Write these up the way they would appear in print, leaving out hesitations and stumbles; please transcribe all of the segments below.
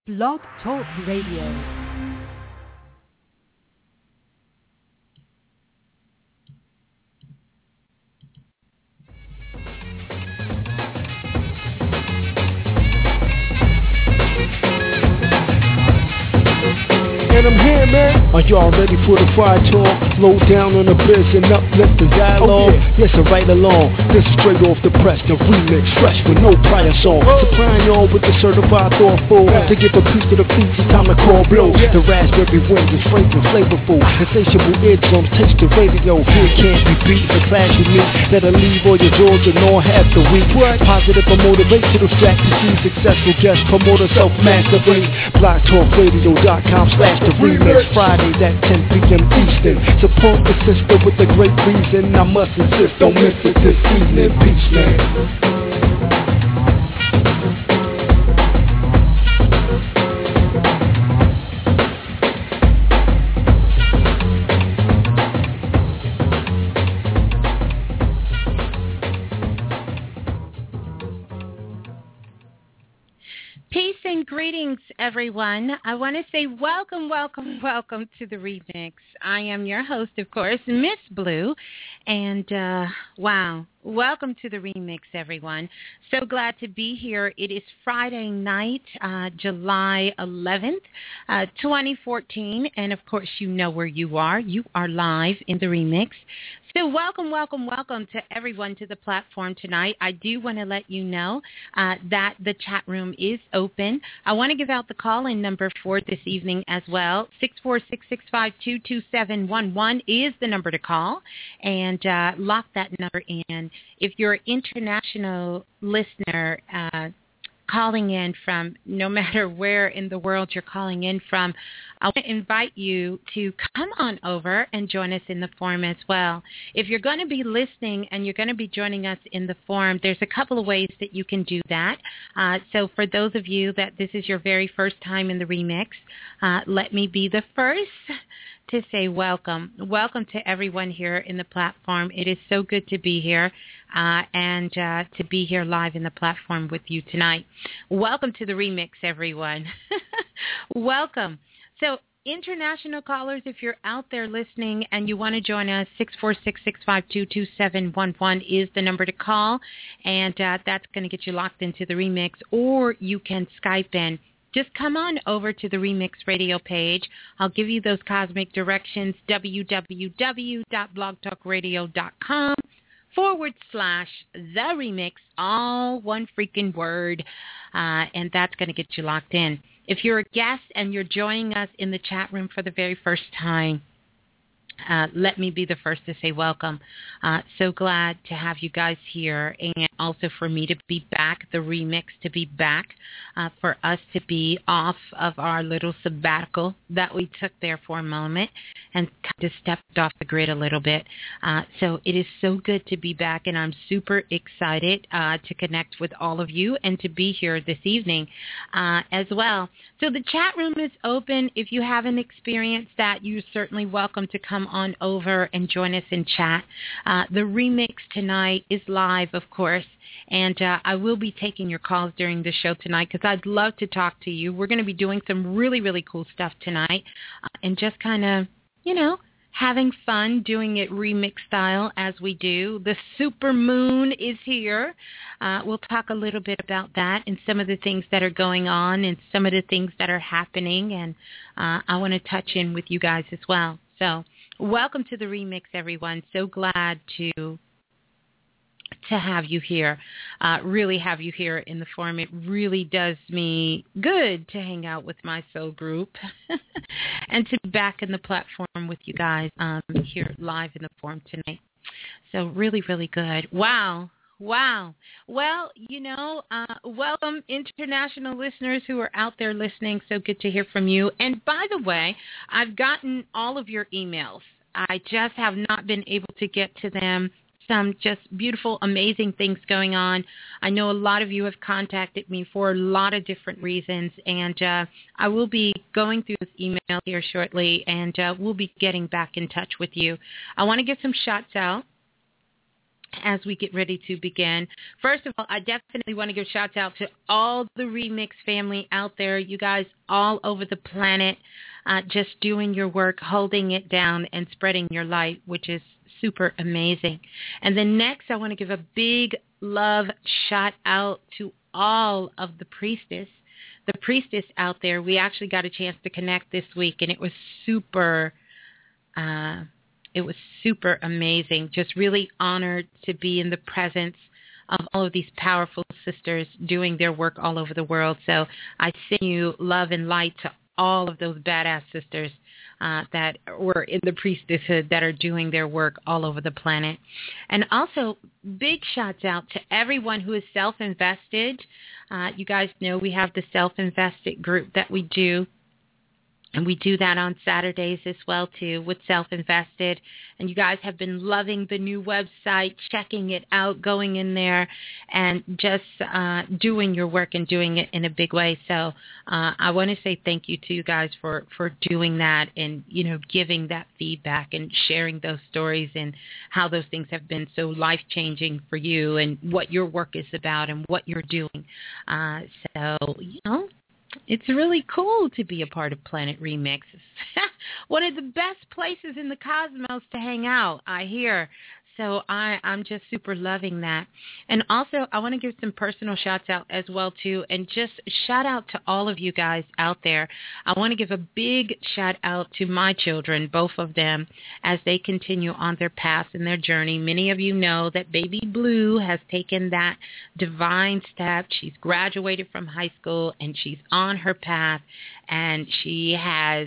Blog Talk Radio. And I'm here, man. Are y'all ready for the fire talk? Low down on the biz and uplift the dialogue. Yes, I write along. This is straight off the press, the remix, fresh with no prior song. Supplying y'all with the certified thoughtful. To give a piece to the feet, it's time to call blow. The raspberry wind is fragrant, flavorful. Insatiable eardrums, taste the radio. Here can't be beat. The clash with me that'll leave all your drawers and all half the week. Positive or motivational strategy. Successful guest promoter, self-mastery. BlogTalkRadio.com/the remix. Fridays at 10 p.m. Eastern. Support the sister with a great reason. I must insist, don't miss it this evening. Peace, man. Greetings, everyone. I want to say welcome to the remix. I am your host, of course, Miss Blue. And, wow, welcome to the remix, everyone. So glad to be here. It is Friday night, July 11th, 2014. And, of course, you know where you are. You are live in the remix. So welcome to everyone to the platform tonight. I do want to let you know that the chat room is open. I want to give out the call-in number for this evening as well. 646-652-2711 is the number to call, and lock that number in. If you're an international listener calling in from no matter where in the world you're calling in from, I want to invite you to come on over and join us in the forum as well. If you're going to be listening and you're going to be joining us in the forum, there's a couple of ways that you can do that. So for those of you that this is your very first time in the remix, let me be the first to say welcome. Welcome to everyone here in the platform. It is so good to be here and to be here live in the platform with you tonight. Welcome to the remix, everyone. Welcome. So international callers, if you're out there listening and you want to join us, 646-652-2711 is the number to call, and that's going to get you locked into the remix, or you can Skype in. Just come on over to the Remix Radio page. I'll give you those cosmic directions, www.blogtalkradio.com/the remix, all one freaking word, and that's going to get you locked in. If you're a guest and you're joining us in the chat room for the very first time, let me be the first to say welcome. So glad to have you guys here, and also for me to be back, the remix to be back, for us to be off of our little sabbatical that we took there for a moment and kind of stepped off the grid a little bit. So it is so good to be back, and I'm super excited to connect with all of you and to be here this evening as well. So the chat room is open. If you haven't experienced that, you're certainly welcome to come on over and join us in chat. The remix tonight is live, of course, and I will be taking your calls during the show tonight because I'd love to talk to you. We're going to be doing some really, really cool stuff tonight and just kind of, having fun doing it remix style as we do. The super moon is here. We'll talk a little bit about that and some of the things that are going on and some of the things that are happening, and I want to touch in with you guys as well. So welcome to the remix, everyone. So glad to have you here, really have you here in the forum. It really does me good to hang out with my soul group and to be back in the platform with you guys here live in the forum tonight. So really, really good. Wow. Well, welcome international listeners who are out there listening. So good to hear from you. And by the way, I've gotten all of your emails. I just have not been able to get to them. Some just beautiful, amazing things going on. I know a lot of you have contacted me for a lot of different reasons, and I will be going through this email here shortly, and we'll be getting back in touch with you. I want to get some shots out as we get ready to begin. First of all, I definitely want to give shout out to all the Remix family out there. You guys all over the planet, just doing your work, holding it down and spreading your light, which is super amazing. And then next, I want to give a big love shout out to all of the priestess out there. We actually got a chance to connect this week, and it was super amazing. Just really honored to be in the presence of all of these powerful sisters doing their work all over the world. So I send you love and light to all of those badass sisters that were in the priestesshood that are doing their work all over the planet. And also, big shouts out to everyone who is self-invested. You guys know we have the self-invested group that we do. And we do that on Saturdays as well, too, with Self-Invested. And you guys have been loving the new website, checking it out, going in there, and just doing your work and doing it in a big way. So I want to say thank you to you guys for doing that and, you know, giving that feedback and sharing those stories and how those things have been so life-changing for you and what your work is about and what you're doing. So, you know, it's really cool to be a part of Planet Remix. One of the best places in the cosmos to hang out, I hear. So I'm just super loving that. And also, I want to give some personal shouts out as well, too, and just shout out to all of you guys out there. I want to give a big shout out to my children, both of them, as they continue on their path and their journey. Many of you know that baby Blue has taken that divine step. She's graduated from high school, and she's on her path, and she has,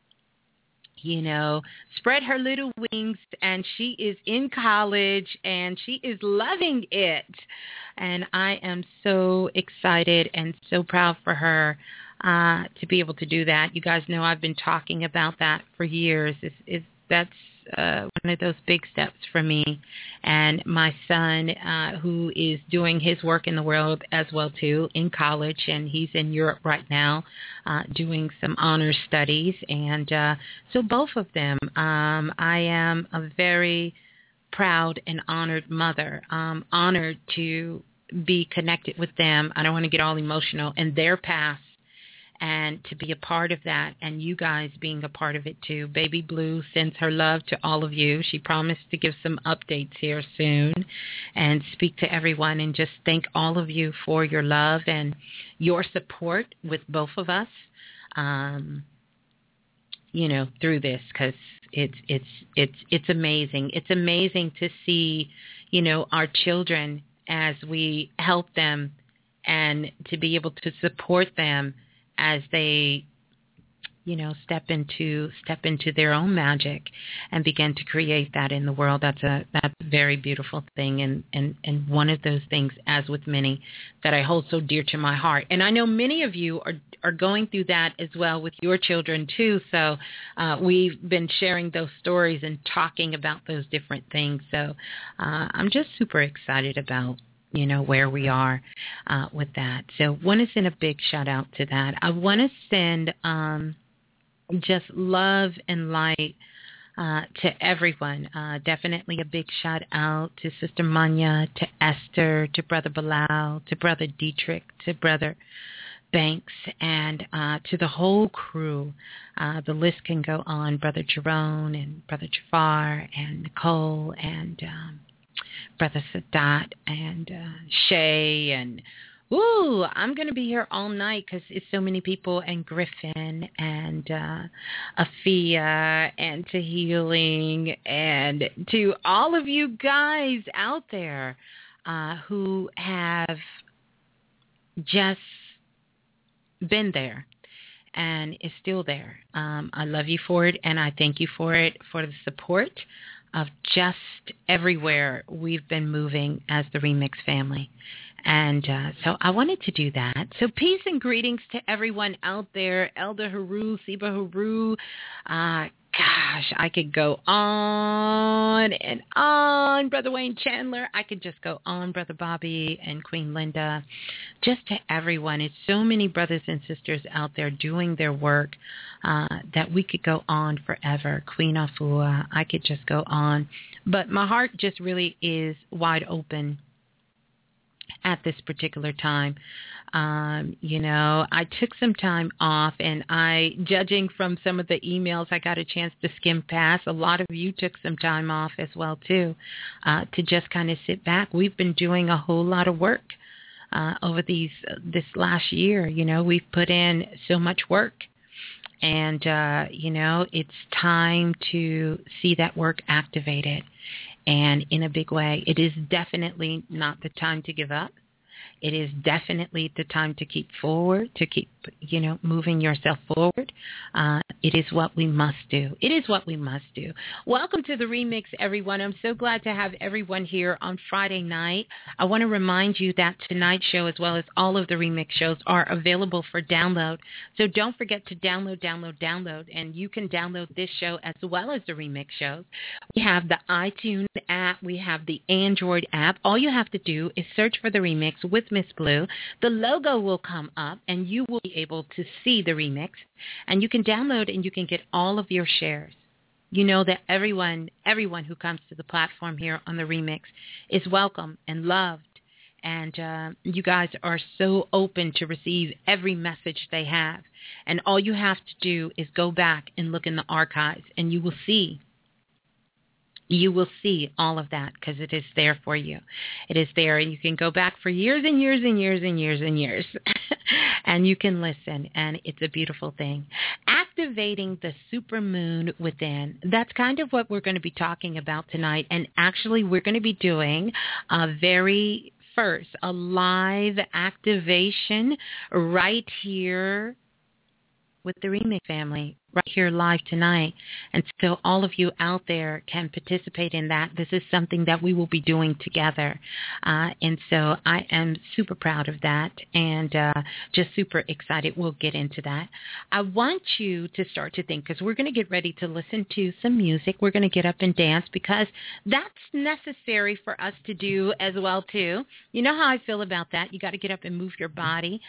you know, spread her little wings, and she is in college, and she is loving it. And I am so excited and so proud for her to be able to do that. You guys know I've been talking about that for years. That's one of those big steps for me. And my son, who is doing his work in the world as well, too, in college, and he's in Europe right now doing some honors studies. And so both of them, I am a very proud and honored mother, honored to be connected with them. I don't want to get all emotional in their past, and to be a part of that, and you guys being a part of it too. Baby Blue sends her love to all of you. She promised to give some updates here soon and speak to everyone and just thank all of you for your love and your support with both of us, you know, through this, because it's amazing. It's amazing to see, you know, our children as we help them and to be able to support them as they, you know, step into their own magic and begin to create that in the world. That's a very beautiful thing, and one of those things, as with many, that I hold so dear to my heart. And I know many of you are going through that as well with your children too. So we've been sharing those stories and talking about those different things. So I'm just super excited about, you know, where we are with that. So want to send a big shout out to that. I want to send just love and light to everyone. Definitely a big shout out to Sister Manya, to Esther, to Brother Bilal, to Brother Dietrich, to Brother Banks, and to the whole crew. The list can go on. Brother Jerome and Brother Jafar and Nicole and Brother Sadat and Shay, and I'm going to be here all night because it's so many people, and Griffin and Afia and to Healing, and to all of you guys out there who have just been there and is still there. I love you for it, and I thank you for it, for the support of just everywhere we've been moving as the Remix family. And so I wanted to do that. So peace and greetings to everyone out there. Elder Haru, Siba Haru. Gosh, I could go on and on. Brother Wayne Chandler. I could just go on. Brother Bobby and Queen Linda. Just to everyone. It's so many brothers and sisters out there doing their work that we could go on forever. Queen Afua. I could just go on. But my heart just really is wide open at this particular time. I took some time off, and judging from some of the emails I got a chance to skim past, a lot of you took some time off as well too, to just kind of sit back. We've been doing a whole lot of work over this last year. We've put in so much work, and it's time to see that work activated. And in a big way, it is definitely not the time to give up. It is definitely the time to keep forward, to keep, moving yourself forward. It is what we must do. It is what we must do. Welcome to the remix, everyone. I'm so glad to have everyone here on Friday night. I want to remind you that tonight's show, as well as all of the remix shows, are available for download. So don't forget to download. And you can download this show as well as the remix shows. We have the iTunes app. We have the Android app. All you have to do is search for the remix with Miss Blue. The logo will come up, and you will be able to see the remix, and you can download and you can get all of your shares. You know that everyone who comes to the platform here on the remix is welcome and loved, and you guys are so open to receive every message they have. And all you have to do is go back and look in the archives, and you will see all of that, because it is there for you. It is there, and you can go back for years and years and years and years and years, and you can listen, and it's a beautiful thing. Activating the supermoon within. That's kind of what we're going to be talking about tonight, and actually we're going to be doing a live activation right here with the Remix family, right here live tonight. And so all of you out there can participate in that. This is something that we will be doing together. And so I am super proud of that, and just super excited. We'll get into that. I want you to start to think, because we're going to get ready to listen to some music. We're going to get up and dance, because that's necessary for us to do as well too. You know how I feel about that. You got to get up and move your body,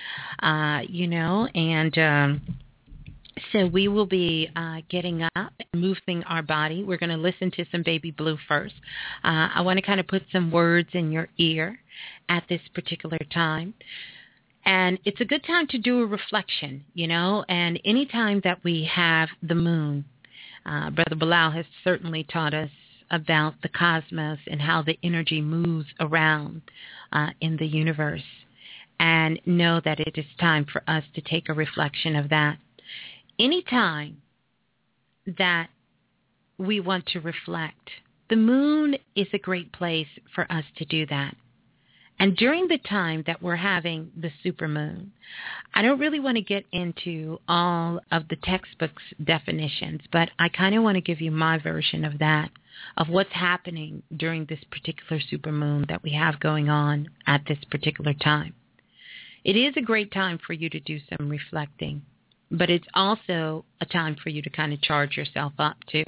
so we will be getting up and moving our body. We're going to listen to some Baby Blue first. I want to kind of put some words in your ear at this particular time. And it's a good time to do a reflection, and any time that we have the moon, Brother Bilal has certainly taught us about the cosmos and how the energy moves around in the universe, and know that it is time for us to take a reflection of that. Anytime that we want to reflect, the moon is a great place for us to do that. And during the time that we're having the supermoon, I don't really want to get into all of the textbooks definitions, but I kind of want to give you my version of that, of what's happening during this particular supermoon that we have going on at this particular time. It is a great time for you to do some reflecting, but it's also a time for you to kind of charge yourself up too.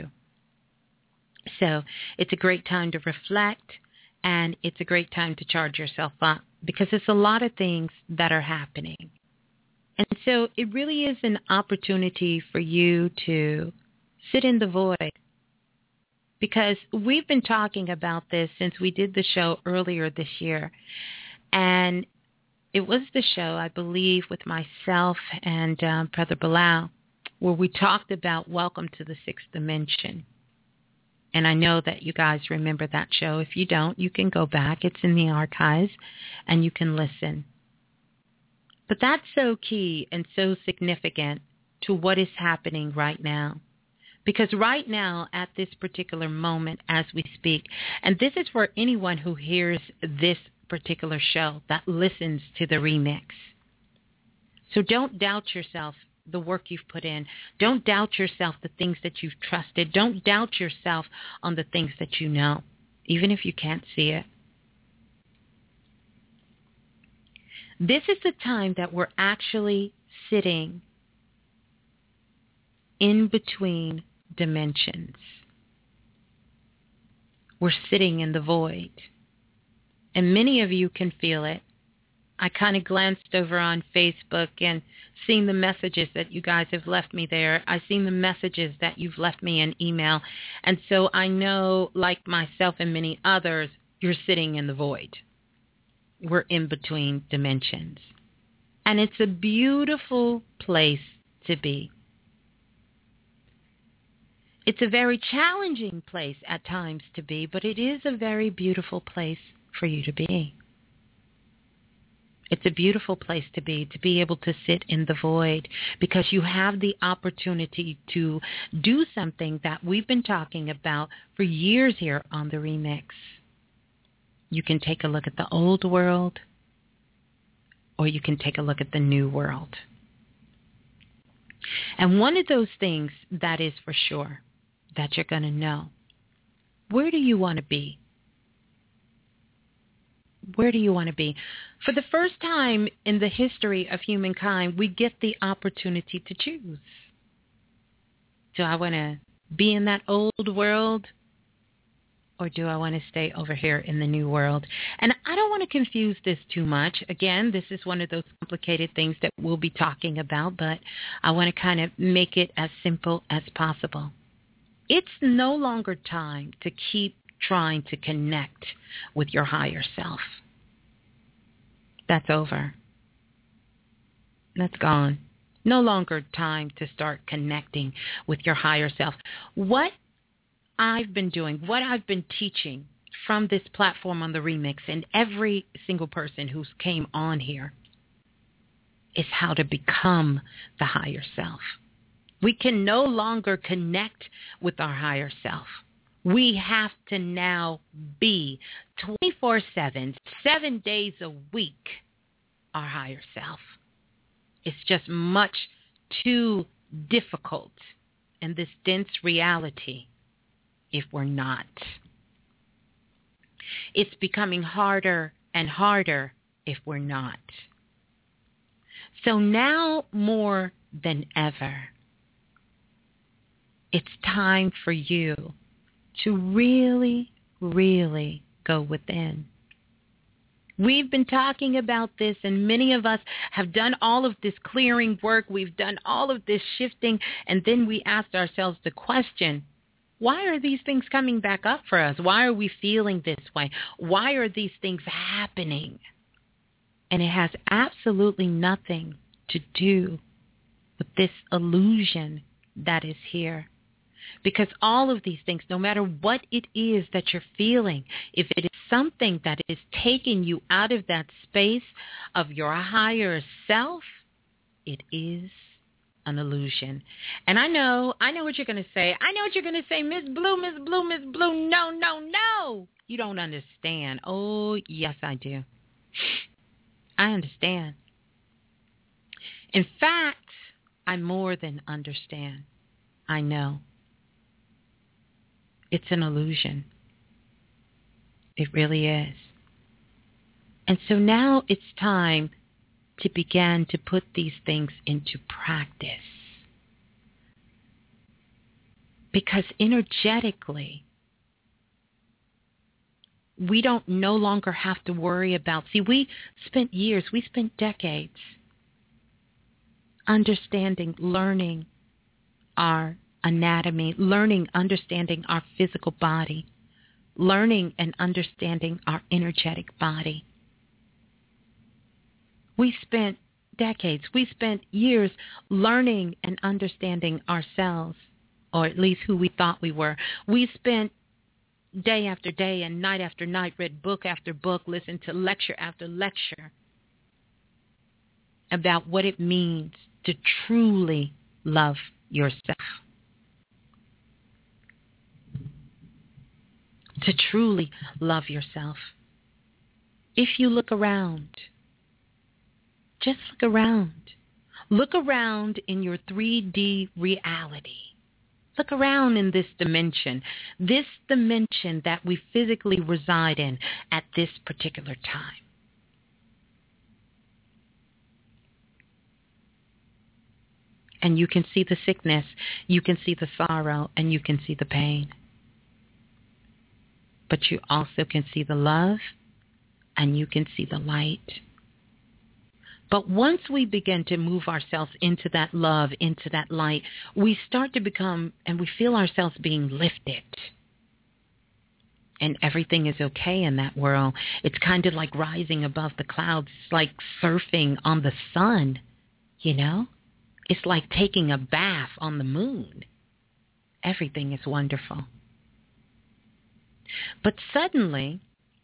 So it's a great time to reflect, and it's a great time to charge yourself up, because it's a lot of things that are happening. And so it really is an opportunity for you to sit in the void, because we've been talking about this since we did the show earlier this year. And it was the show, I believe, with myself and Brother Bilal, where we talked about Welcome to the Sixth Dimension. And I know that you guys remember that show. If you don't, you can go back. It's in the archives, and you can listen. But that's so key and so significant to what is happening right now. Because right now, at this particular moment as we speak, and this is for anyone who hears this particular show, that listens to the remix. So don't doubt yourself, the work you've put in. Don't doubt yourself, the things that you've trusted. Don't doubt yourself on the things that you know, even if you can't see it. This is the time that we're actually sitting in between dimensions. We're sitting in the void. And many of you can feel it. I kind of glanced over on Facebook and seen the messages that you guys have left me there. I've seen the messages that you've left me in email. And so I know, like myself and many others, you're sitting in the void. We're in between dimensions. And it's a beautiful place to be. It's a very challenging place at times to be, but it is a very beautiful place for you to be. It's a beautiful place to be able to sit in the void, because you have the opportunity to do something that we've been talking about for years here on the Remix. You can take a look at the old world, or you can take a look at the new world. And one of those things that is for sure that you're going to know, where do you want to be? Where do you want to be? For the first time in the history of humankind, we get the opportunity to choose. Do I want to be in that old world, or do I want to stay over here in the new world? And I don't want to confuse this too much. Again, this is one of those complicated things that we'll be talking about, but I want to kind of make it as simple as possible. It's no longer time to keep trying to connect with your higher self. That's over. That's gone. No longer time to start connecting with your higher self. What I've been doing, what I've been teaching from this platform on the Remix, and every single person who's came on here, is how to become the higher self. We can no longer connect with our higher self. We have to now be 24/7, 7 days a week, our higher self. It's just much too difficult in this dense reality if we're not. It's becoming harder and harder if we're not. So now more than ever, it's time for you to really, really go within. We've been talking about this, and many of us have done all of this clearing work. We've done all of this shifting, and then we asked ourselves the question, why are these things coming back up for us? Why are we feeling this way? Why are these things happening? And it has absolutely nothing to do with this illusion that is here. Because all of these things, no matter what it is that you're feeling, if it is something that is taking you out of that space of your higher self, it is an illusion. And I know what you're going to say. I know what you're going to say, Miss Blue, Miss Blue, Miss Blue. No. You don't understand. Oh, yes, I do. I understand. In fact, I more than understand. I know. It's an illusion. It really is. And so now it's time to begin to put these things into practice. Because energetically, we don't no longer have to worry about, we spent decades understanding, learning our anatomy, learning, understanding our physical body, learning and understanding our energetic body. We spent decades, we spent years learning and understanding ourselves, or at least who we thought we were. We spent day after day and night after night, read book after book, listened to lecture after lecture about what it means to truly love yourself. To truly love yourself. If you look around, just look around. Look around in your 3D reality. Look around in this dimension that we physically reside in at this particular time. and you can see the sickness, you can see the sorrow, and you can see the pain. But you also can see the love, and you can see the light. But once we begin to move ourselves into that love, into that light, we start to become, and we feel ourselves being lifted. And everything is okay in that world. It's kind of like rising above the clouds. It's like surfing on the sun, you know? It's like taking a bath on the moon. Everything is wonderful. But suddenly,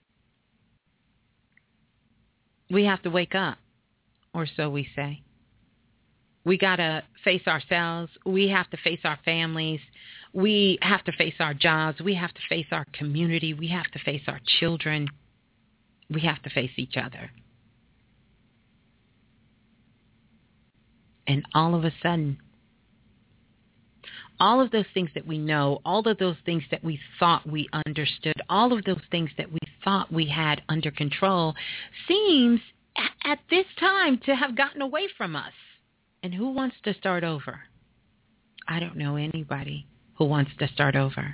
we have to wake up, or so we say. We got to face ourselves. We have to face our families. We have to face our jobs. We have to face our community. We have to face our children. We have to face each other. And all of a sudden, all of those things that we know, all of those things that we thought we understood, all of those things that we thought we had under control seems at this time to have gotten away from us. And who wants to start over? I don't know anybody who wants to start over.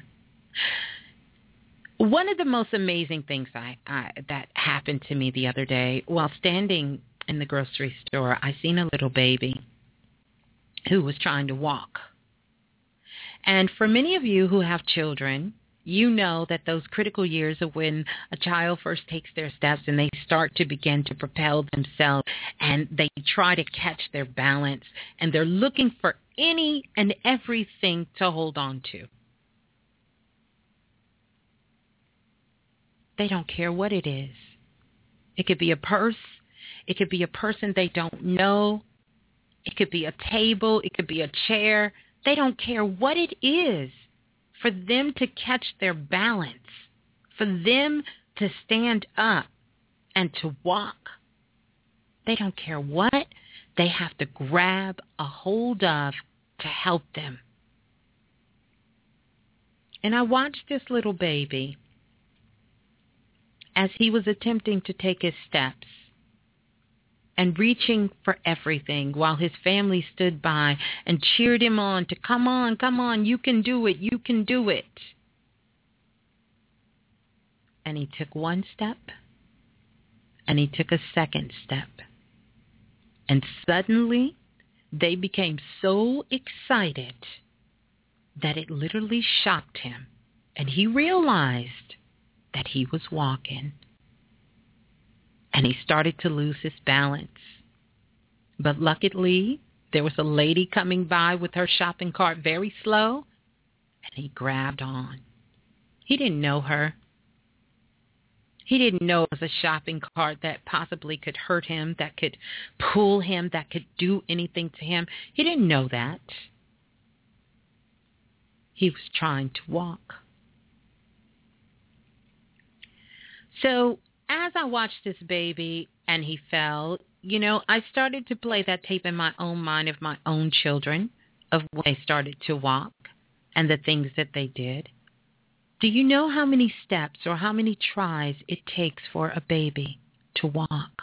One of the most amazing things that happened to me the other day, while standing in the grocery store, I seen a little baby who was trying to walk. And for many of you who have children, you know that those critical years of when a child first takes their steps and they start to begin to propel themselves and they try to catch their balance and they're looking for any and everything to hold on to. They don't care what it is. It could be a purse. It could be a person they don't know. It could be a table. It could be a chair. They don't care what it is. For them to catch their balance, for them to stand up and to walk, they don't care what they have to grab a hold of to help them. And I watched this little baby as he was attempting to take his steps and reaching for everything while his family stood by and cheered him on to come on, you can do it, you can do it. And he took one step, and he took a second step. And suddenly, they became so excited that it literally shocked him, and he realized that he was walking. And he started to lose his balance. But luckily, there was a lady coming by with her shopping cart very slow, and he grabbed on. He didn't know her. He didn't know it was a shopping cart that possibly could hurt him, that could pull him, that could do anything to him. He didn't know that. He was trying to walk. So, as I watched this baby and he fell, you know, I started to play that tape in my own mind of my own children, of when they started to walk and the things that they did. Do you know how many steps or how many tries it takes for a baby to walk?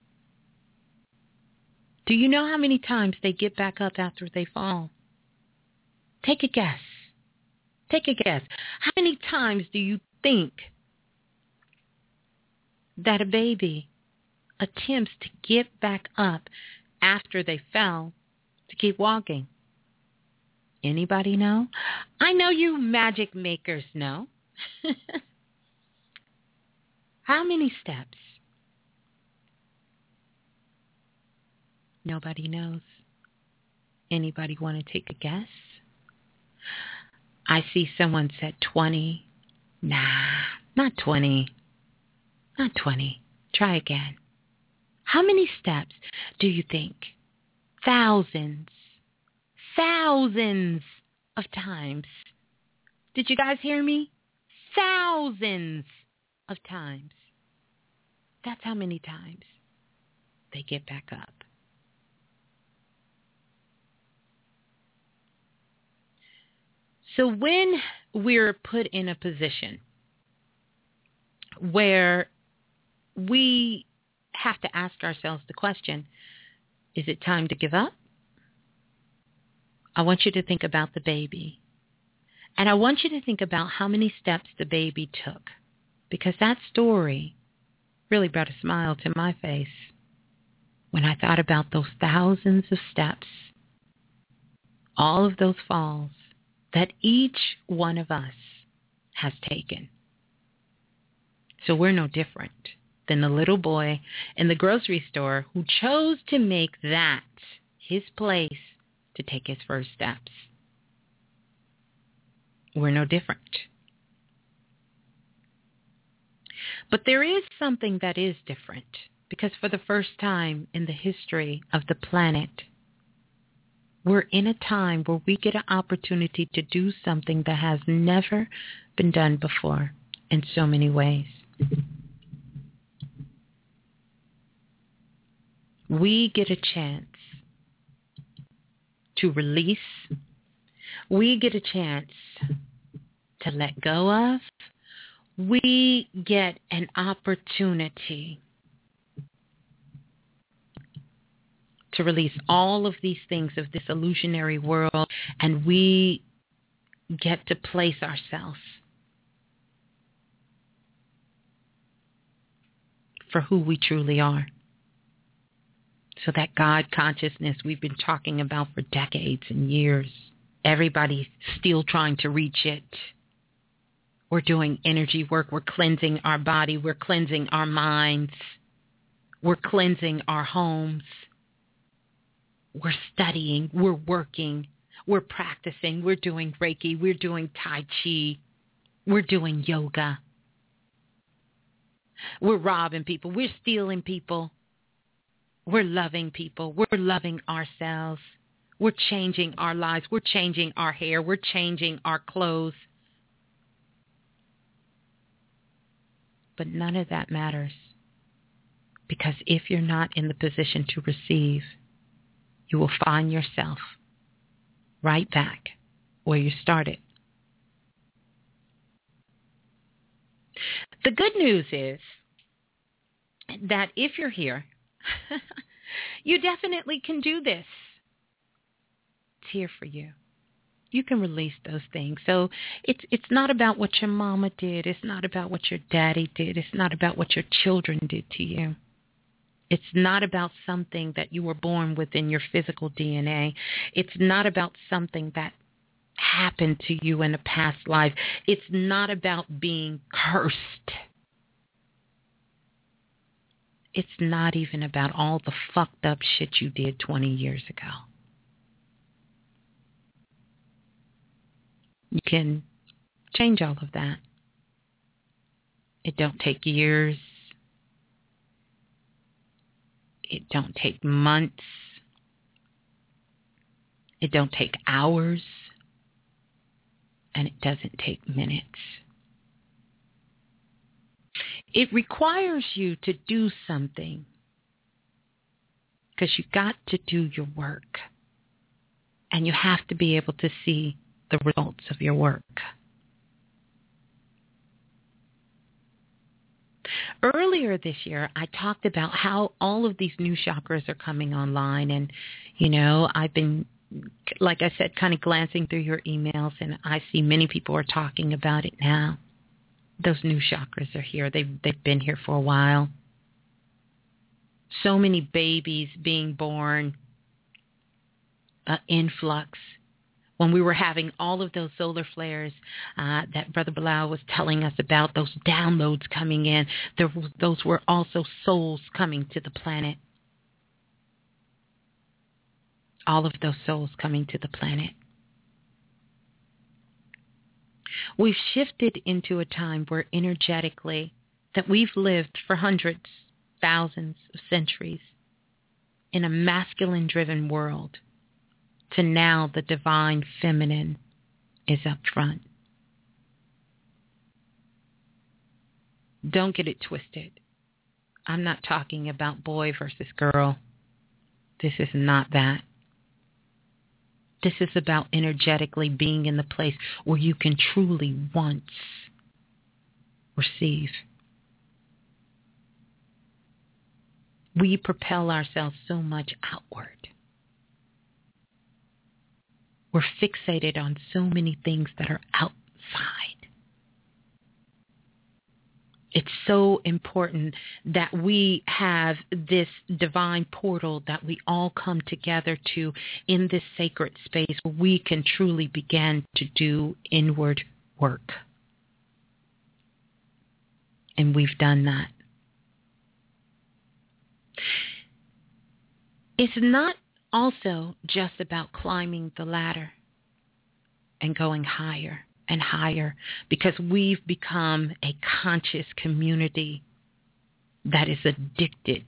Do you know how many times they get back up after they fall? Take a guess. Take a guess. How many times do you think that a baby attempts to get back up after they fell to keep walking? Anybody know? I know you magic makers know. How many steps? Nobody knows. Anybody want to take a guess? I see someone said 20. Nah, not 20. Not 20. Try again. How many steps do you think? Thousands of times. Did you guys hear me? Thousands of times. That's how many times they get back up. So when we're put in a position where we have to ask ourselves the question, is it time to give up? I want you to think about the baby. And I want you to think about how many steps the baby took, because that story really brought a smile to my face when I thought about those thousands of steps, all of those falls that each one of us has taken. So we're no different than the little boy in the grocery store who chose to make that his place to take his first steps. We're no different. But there is something that is different, because for the first time in the history of the planet, we're in a time where we get an opportunity to do something that has never been done before in so many ways. We get a chance to release. We get a chance to let go of. We get an opportunity to release all of these things of this illusionary world, and we get to place ourselves for who we truly are. So that God consciousness we've been talking about for decades and years, everybody's still trying to reach it. We're doing energy work. We're cleansing our body. We're cleansing our minds. We're cleansing our homes. We're studying. We're working. We're practicing. We're doing Reiki. We're doing Tai Chi. We're doing yoga. We're robbing people. We're stealing people. We're loving people. We're loving ourselves. We're changing our lives. We're changing our hair. We're changing our clothes. But none of that matters, because if you're not in the position to receive, you will find yourself right back where you started. The good news is that if you're here, you definitely can do this. It's here for you. You can release those things. So it's not about what your mama did. It's not about what your daddy did. It's not about what your children did to you. It's not about something that you were born with in your physical DNA. It's not about something that happened to you in a past life. It's not about being cursed. It's not even about all the fucked up shit you did 20 years ago. You can change all of that. It don't take years. It don't take months. It don't take hours. And it doesn't take minutes. It requires you to do something, because you got to do your work. And you have to be able to see the results of your work. Earlier this year, I talked about how all of these new chakras are coming online. And, you know, I've been, like I said, kind of glancing through your emails, and I see many people are talking about it now. Those new chakras are here. They've been here for a while. So many babies being born, influx. When we were having all of those solar flares that Brother Bilal was telling us about, those downloads coming in, those were also souls coming to the planet. All of those souls coming to the planet. We've shifted into a time where energetically, that we've lived for hundreds, thousands of centuries in a masculine-driven world, to now the divine feminine is up front. Don't get it twisted. I'm not talking about boy versus girl. This is not that. This is about energetically being in the place where you can truly once receive. We propel ourselves so much outward. We're fixated on so many things that are outside. It's so important that we have this divine portal that we all come together to in this sacred space where we can truly begin to do inward work. And we've done that. It's not also just about climbing the ladder and going higher and higher, because we've become a conscious community that is addicted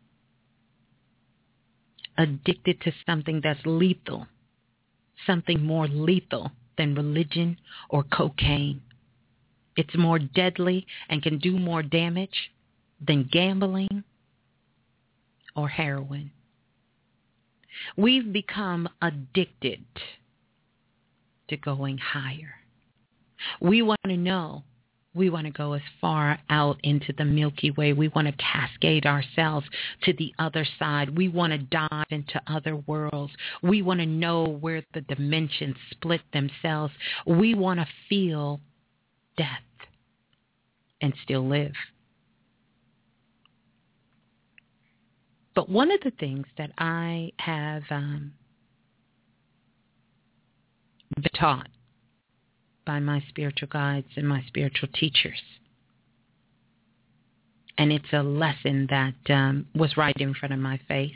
to something that's lethal, something more lethal than religion or cocaine. It's more deadly and can do more damage than gambling or heroin. We've become addicted to going higher. We want to know. We want to go as far out into the Milky Way. We want to cascade ourselves to the other side. We want to dive into other worlds. We want to know where the dimensions split themselves. We want to feel death and still live. But one of the things that I have been taught by my spiritual guides and my spiritual teachers, and it's a lesson that was right in front of my face,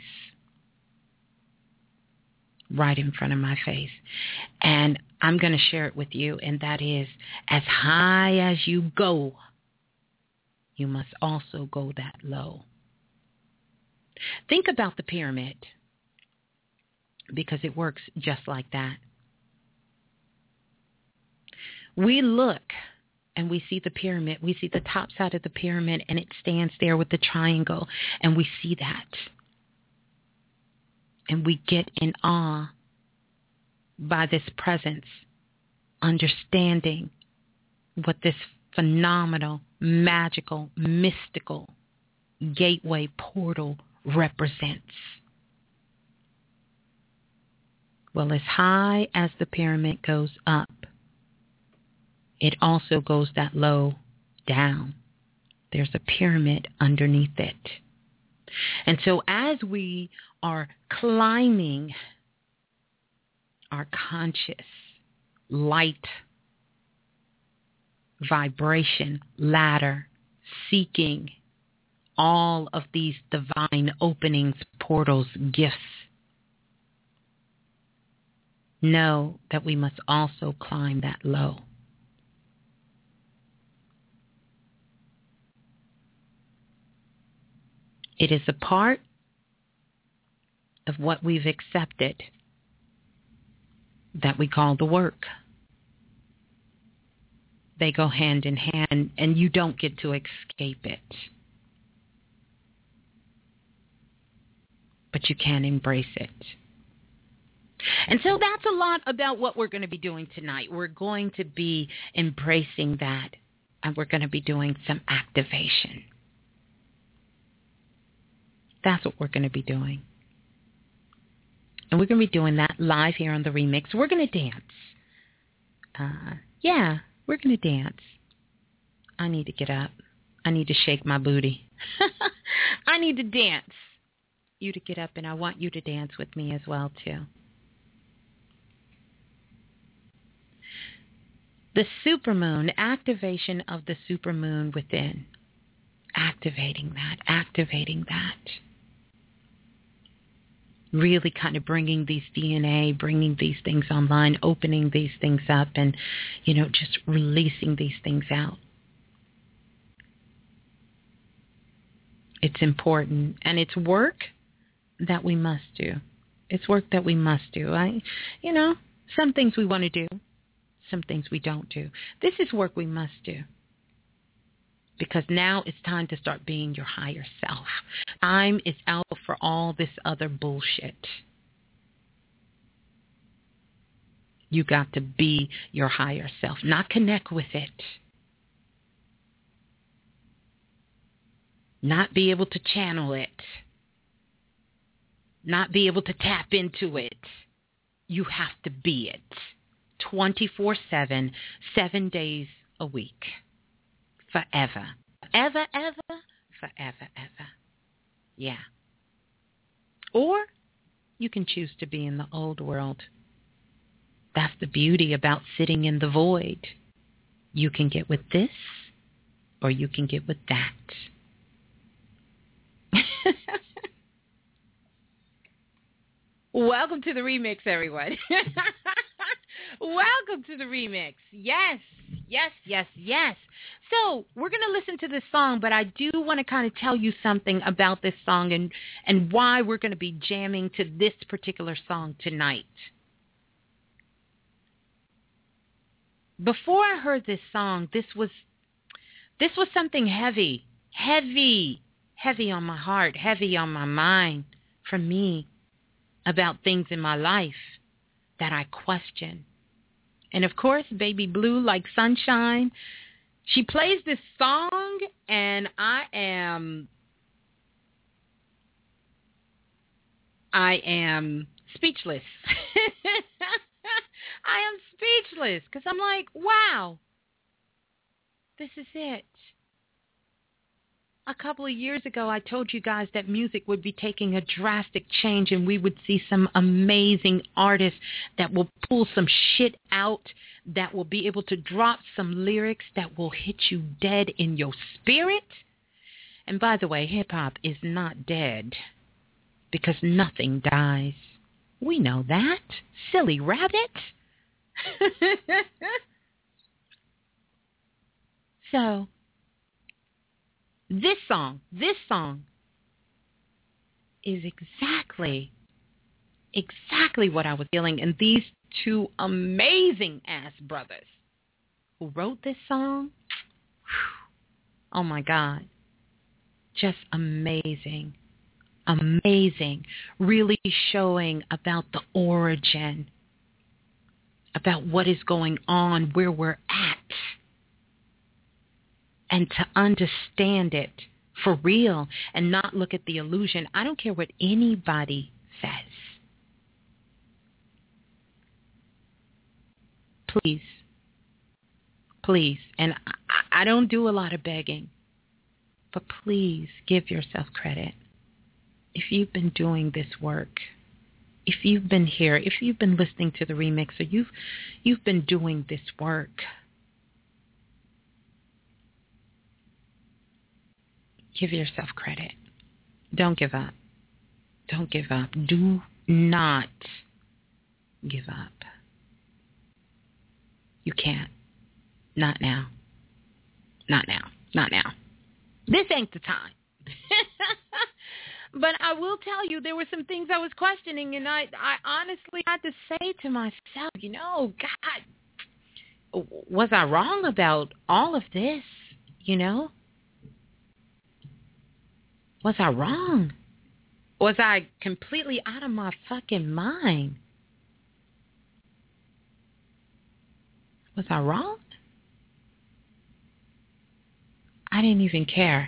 and I'm going to share it with you, and that is, as high as you go, you must also go that low. Think about the pyramid, because it works just like that. We look and we see the pyramid. We see the top side of the pyramid, and it stands there with the triangle, and we see that. And we get in awe by this presence, understanding what this phenomenal, magical, mystical gateway portal represents. Well, as high as the pyramid goes up, it also goes that low down. There's a pyramid underneath it. And so as we are climbing our conscious light vibration ladder, seeking all of these divine openings, portals, gifts, know that we must also climb that low. It is a part of what we've accepted that we call the work. They go hand in hand, and you don't get to escape it. But you can embrace it. And so that's a lot about what we're going to be doing tonight. We're going to be embracing that, and we're going to be doing some activation. That's what we're going to be doing. And we're going to be doing that live here on the remix. We're going to dance. We're going to dance. I need to get up. I need to shake my booty. I need to dance. You to get up, and I want you to dance with me as well, too. The supermoon, activation of the supermoon within. Activating that. Really kind of bringing these DNA, bringing these things online, opening these things up, and, just releasing these things out. It's important, and it's work that we must do. Some things we want to do, some things we don't do. This is work we must do. Because now it's time to start being your higher self. Time is out for all this other bullshit. You got to be your higher self, not connect with it. Not be able to channel it. Not be able to tap into it. You have to be it 24/7, 7 days a week, forever. Ever, ever, forever, ever. Yeah. Or you can choose to be in the old world. That's the beauty about sitting in the void. You can get with this, or you can get with that. Welcome to the remix, everyone. Welcome to the remix. Yes, yes, yes, yes. So we're going to listen to this song, but I do want to kind of tell you something about this song and why we're going to be jamming to this particular song tonight. Before I heard this song, this was something heavy on my heart, heavy on my mind for me about things in my life that I question. And of course, Baby Blue, like sunshine, she plays this song, and I am speechless. I am speechless because I'm like, wow, this is it. A couple of years ago, I told you guys that music would be taking a drastic change and we would see some amazing artists that will pull some shit out, that will be able to drop some lyrics that will hit you dead in your spirit. And by the way, hip-hop is not dead because nothing dies. We know that. Silly rabbit. So, this song is exactly what I was feeling. And these two amazing ass brothers who wrote this song, oh my God, just amazing. Amazing. Really showing about the origin, about what is going on, where we're at. And to understand it for real and not look at the illusion. I don't care what anybody says. Please, and I don't do a lot of begging, but please give yourself credit. If you've been doing this work, if you've been here, if you've been listening to the remix, or you've been doing this work, give yourself credit. Don't give up. Don't give up. Do not give up. You can't. Not now. Not now. Not now. This ain't the time. But I will tell you, there were some things I was questioning, and I honestly had to say to myself, God, was I wrong about all of this, Was I wrong? Was I completely out of my fucking mind? Was I wrong? I didn't even care.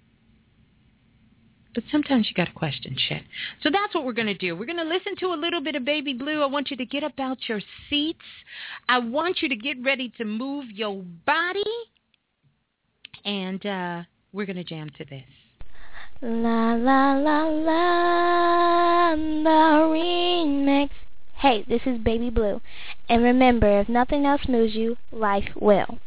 But sometimes you got to question shit. So that's what we're going to do. We're going to listen to a little bit of Baby Blue. I want you to get up out your seats. I want you to get ready to move your body. And we're going to jam to this. La la la la, the remix. Hey, this is Baby Blue. And remember, if nothing else moves you, life will.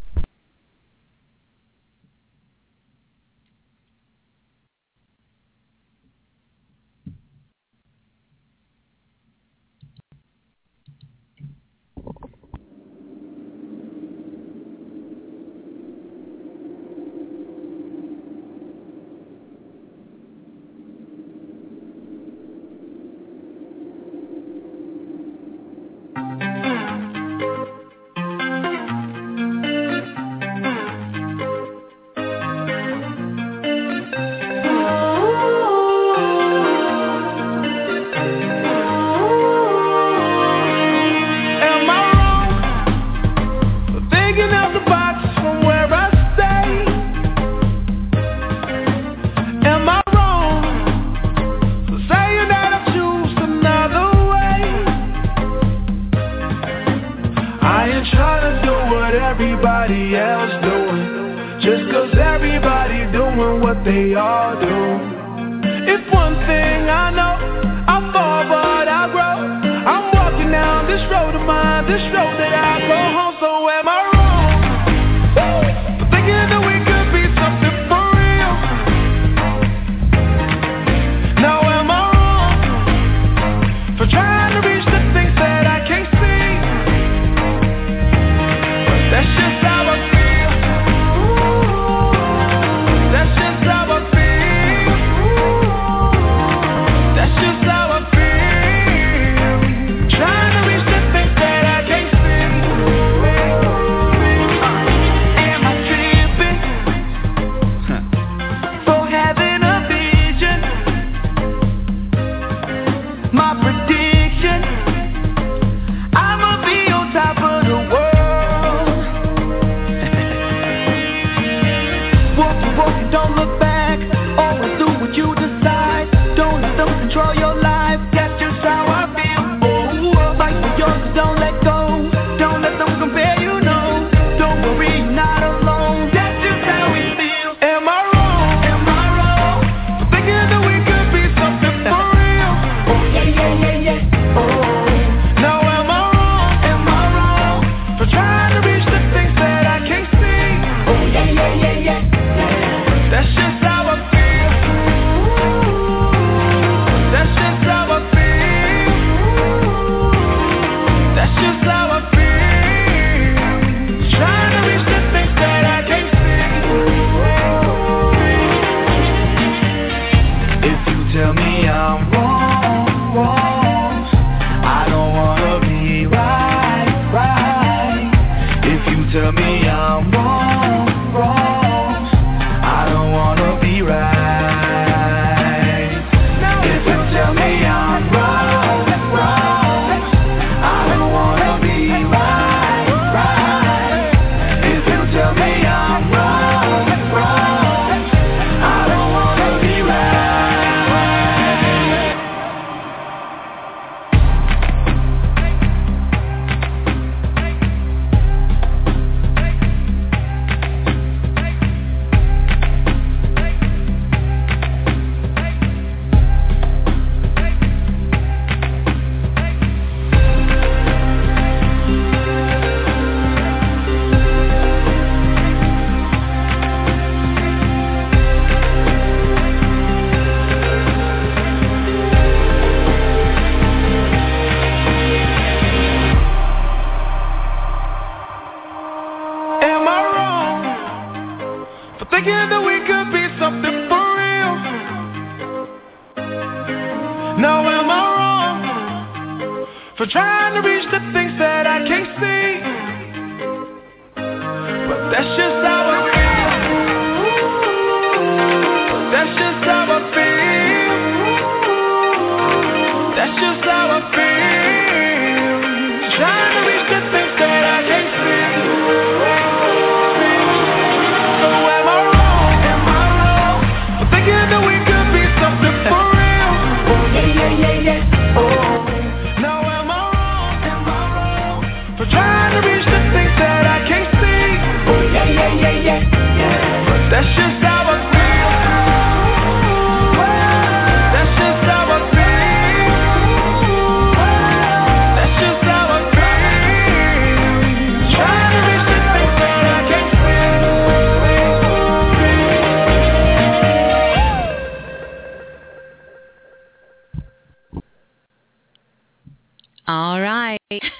I ain't trying to do what everybody else doing, just cause everybody doing what they all do. It's one thing I know, I fall but I grow. I'm walking down this road of mine, this road that I go home. So am I wrong for thinking that we could be something for real? Now am I wrong for trying to reach the things that I can't see? But that's just how I feel. That's just how I feel. That's just how I feel. Trying to reach the things that I can't see. Am I tripping for having a vision? My prediction, I'ma be on top of the world. Walk, don't look back. Always do what you decide. Don't let them control your life. That's just how I feel. Oh, fight for yours, don't let go. Don't let them compare you, no. Don't worry, you're not alone. That's just how we feel. Am I wrong? Am I wrong for thinking that we could be something for real? Oh, yeah. Oh, now am I wrong for trying to reach the things that I can't see? Oh, yeah. That's just how I feel. That's just how I feel. That's just how I feel. Trying to reach the things that I can't see. If you tell me I'm wrong, I don't wanna be right. If you tell me I'm wrong, I don't wanna be right. If you tell me I'm wrong, I don't wanna be right. If you tell me I'm wrong, I don't wanna be right. Am I wrong for thinking that we could be something for real? Now am I wrong for trying to reach the things that I can't see? But that's just how I feel. That's just how I feel. That's just how I feel. Trying to reach the things that I can't see. So am I wrong for thinking that we could be something for real? Oh, yeah. Oh, now am I wrong for trying to reach the things that I can't see? Oh, yeah. But that's just how I feel. That's just how I feel. That's just how I feel. Trying to reach the things that I can't see. All right.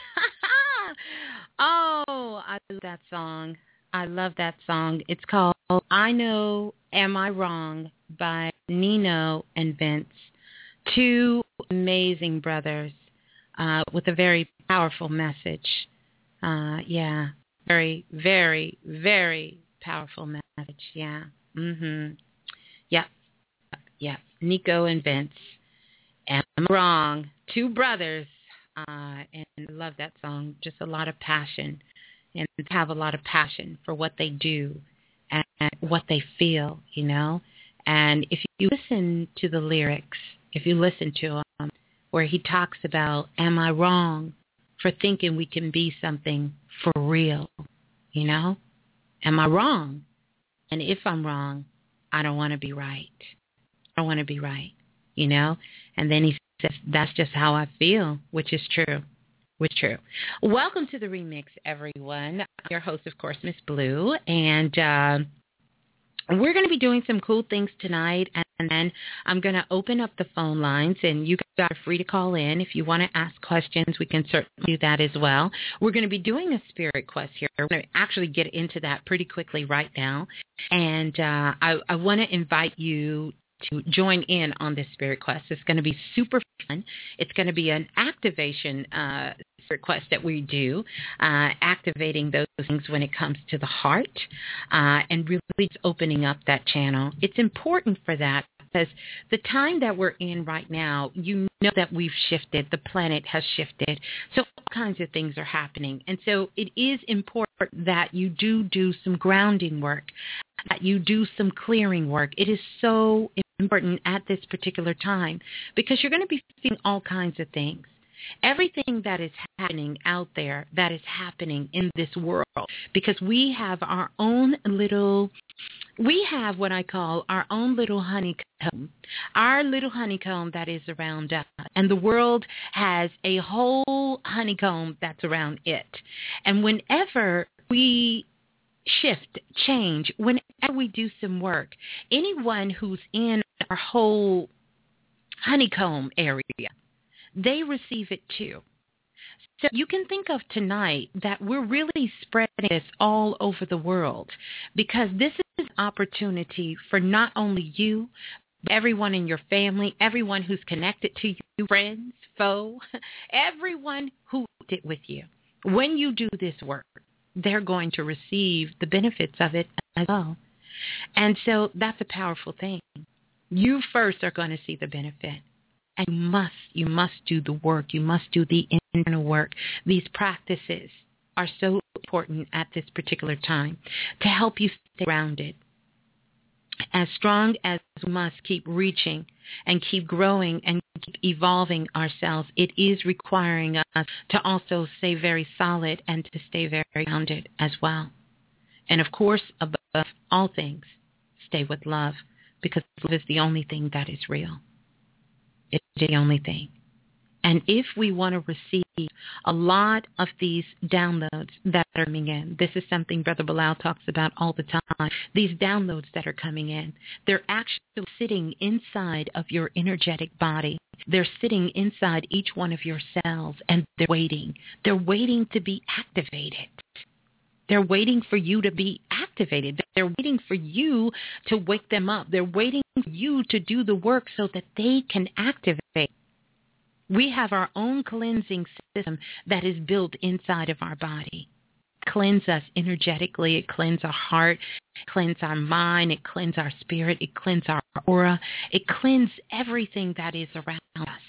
Oh, I love that song. I love that song. It's called I Know Am I Wrong by Nino and Vince. Two amazing brothers with a very powerful message. Yeah, very, very, very powerful message. Yeah. Yeah. Nico and Vince. Am I Wrong? Two brothers. And I love that song. Just a lot of passion, and have a lot of passion for what they do and what they feel, you know. And if you listen to the lyrics, if you listen to them, where he talks about, am I wrong for thinking we can be something for real, you know? Am I wrong? And if I'm wrong, I don't want to be right. I don't want to be right, you know? And then he says, that's just how I feel, which is true. Welcome to the remix, everyone. I'm your host, of course, Miss Blue, and we're going to be doing some cool things tonight, and then I'm going to open up the phone lines, and you guys are free to call in. If you want to ask questions, we can certainly do that as well. We're going to be doing a spirit quest here. We're going to actually get into that pretty quickly right now, and I want to invite you to join in on this spirit quest. It's going to be super fun. It's going to be an activation spirit quest that we do, activating those things when it comes to the heart, and really opening up that channel. It's important for that because the time that we're in right now, you know that we've shifted. The planet has shifted. So all kinds of things are happening. And so it is important that you do some grounding work, that you do some clearing work. It is so important at this particular time because you're going to be seeing all kinds of things. Everything that is happening out there, that is happening in this world, because we have what I call our own little honeycomb, our little honeycomb that is around us. And the world has a whole honeycomb that's around it. And whenever we shift, change, whenever we do some work, anyone who's in our whole honeycomb area, they receive it too. So you can think of tonight that we're really spreading this all over the world because this is an opportunity for not only you, but everyone in your family, everyone who's connected to you, friends, foe, everyone who did with you. When you do this work, they're going to receive the benefits of it as well. And so that's a powerful thing. You first are going to see the benefit. And you must do the work. You must do the internal work. These practices are so important at this particular time to help you stay grounded. As strong as we must keep reaching and keep growing and keep evolving ourselves, it is requiring us to also stay very solid and to stay very grounded as well. And of course, above all things, stay with love because love is the only thing that is real. It's the only thing. And if we want to receive a lot of these downloads that are coming in, this is something Brother Bilal talks about all the time, these downloads that are coming in, they're actually sitting inside of your energetic body. They're sitting inside each one of your cells, and they're waiting. They're waiting to be activated. They're waiting for you to be activated. They're waiting for you to wake them up. They're waiting for you to do the work so that they can activate. We have our own cleansing system that is built inside of our body. It cleanses us energetically. It cleanses our heart. It cleanses our mind. It cleanses our spirit. It cleanses our aura. It cleanses everything that is around us.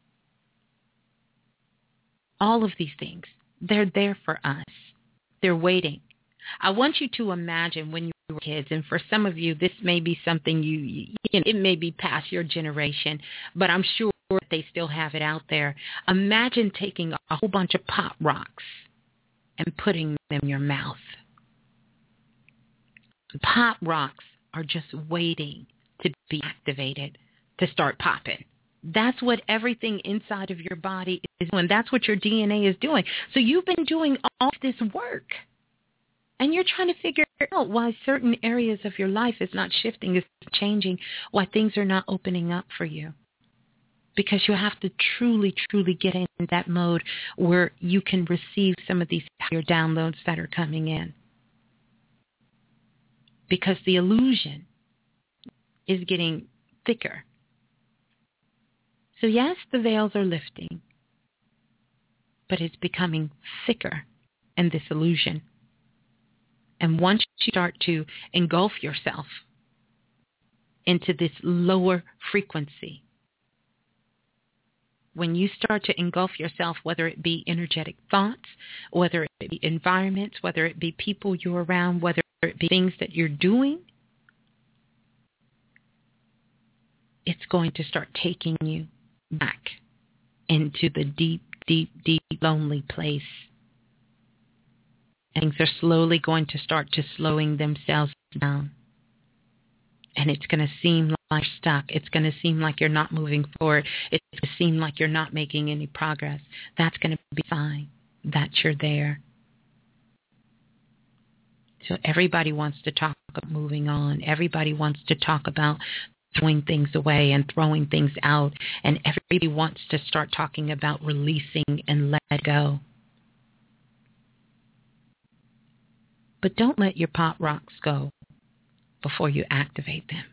All of these things, they're there for us. They're waiting. I want you to imagine when you were kids, and for some of you, this may be something it may be past your generation, but I'm sure they still have it out there. Imagine taking a whole bunch of pop rocks and putting them in your mouth. Pop rocks are just waiting to be activated, to start popping. That's what everything inside of your body is doing. That's what your DNA is doing. So you've been doing all this work, and you're trying to figure out why certain areas of your life is not shifting, is changing, why things are not opening up for you. Because you have to truly, truly get in that mode where you can receive some of these higher downloads that are coming in. Because the illusion is getting thicker. So yes, the veils are lifting, but it's becoming thicker in this illusion. And once you start to engulf yourself into this lower frequency, when you start to engulf yourself, whether it be energetic thoughts, whether it be environments, whether it be people you're around, whether it be things that you're doing, it's going to start taking you back into the deep, deep, deep, lonely place. And things are slowly going to start to slowing themselves down. And it's going to seem like you're stuck. It's going to seem like you're not moving forward. It's going to seem like you're not making any progress. That's going to be fine that you're there. So everybody wants to talk about moving on. Everybody wants to talk about throwing things away and throwing things out. And everybody wants to start talking about releasing and let go. But don't let your pop rocks go before you activate them.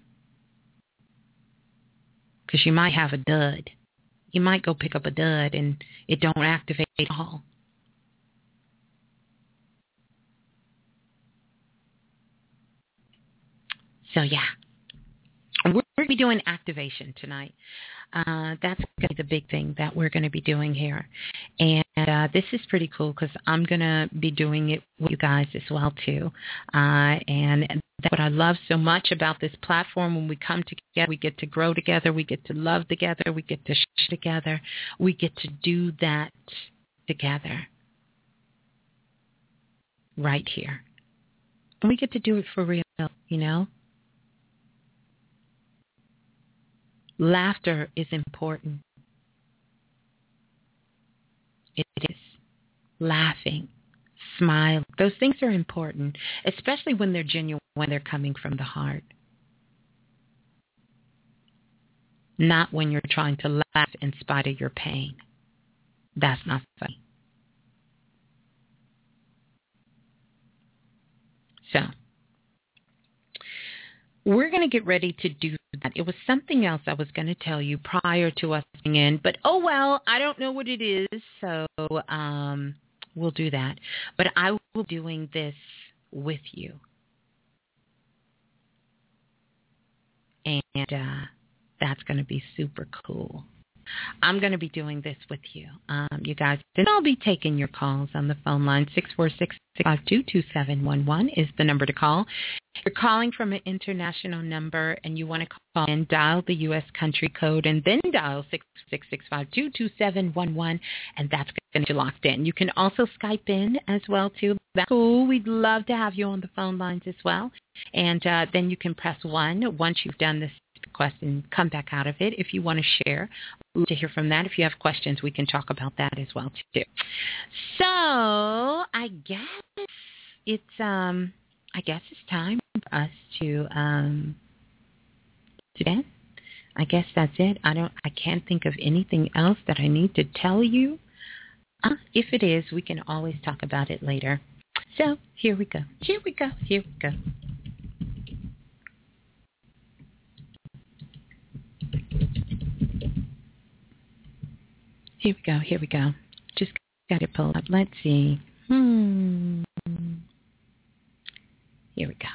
Because you might have a dud. You might go pick up a dud and it don't activate at all. So yeah, we're going to be doing activation tonight. That's going to be the big thing that we're going to be doing here. And this is pretty cool because I'm going to be doing it with you guys as well, too. And that's what I love so much about this platform. When we come together, we get to grow together. We get to love together. We get to share together. We get to do that together right here. And we get to do it for real, you know. Laughter is important. It is. Laughing, smiling. Those things are important, especially when they're genuine, when they're coming from the heart. Not when you're trying to laugh in spite of your pain. That's not funny. So, we're going to get ready to do that. It was something else I was going to tell you prior to us being in, but oh well, I don't know what it is, so we'll do that. But I will be doing this with you. And that's going to be super cool. I'm going to be doing this with you. You guys, and I'll be taking your calls on the phone line. 646-652-2711 is the number to call. If you're calling from an international number and you want to call and dial the U.S. country code and then dial 646-652-2711, and that's going to get you locked in. You can also Skype in as well, too. That's cool. We'd love to have you on the phone lines as well. And then you can press 1 once you've done this request and come back out of it. If you want to share, we'd love to hear from that. If you have questions, we can talk about that as well, too. So I guess it's time for us to end. I guess that's it. I can't think of anything else that I need to tell you. If it is, we can always talk about it later. So here we go. Here we go. Here we go. Here we go. Here we go. Just got it pulled up. Let's see. Here we go.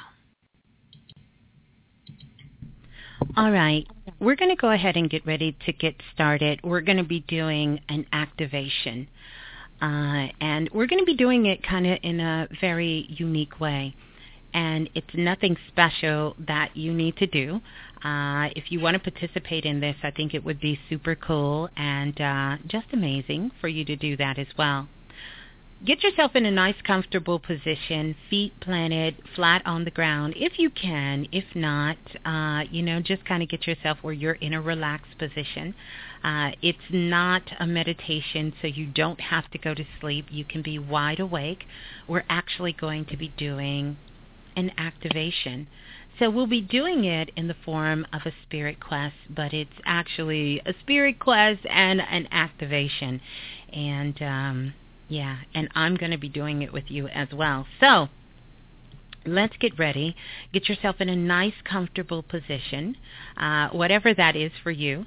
All right. We're going to go ahead and get ready to get started. We're going to be doing an activation. And we're going to be doing it kind of in a very unique way. And it's nothing special that you need to do. If you want to participate in this, I think it would be super cool and just amazing for you to do that as well. Get yourself in a nice, comfortable position, feet planted, flat on the ground, if you can. If not, just kind of get yourself where you're in a relaxed position. It's not a meditation, so you don't have to go to sleep. You can be wide awake. We're actually going to be doing an activation. So we'll be doing it in the form of a spirit quest, but it's actually a spirit quest and an activation. And and I'm going to be doing it with you as well. So let's get ready. Get yourself in a nice, comfortable position, whatever that is for you.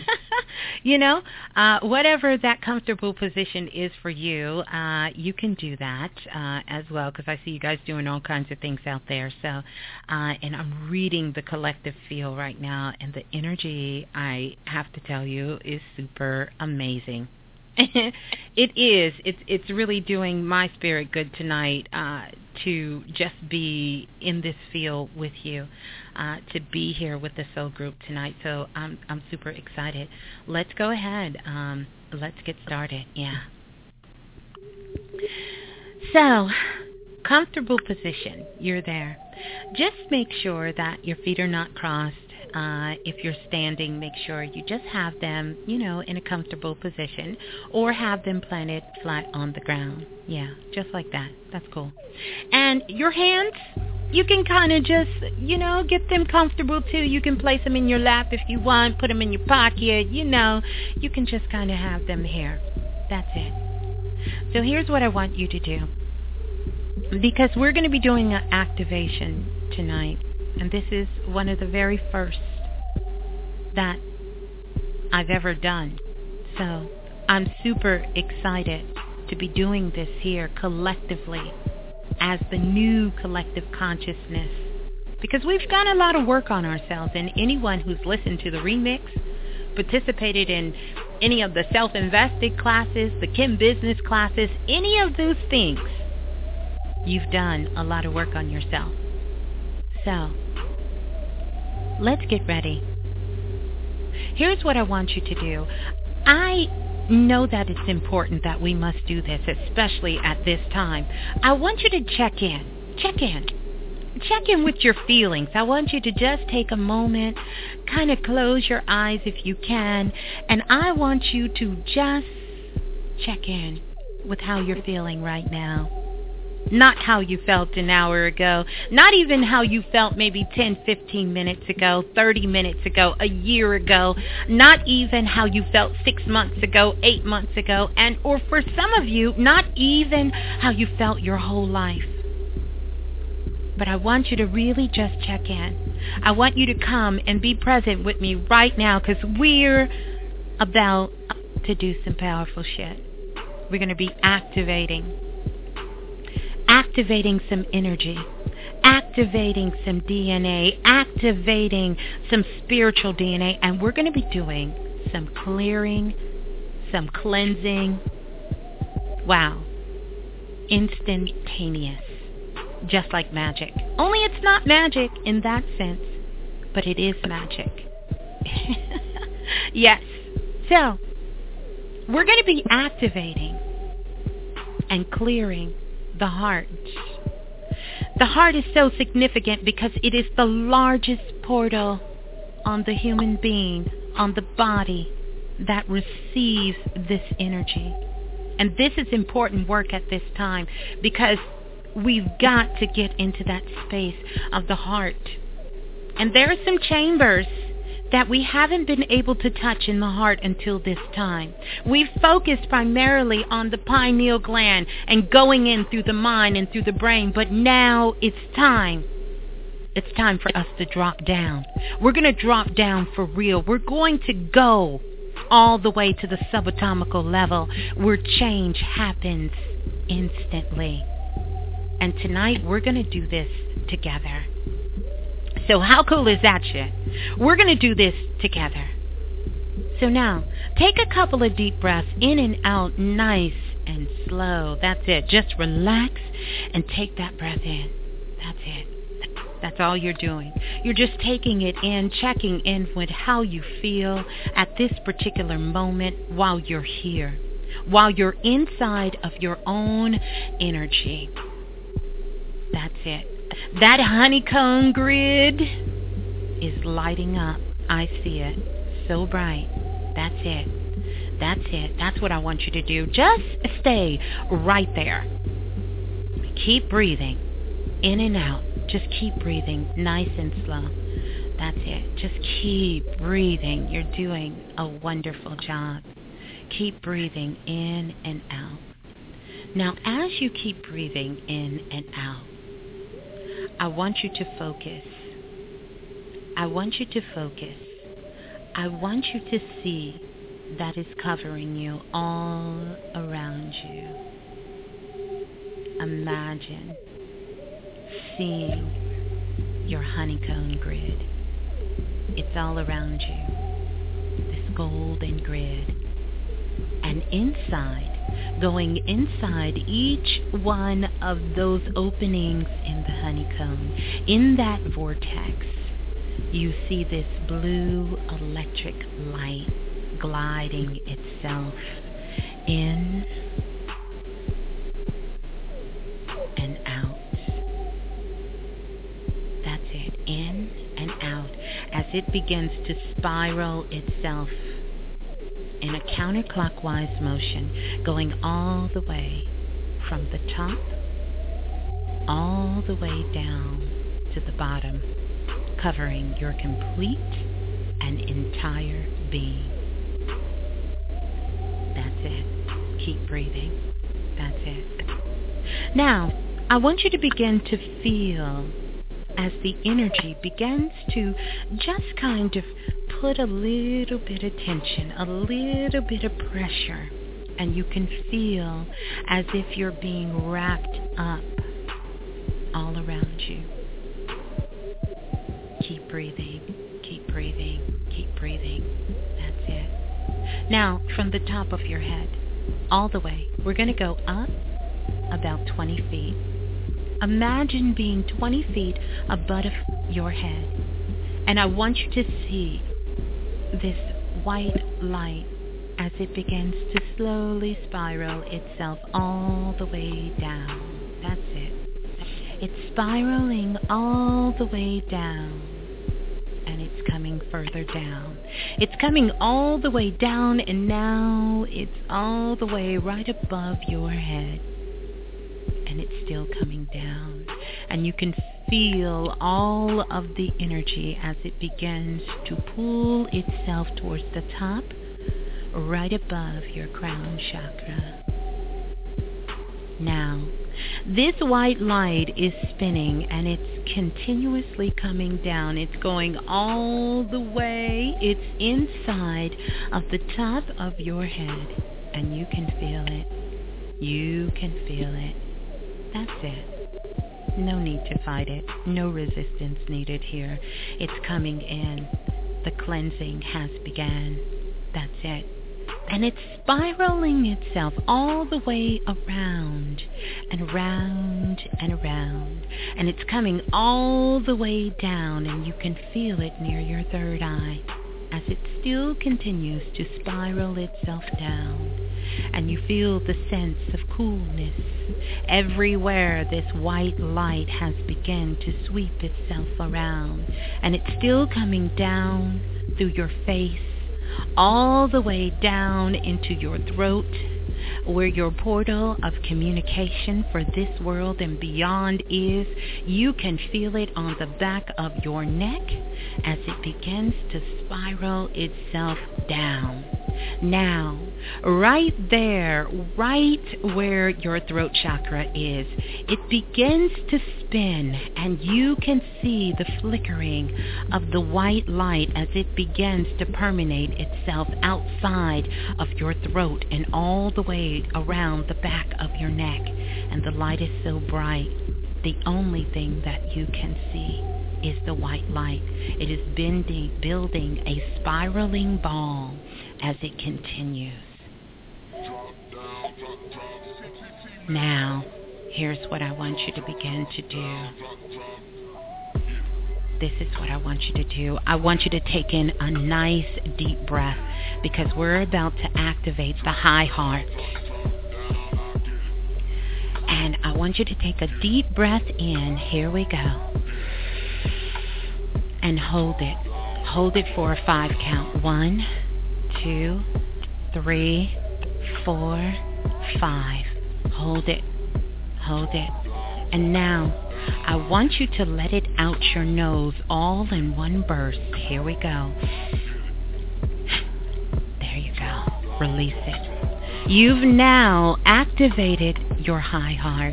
Whatever that comfortable position is for you, you can do that as well, because I see you guys doing all kinds of things out there. So, and I'm reading the collective feel right now, and the energy, I have to tell you, is super amazing. It is. It's really doing my spirit good tonight to just be in this field with you, to be here with the Soul Group tonight. So I'm super excited. Let's go ahead. Let's get started. Yeah. So, comfortable position. You're there. Just make sure that your feet are not crossed. If you're standing, make sure you just have them, in a comfortable position, or have them planted flat on the ground. Yeah, just like that. That's cool. And your hands, you can kind of just, get them comfortable too. You can place them in your lap if you want, put them in your pocket, you can just kind of have them here. That's it. So here's what I want you to do. Because we're going to be doing an activation tonight. And this is one of the very first that I've ever done. So I'm super excited to be doing this here collectively as the new collective consciousness. Because we've done a lot of work on ourselves. And anyone who's listened to the remix, participated in any of the self-invested classes, the Kim Business classes, any of those things, you've done a lot of work on yourself. So, let's get ready. Here's what I want you to do. I know that it's important that we must do this, especially at this time. I want you to check in. Check in with your feelings. I want you to just take a moment, kind of close your eyes if you can, and I want you to just check in with how you're feeling right now. Not how you felt an hour ago. Not even how you felt maybe 10, 15 minutes ago, 30 minutes ago, a year ago. Not even how you felt 6 months ago, 8 months ago. Or for some of you, not even how you felt your whole life. But I want you to really just check in. I want you to come and be present with me right now, because we're about to do some powerful shit. We're going to be activating some energy, activating some DNA, activating some spiritual DNA, and we're going to be doing some clearing, some cleansing. Wow. Instantaneous. Just like magic. Only it's not magic in that sense, but it is magic. Yes. So, we're going to be activating and clearing the heart. The heart is so significant because it is the largest portal on the human being, on the body, that receives this energy. And this is important work at this time because we've got to get into that space of the heart. And there are some chambers that we haven't been able to touch in the heart until this time. We've focused primarily on the pineal gland and going in through the mind and through the brain, but now it's time. It's time for us to drop down. We're going to drop down for real. We're going to go all the way to the subatomical level where change happens instantly. And tonight we're going to do this together. So how cool is that shit? We're going to do this together. So now, take a couple of deep breaths in and out, nice and slow. That's it. Just relax and take that breath in. That's it. That's all you're doing. You're just taking it in, checking in with how you feel at this particular moment while you're here, while you're inside of your own energy. That's it. That honeycomb grid is lighting up. I see it. So bright. That's it. That's it. That's what I want you to do. Just stay right there. Keep breathing in and out. Just keep breathing nice and slow. That's it. Just keep breathing. You're doing a wonderful job. Keep breathing in and out. Now, as you keep breathing in and out, I want you to focus. I want you to focus. I want you to see that is covering you all around you. Imagine seeing your honeycomb grid. It's all around you. This golden grid. and inside, going inside each one of those openings in the honeycomb. In that vortex, you see this blue electric light gliding itself in and out. That's it, in and out, as it begins to spiral itself in a counterclockwise motion, going all the way from the top, all the way down to the bottom, covering your complete and entire being. That's it. Keep breathing. That's it. Now, I want you to begin to feel as the energy begins to just kind of put a little bit of tension, a little bit of pressure, and you can feel as if you're being wrapped up all around you. Keep breathing, keep breathing, keep breathing. That's it. Now, from the top of your head, all the way, we're going to go up about 20 feet. Imagine being 20 feet above your head. And I want you to see this white light as it begins to slowly spiral itself all the way down. That's it. It's spiraling all the way down. And it's coming further down. It's coming all the way down, and now it's all the way right above your head. And it's still coming down. And you can feel all of the energy as it begins to pull itself towards the top, right above your crown chakra. Now, this white light is spinning, and it's continuously coming down. It's going all the way. It's inside of the top of your head, and you can feel it. You can feel it. That's it. No need to fight it. No resistance needed here. It's coming in. The cleansing has begun. That's it. And it's spiraling itself all the way around and around and around. And it's coming all the way down, and you can feel it near your third eye as it still continues to spiral itself down. And you feel the sense of coolness. Everywhere this white light has begun to sweep itself around. And it's still coming down through your face, all the way down into your throat, where your portal of communication for this world and beyond is. You can feel it on the back of your neck as it begins to spiral itself down. Now, right there, right where your throat chakra is, it begins to spin, and you can see the flickering of the white light as it begins to permeate itself outside of your throat and all the way around the back of your neck. And the light is so bright, the only thing that you can see is the white light. It is building a spiraling ball as it continues. Now, here's what I want you to begin to do. This is what I want you to do. I want you to take in a nice deep breath, because we're about to activate the high heart. And I want you to take a deep breath in. Here we go. And hold it. Hold it for a 5 count. 1, 2, 3, 4, 5. Hold it. Hold it. And now, I want you to let it out your nose all in one burst. Here we go. There you go. Release it. You've now activated your high heart.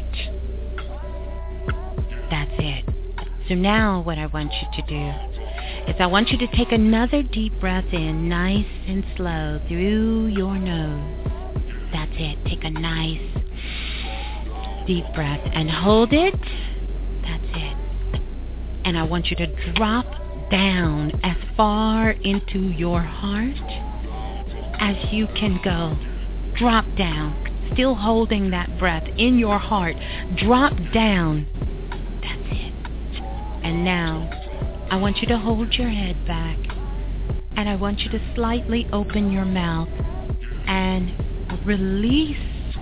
That's it. So now what I want you to do is I want you to take another deep breath in, nice and slow, through your nose. That's it. Take a nice deep breath and hold it. That's it. And I want you to drop down as far into your heart as you can go. drop down, still holding that breath in your heart. Drop down. That's it. And now, I want you to hold your head back, and I want you to slightly open your mouth and release.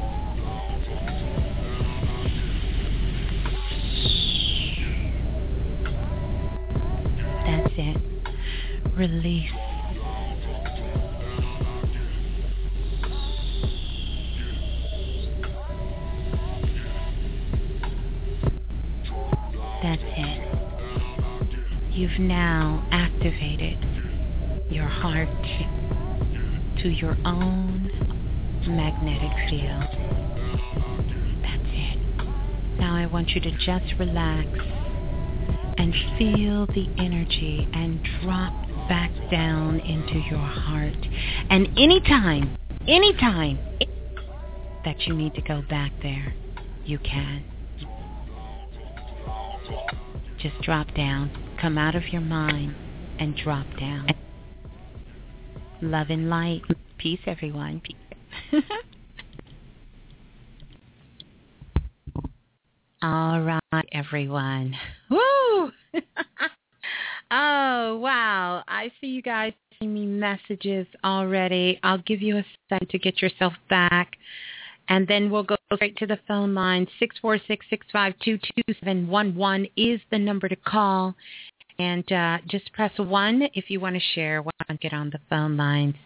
That's it. Release. That's it. You've now activated your heart to your own magnetic field. That's it. Now I want you to just relax and feel the energy and drop back down into your heart. And anytime that you need to go back there, you can. Just drop down. Come out of your mind and drop down. Love and light. Peace, everyone. Peace. All right, everyone. Woo! Oh, wow. I see you guys sending me messages already. I'll give you a second to get yourself back, and then we'll go straight to the phone line. 646-652-2711 is the number to call. And just press 1 if you want to share. We'll get on the phone lines.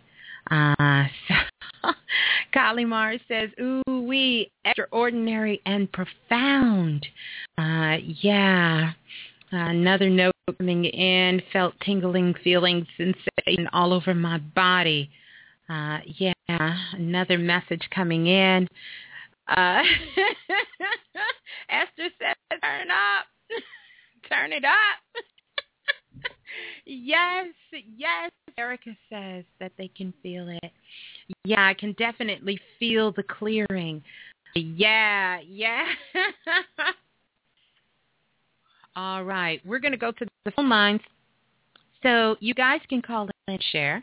Kalimar says, ooh-wee, extraordinary and profound. Yeah. Another note coming in, felt tingling feeling sensation all over my body. Yeah, another message coming in. Esther says, turn up. Turn it up. Yes. Erica says that they can feel it. Yeah, I can definitely feel the clearing. Yeah. All right, we're going to go to the phone lines. So you guys can call and share.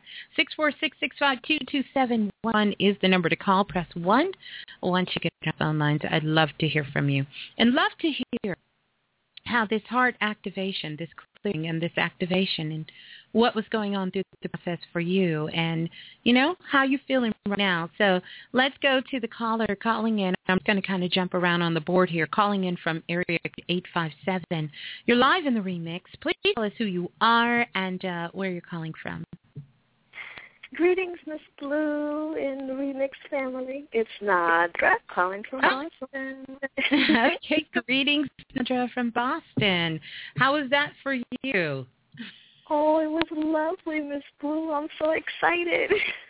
646-652-2711 is the number to call. Press 1 once you get on the phone lines. I'd love to hear from you. And love to hear how this heart activation, this clearing and this activation, and what was going on through the process for you, and, you know, how you're feeling right now. So let's go to the caller calling in. I'm going to kind of jump around on the board here. Calling in from area 857. You're live in the remix. Please tell us who you are and where you're calling from. Greetings, Miss Blue and the Remix family. It's Nadra calling from Boston. Okay, greetings, Nadra from Boston. How was that for you? Oh, it was lovely, Miss Blue. I'm so excited.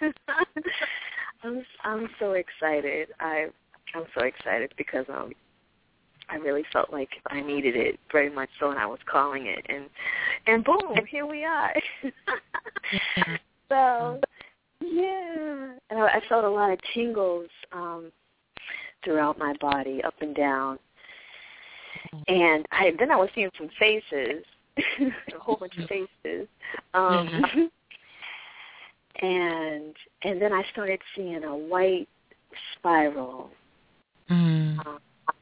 I'm so excited. I'm so excited because I really felt like I needed it very much so, and I was calling it, and boom, here we are. So, yeah, and I felt a lot of tingles throughout my body, up and down, and then I was seeing some faces, a whole bunch of faces, and then I started seeing a white spiral, a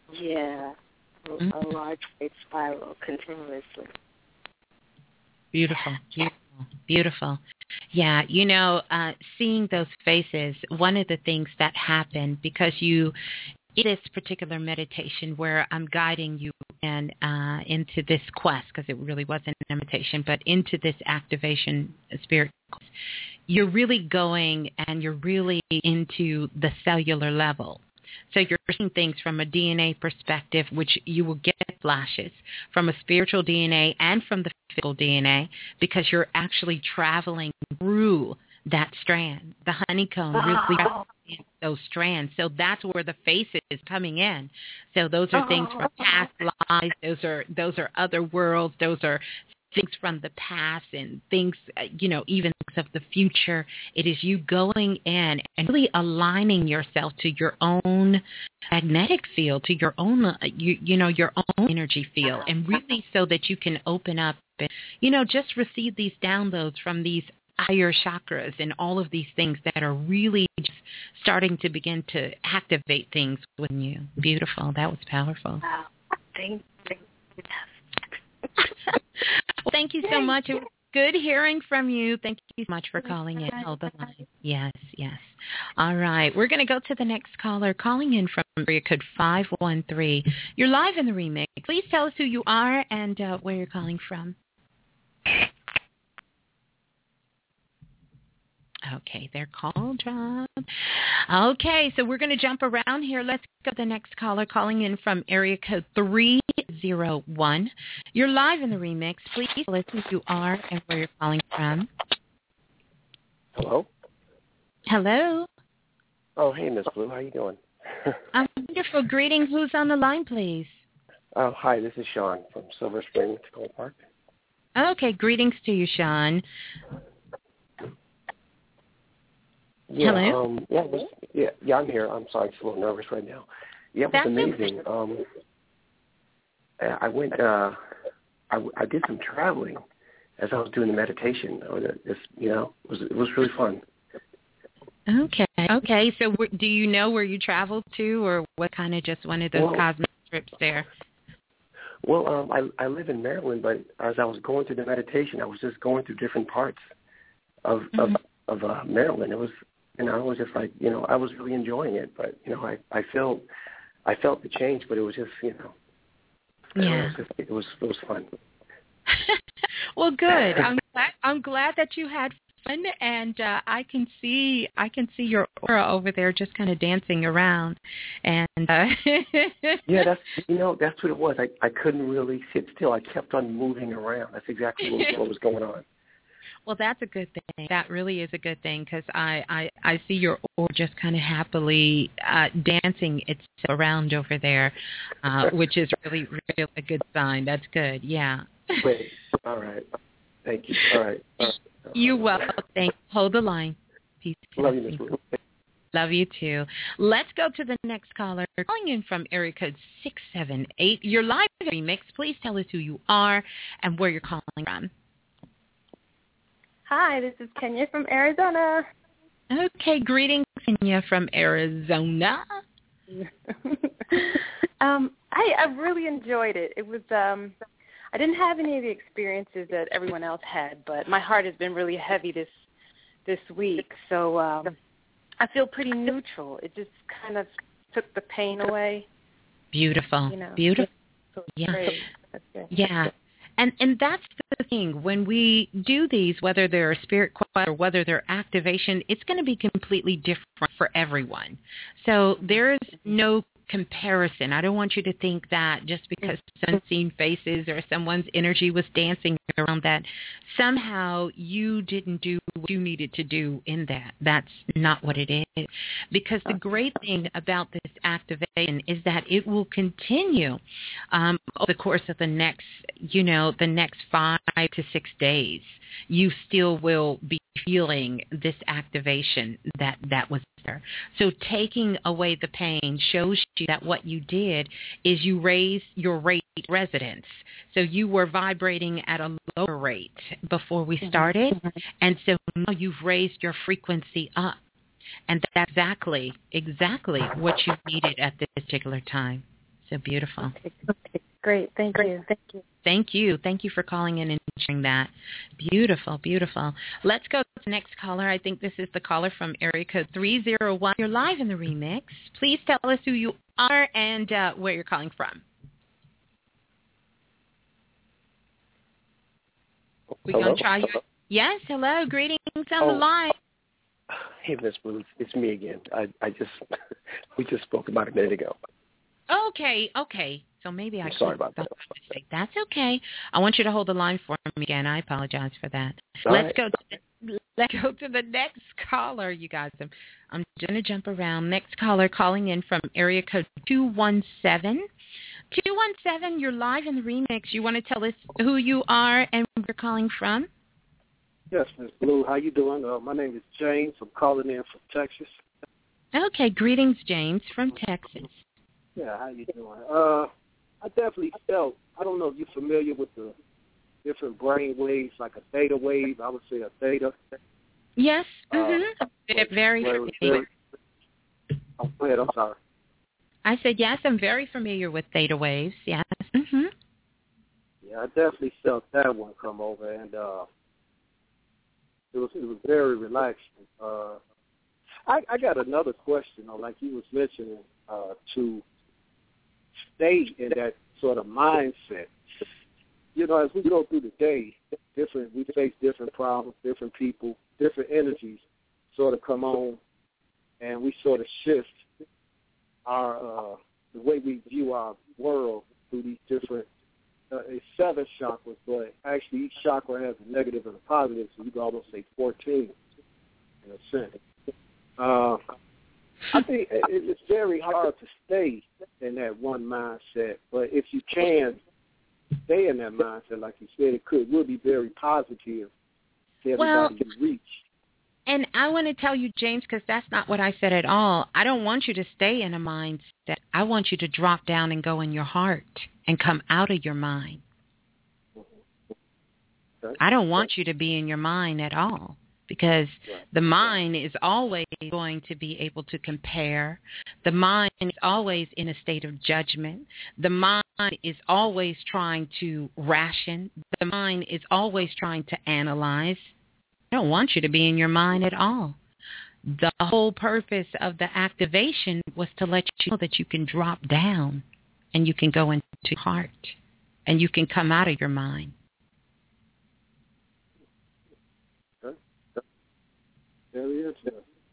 large white spiral continuously. Beautiful. Yeah, you know, seeing those faces, one of the things that happened, because in this particular meditation where I'm guiding you into this quest, because it really wasn't a meditation, but into this activation spirit quest, you're really going and you're really into the cellular level. So you're seeing things from a DNA perspective, which you will get flashes from a spiritual DNA and from the physical DNA, because you're actually traveling through that strand. The honeycomb really those strands. So that's where the face is coming in. So those are things from past lives. Those are other worlds. Those are things from the past and things, even things of the future. It is you going in and really aligning yourself to your own magnetic field, to your own, your own energy field, and really so that you can open up and, just receive these downloads from these higher chakras and all of these things that are really just starting to begin to activate things within you. Beautiful. That was powerful. Wow. Thank you. Well, thank you so much. It was good hearing from you. Thank you so much for calling in. Hold the line. Yes. All right. We're going to go to the next caller calling in from area code 513. You're live in the remix. Please tell us who you are and where you're calling from. Okay, their call dropped. Okay, so we're going to jump around here. Let's go to the next caller calling in from area code 301. You're live in the remix. Please tell us who you are and where you're calling from. Hello? Hello. Oh, hey, Miss Blue. How you doing? I'm wonderful. Greetings. Who's on the line, please? Hi, this is Sean from Silver Spring, Tacoma Park. Okay, greetings to you, Sean. Yeah, Hello? Yeah, I'm here. I'm sorry, I'm just a little nervous right now. Yeah, it was amazing. I went. I did some traveling as I was doing the meditation. It was really fun. Okay. So, do you know where you traveled to, or what kind of just one of those cosmic trips there? Well, I live in Maryland, but as I was going through the meditation, I was just going through different parts of Maryland. It was. It was just like, I was really enjoying it, but, I felt the change, but it was just, it was fun. Well, good. I'm glad that you had fun, and I can see your aura over there just kind of dancing around, and yeah, that's what it was. I couldn't really sit still. I kept on moving around. That's exactly what was going on. Well, that's a good thing. That really is a good thing because I see your aura just kind of happily dancing itself around over there, which is really, really a good sign. That's good. Yeah. Great. All right. Thank you. All right. You're welcome. Thanks. Hold the line. Peace. Love you, Ms. Blue. Love you too. Let's go to the next caller calling in from area code 678. You're live in the remix. Please tell us who you are and where you're calling from. Hi, this is Kenya from Arizona. Okay, greetings, Kenya from Arizona. I really enjoyed it. It was I didn't have any of the experiences that everyone else had, but my heart has been really heavy this week, so I feel pretty neutral. It just kind of took the pain away. Beautiful. Beautiful. So yeah. That's good. Yeah. And that's the thing. When we do these, whether they're a spirit quiet or whether they're activation, it's going to be completely different for everyone. So there's no comparison. I don't want you to think that just because someone's seen faces or someone's energy was dancing around that somehow you didn't do what you needed to do in that. That's not what it is. Because the great thing about this activation is that it will continue over the course of the next 5 to 6 days. You still will be feeling this activation that was there. So taking away the pain shows you that what you did is you raised your rate resonance. So you were vibrating at a lower rate before we started, and so now you've raised your frequency up. And that's exactly what you needed at this particular time. So beautiful. Okay. Great. Thank you. Thank you for calling in and sharing that. Beautiful, beautiful. Let's go to the next caller. I think this is the caller from area code 301. You're live in the remix. Please tell us who you are and where you're calling from. We're going to try your... Yes, hello. Greetings on the line. Hey, Miss Blue. It's me again. We just spoke about a minute ago. Okay. So maybe I'm sorry about that. That's okay. I want you to hold the line for me again. I apologize for that. Let's go to the next caller, you guys. I'm going to jump around. Next caller calling in from area code 217. 217, you're live in the remix. You want to tell us who you are and where you're calling from? Yes, Ms. Blue. How you doing? My name is James. I'm calling in from Texas. Okay, greetings, James, from Texas. Yeah, how you doing? I definitely felt, I don't know if you're familiar with the different brain waves, like a theta wave. I would say a theta. Yes. Very familiar. Oh, go ahead. I'm sorry. I said yes. I'm very familiar with theta waves. Yes. Yeah, I definitely felt that one come over, and it was very relaxing. I got another question, like you was mentioning, to stay in that sort of mindset. You know, as we go through the day, we face different problems, different people, different energies sort of come on, and we sort of shift our the way we view our world through these different. It's 7 chakras, but actually each chakra has a negative and a positive, so you could almost say 14 in a sense. I think it's very hard to stay in that one mindset, but if you can stay in that mindset, like you said, it will be very positive to everybody you reach. And I want to tell you, James, because that's not what I said at all. I don't want you to stay in a mindset. I want you to drop down and go in your heart and come out of your mind. Okay. I don't want you to be in your mind at all, because the mind is always going to be able to compare. The mind is always in a state of judgment. The mind is always trying to ration. The mind is always trying to analyze. I don't want you to be in your mind at all. The whole purpose of the activation was to let you know that you can drop down and you can go into your heart and you can come out of your mind. Okay. Very interesting.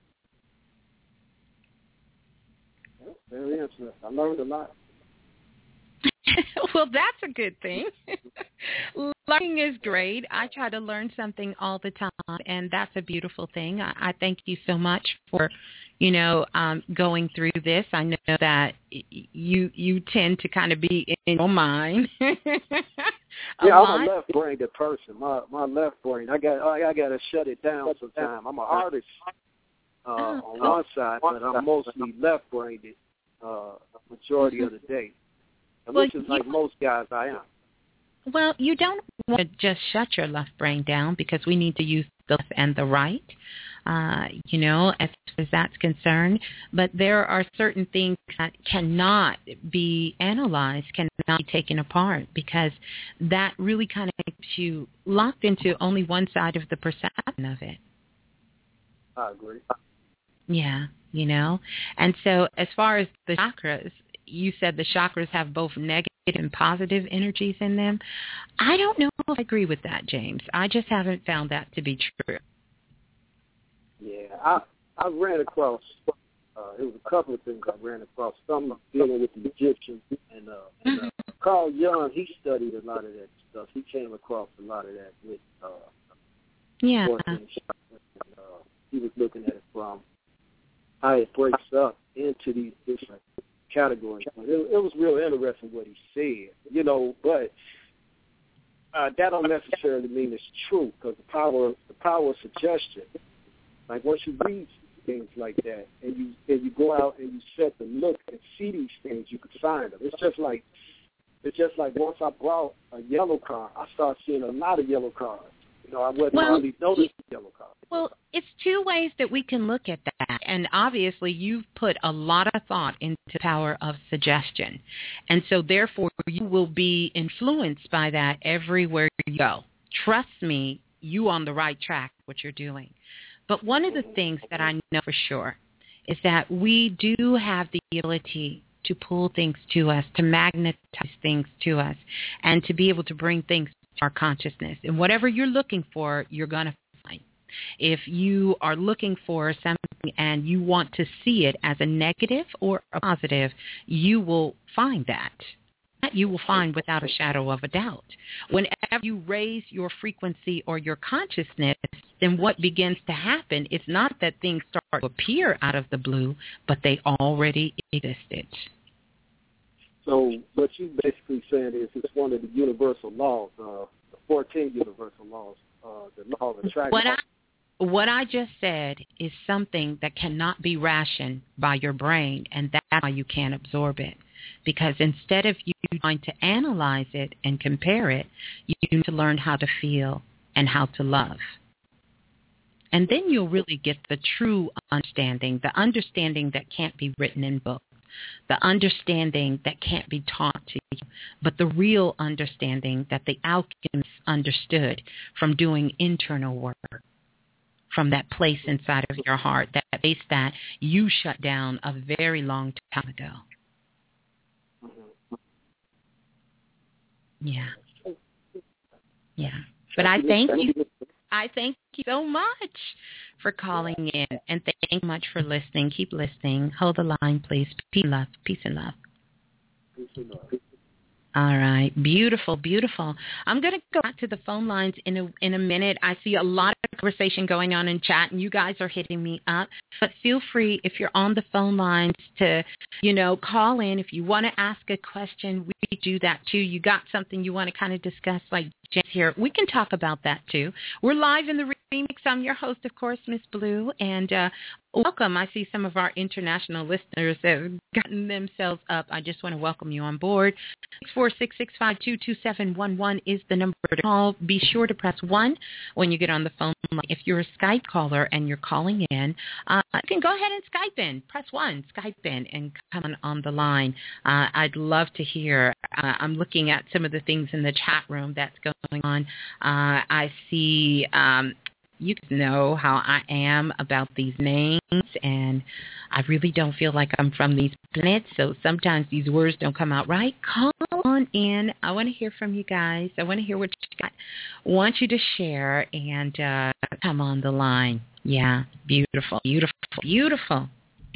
Very interesting. I learned a lot. Well, that's a good thing. Learning is great. I try to learn something all the time, and that's a beautiful thing. I thank you so much for, going through this. I know that you tend to kind of be in your mind. I'm a left-brained person. My left brain, I got to shut it down sometimes. I'm an artist on one side, but I'm mostly left-brained majority of the day. Which is like most guys I am. Well, you don't want to just shut your left brain down, because we need to use the left and the right, as that's concerned. But there are certain things that cannot be analyzed, cannot be taken apart, because that really kind of keeps you locked into only one side of the perception of it. I agree. Yeah, And so as far as the chakras, you said the chakras have both negative and positive energies in them. I don't know if I agree with that, James. I just haven't found that to be true. Yeah, I ran across, it was a couple of things I ran across. Some dealing with the Egyptians. And Carl Jung, he studied a lot of that stuff. He came across a lot of that with yeah. And, he was looking at it from how it breaks up into these different categories. It was real interesting what he said, but that don't necessarily mean it's true, because the power of suggestion, like once you read things like that and you go out and you set the look and see these things, you can find them. It's just like once I brought a yellow car, I started seeing a lot of yellow cars. I wasn't really noticing yellow cars. Well, it's two ways that we can look at that. And obviously, you've put a lot of thought into the power of suggestion. And so, therefore, you will be influenced by that everywhere you go. Trust me, you on the right track, what you're doing. But one of the things that I know for sure is that we do have the ability to pull things to us, to magnetize things to us, and to be able to bring things to our consciousness. And whatever you're looking for, you're going to find. If you are looking for something and you want to see it as a negative or a positive, you will find that. That you will find without a shadow of a doubt. Whenever you raise your frequency or your consciousness, then what begins to happen is not that things start to appear out of the blue, but they already existed. So what you basically saying is it's one of the universal laws, the 14 universal laws, the law of attraction. What I just said is something that cannot be rationed by your brain, and that's why you can't absorb it. because instead of you trying to analyze it and compare it, you need to learn how to feel and how to love. And then you'll really get the true understanding, the understanding that can't be written in books, the understanding that can't be taught to you, but the real understanding that the alchemists understood from doing internal work, from that place inside of your heart, that place that you shut down a very long time ago. Yeah. Yeah. But I thank you. I thank you so much for calling in, and thank you much for listening. Keep listening. Hold the line, please. Peace and love. Peace and love. Peace and love. All right. Beautiful, beautiful. I'm going to go back to the phone lines in a minute. I see a lot of conversation going on in chat, and you guys are hitting me up. But feel free, if you're on the phone lines, to, call in. If you want to ask a question, we do that too. You got something you want to kind of discuss, like James here, we can talk about that too. We're live in the remix. I'm your host, of course, Miss Blue, and welcome. I see some of our international listeners have gotten themselves up. I just want to welcome you on board. 646-652-2711 is the number to call. Be sure to press 1 when you get on the phone. If you're a Skype caller and you're calling in, you can go ahead and Skype in. Press 1, Skype in, and come on the line. I'd love to hear. I'm looking at some of the things in the chat room that's going on. I see you know how I am about these names, and I really don't feel like I'm from these planets, so sometimes these words don't come out right. Call on in. I want to hear from you guys. I want to hear what you got. I want you to share and come on the line. Yeah, beautiful, beautiful, beautiful.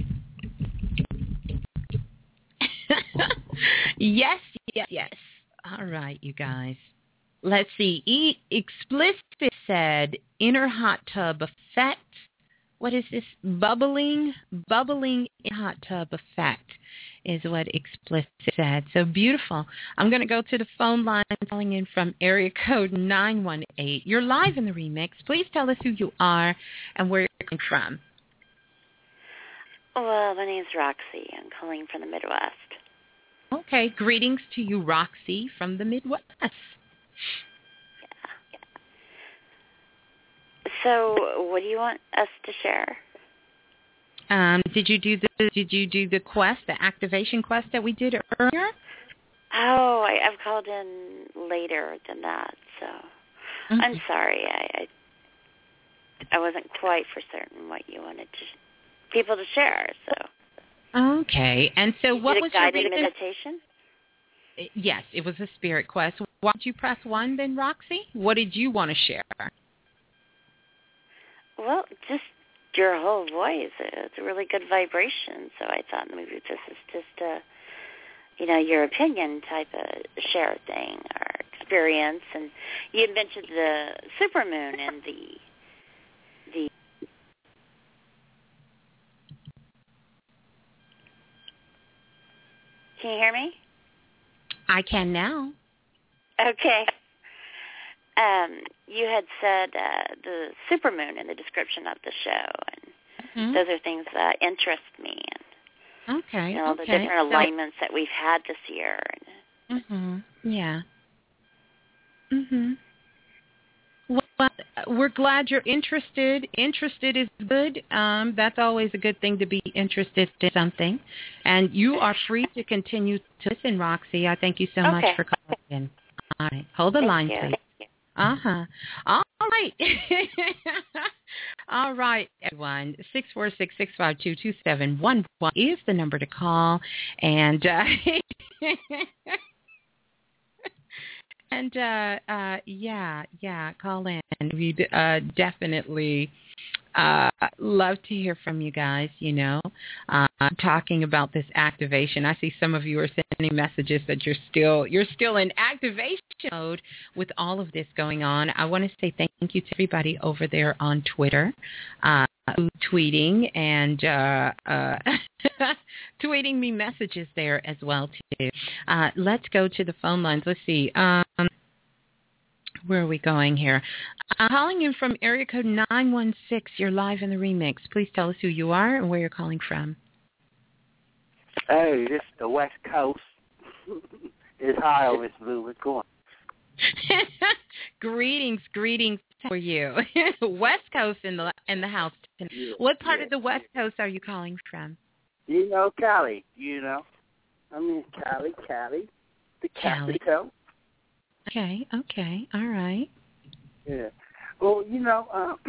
Yes, yes, yes. All right, you guys. Let's see. Explicit said inner hot tub effect. What is this? Bubbling in hot tub effect is what Explicit said. So beautiful. I'm going to go to the phone line calling in from area code 918. You're live in the remix. Please tell us who you are and where you're coming from. Well, my name's Roxy. I'm calling from the Midwest. Okay. Greetings to you, Roxy, from the Midwest. Yeah. So, what do you want us to share? Did you do the quest, the activation quest that we did earlier? Oh, I've called in later than that, so I'm sorry. I wasn't quite for certain what you wanted people to share. So. Okay, and so what was your guided meditation? Yes, it was a spirit quest. Why did you press 1 then, Roxy? What did you want to share? Well, just your whole voice. It's a really good vibration. So I thought maybe this is just a, your opinion type of share thing or experience. And you mentioned the supermoon and the. Can you hear me? I can now. Okay. You had said the supermoon in the description of the show, and those are things that interest me. And, okay. The different alignments that we've had this year. Yeah. Well, we're glad you're interested. Interested is good. That's always a good thing to be interested in something. And you are free to continue to listen, Roxy. I thank you so much for calling in. All right. Hold the line, please. All right. All right, everyone. 646-652-2711 is the number to call. And call in. We'd definitely love to hear from you guys, talking about this activation. I see some of you are sending messages that you're still in activation mode with all of this going on. I want to say thank you to everybody over there on Twitter, tweeting and tweeting me messages there as well too. Let's go to the phone lines. Let's see. Where are we going here? Calling in from area code 916. You're live in the remix. Please tell us who you are and where you're calling from. Hey, this is the West Coast. It's high on Miss Blue. What's going Greetings for you. West Coast in the house. Yeah, What part of the West Coast are you calling from? You know, Cali, you know. I mean, Cali, the capital. Okay, all right. Yeah. Well, you know,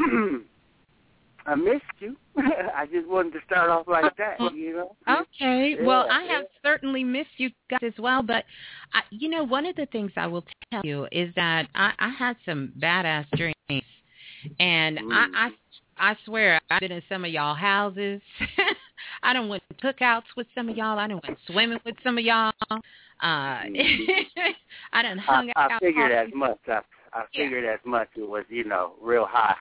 I missed you. I just wanted to start off like that, you know. Okay. Yeah, Well, I have certainly missed you guys as well, but, you know, one of the things I will tell you is that I had some badass dreams, and I swear I've been in some of y'all houses. I done went to cookouts with some of y'all. I done went swimming with some of y'all. I done hung out. I figured as much. I figured as much. It was, you know, real high.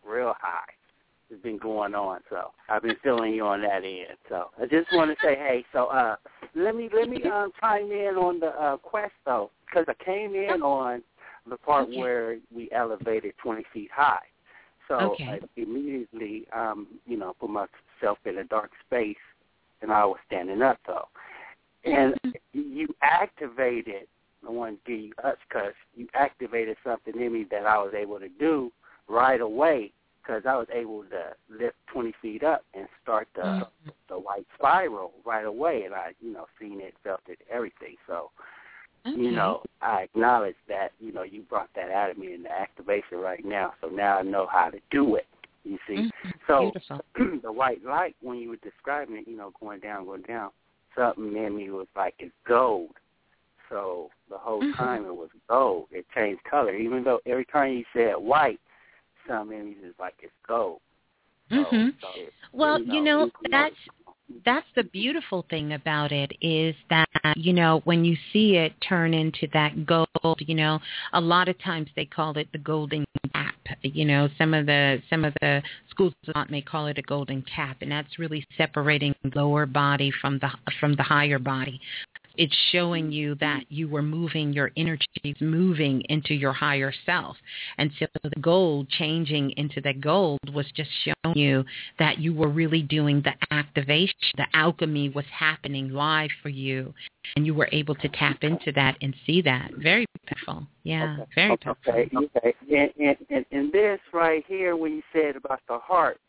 It's been going on, so I've been feeling you on that end. So I just want to say, hey, so let me chime in on the quest though, because I came in on the part where we elevated 20 feet high. So I immediately, you know, put myself in a dark space, and I was standing up though, and you activated. I want to give you ups because you activated something in me that I was able to do right away. Because I was able to lift 20 feet up and start the white spiral right away, and I, you know, seen it, felt it, everything. So, you know, I acknowledge that, you know, you brought that out of me in the activation right now. So now I know how to do it. You see, so the white light when you were describing it, you know, going down, something in me was like it's gold. So the whole time it was gold. It changed color, even though every time you said white. Some images is like it's gold. So, well, you know, that's the beautiful thing about it is that, you know, when you see it turn into that gold, you know, a lot of times they call it the golden cap. You know, some of the schools of thought may call it a golden cap, and that's really separating the lower body from the higher body. It's showing you that you were moving, your energy moving into your higher self. And so the gold, changing into the gold, was just showing you that you were really doing the activation. The alchemy was happening live for you, and you were able to tap into that and see that. Very powerful. Yeah, very powerful. Okay. And this right here, when you said about the heart,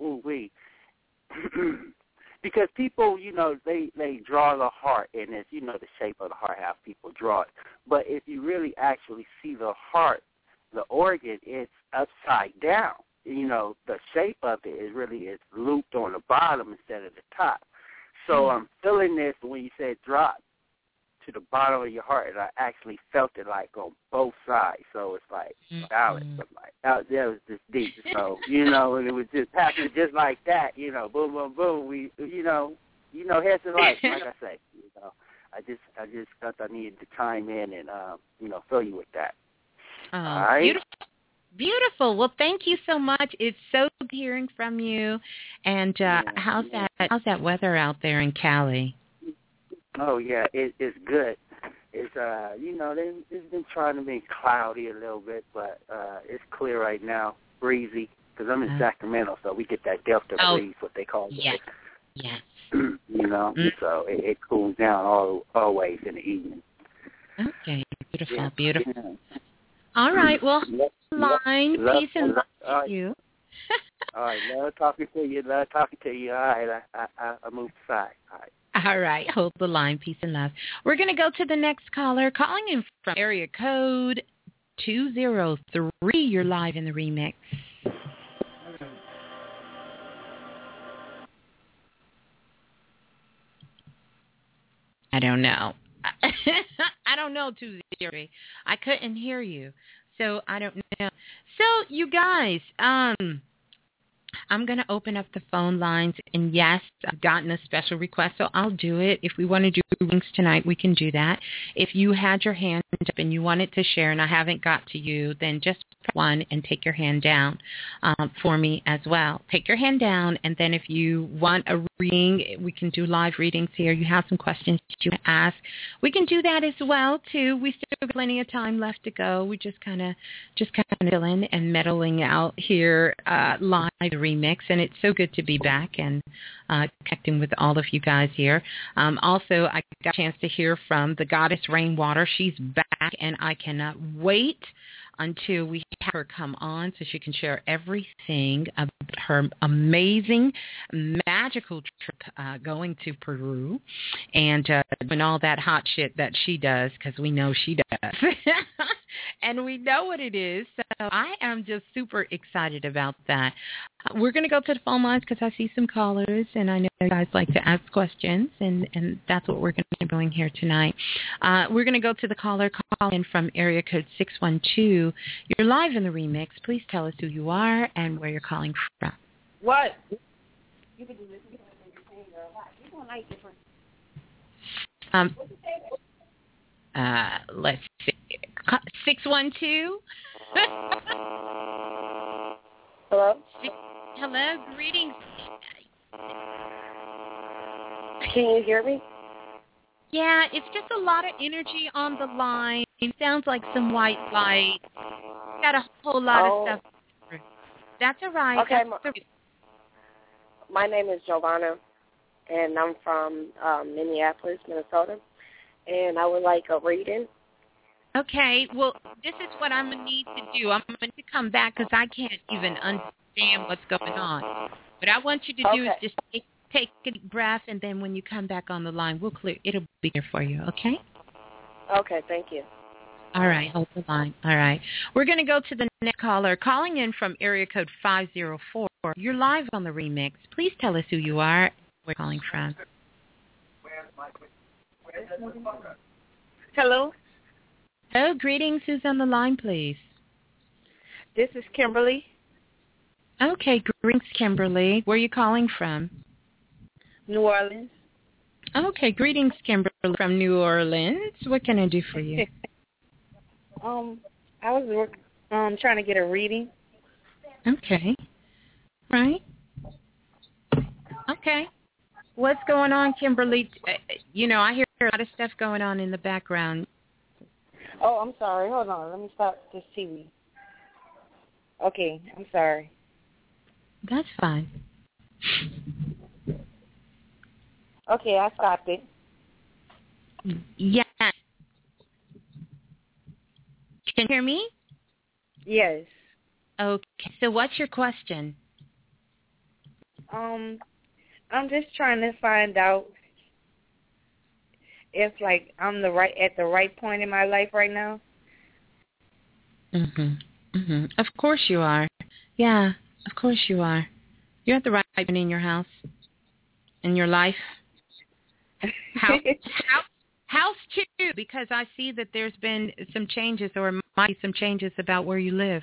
because people, you know, they draw the heart, and it's, you know, the shape of the heart, how people draw it. But if you really actually see the heart, the organ, it's upside down. You know, the shape of it is really it's looped on the bottom instead of the top. So I'm feeling this when you said drop to the bottom of your heart, and I actually felt it like on both sides. So it's like balance. I'm like, that was just deep. So, you know, and it was just happening just like that, you know, boom, boom, boom. We, you know, heads and lights, like I say. You know, I just felt I needed to chime in and, you know, fill you with that. Oh, all right? Beautiful. Well, thank you so much. It's so good hearing from you. And how's that weather out there in Cali? Oh, yeah, it's good. It's, you know, it's been trying to be cloudy a little bit, but it's clear right now, breezy, because I'm in Sacramento, so we get that Delta breeze, what they call it. Yes. You know, so it cools down always in the evening. Okay, beautiful. Yeah. All right, well, peace and love to you. All right, love talking to you. All right, I moved aside. All right. All right, hold the line, peace and love. We're going to go to the next caller, calling in from area code 203. You're live in the remix. I don't know. I don't know, 203. I couldn't hear you, so I don't know. So, you guys, I'm going to open up the phone lines, and yes, I've gotten a special request, so I'll do it. If we want to do readings tonight, we can do that. If you had your hand up and you wanted to share and I haven't got to you, then just press 1 and take your hand down for me as well. Take your hand down, and then if you want a reading, we can do live readings here. You have some questions you want to ask, we can do that as well, too. We still have plenty of time left to go. We just kind of filling and meddling out here live the remix. Remix, and it's so good to be back and connecting with all of you guys here. Also, I got a chance to hear from the Goddess Rainwater. She's back, and I cannot wait until we have her come on so she can share everything about her amazing, magical trip going to Peru and doing all that hot shit that she does, because we know she does. And we know what it is. So I am just super excited about that. We're going to go to the phone lines because I see some callers, and I know you guys like to ask questions, and that's what we're going to be doing here tonight. We're going to go to the caller in from area code 612. You're live in the remix. Please tell us who you are and where you're calling from. What? You can do this. You don't like different. Let's see. 612. Hello? Hello, greetings. Can you hear me? Yeah, it's just a lot of energy on the line. It sounds like some white light. Got a whole lot of stuff. That's all right. Okay. My name is Giovanna, and I'm from Minneapolis, Minnesota, and I would like a reading. Okay, well, this is what I'm going to need to do. I'm going to come back because I can't even understand what's going on. What I want you to do is just take a deep breath, and then when you come back on the line, it'll be here for you, okay? Okay, thank you. All right, hold the line. All right. We're going to go to the next caller, calling in from area code 504. You're live on the remix. Please tell us who you are and where you're calling from. Hello? Hello, greetings. Who's on the line, please? This is Kimberly. Okay, greetings, Kimberly. Where are you calling from? New Orleans. Okay, greetings, Kimberly from New Orleans. What can I do for you? I was trying to get a reading. Okay. Right. Okay. What's going on, Kimberly? I hear a lot of stuff going on in the background. Oh, I'm sorry. Hold on. Let me stop this TV. Okay, I'm sorry. That's fine. Okay, I stopped it. Yeah. Can you hear me? Yes. Okay, so what's your question? I'm just trying to find out if I'm at the right point in my life right now. Of course you are. Yeah, of course you are. You're at the right point in your house, in your life. House too, because I see that there's been some changes, or might be some changes about where you live.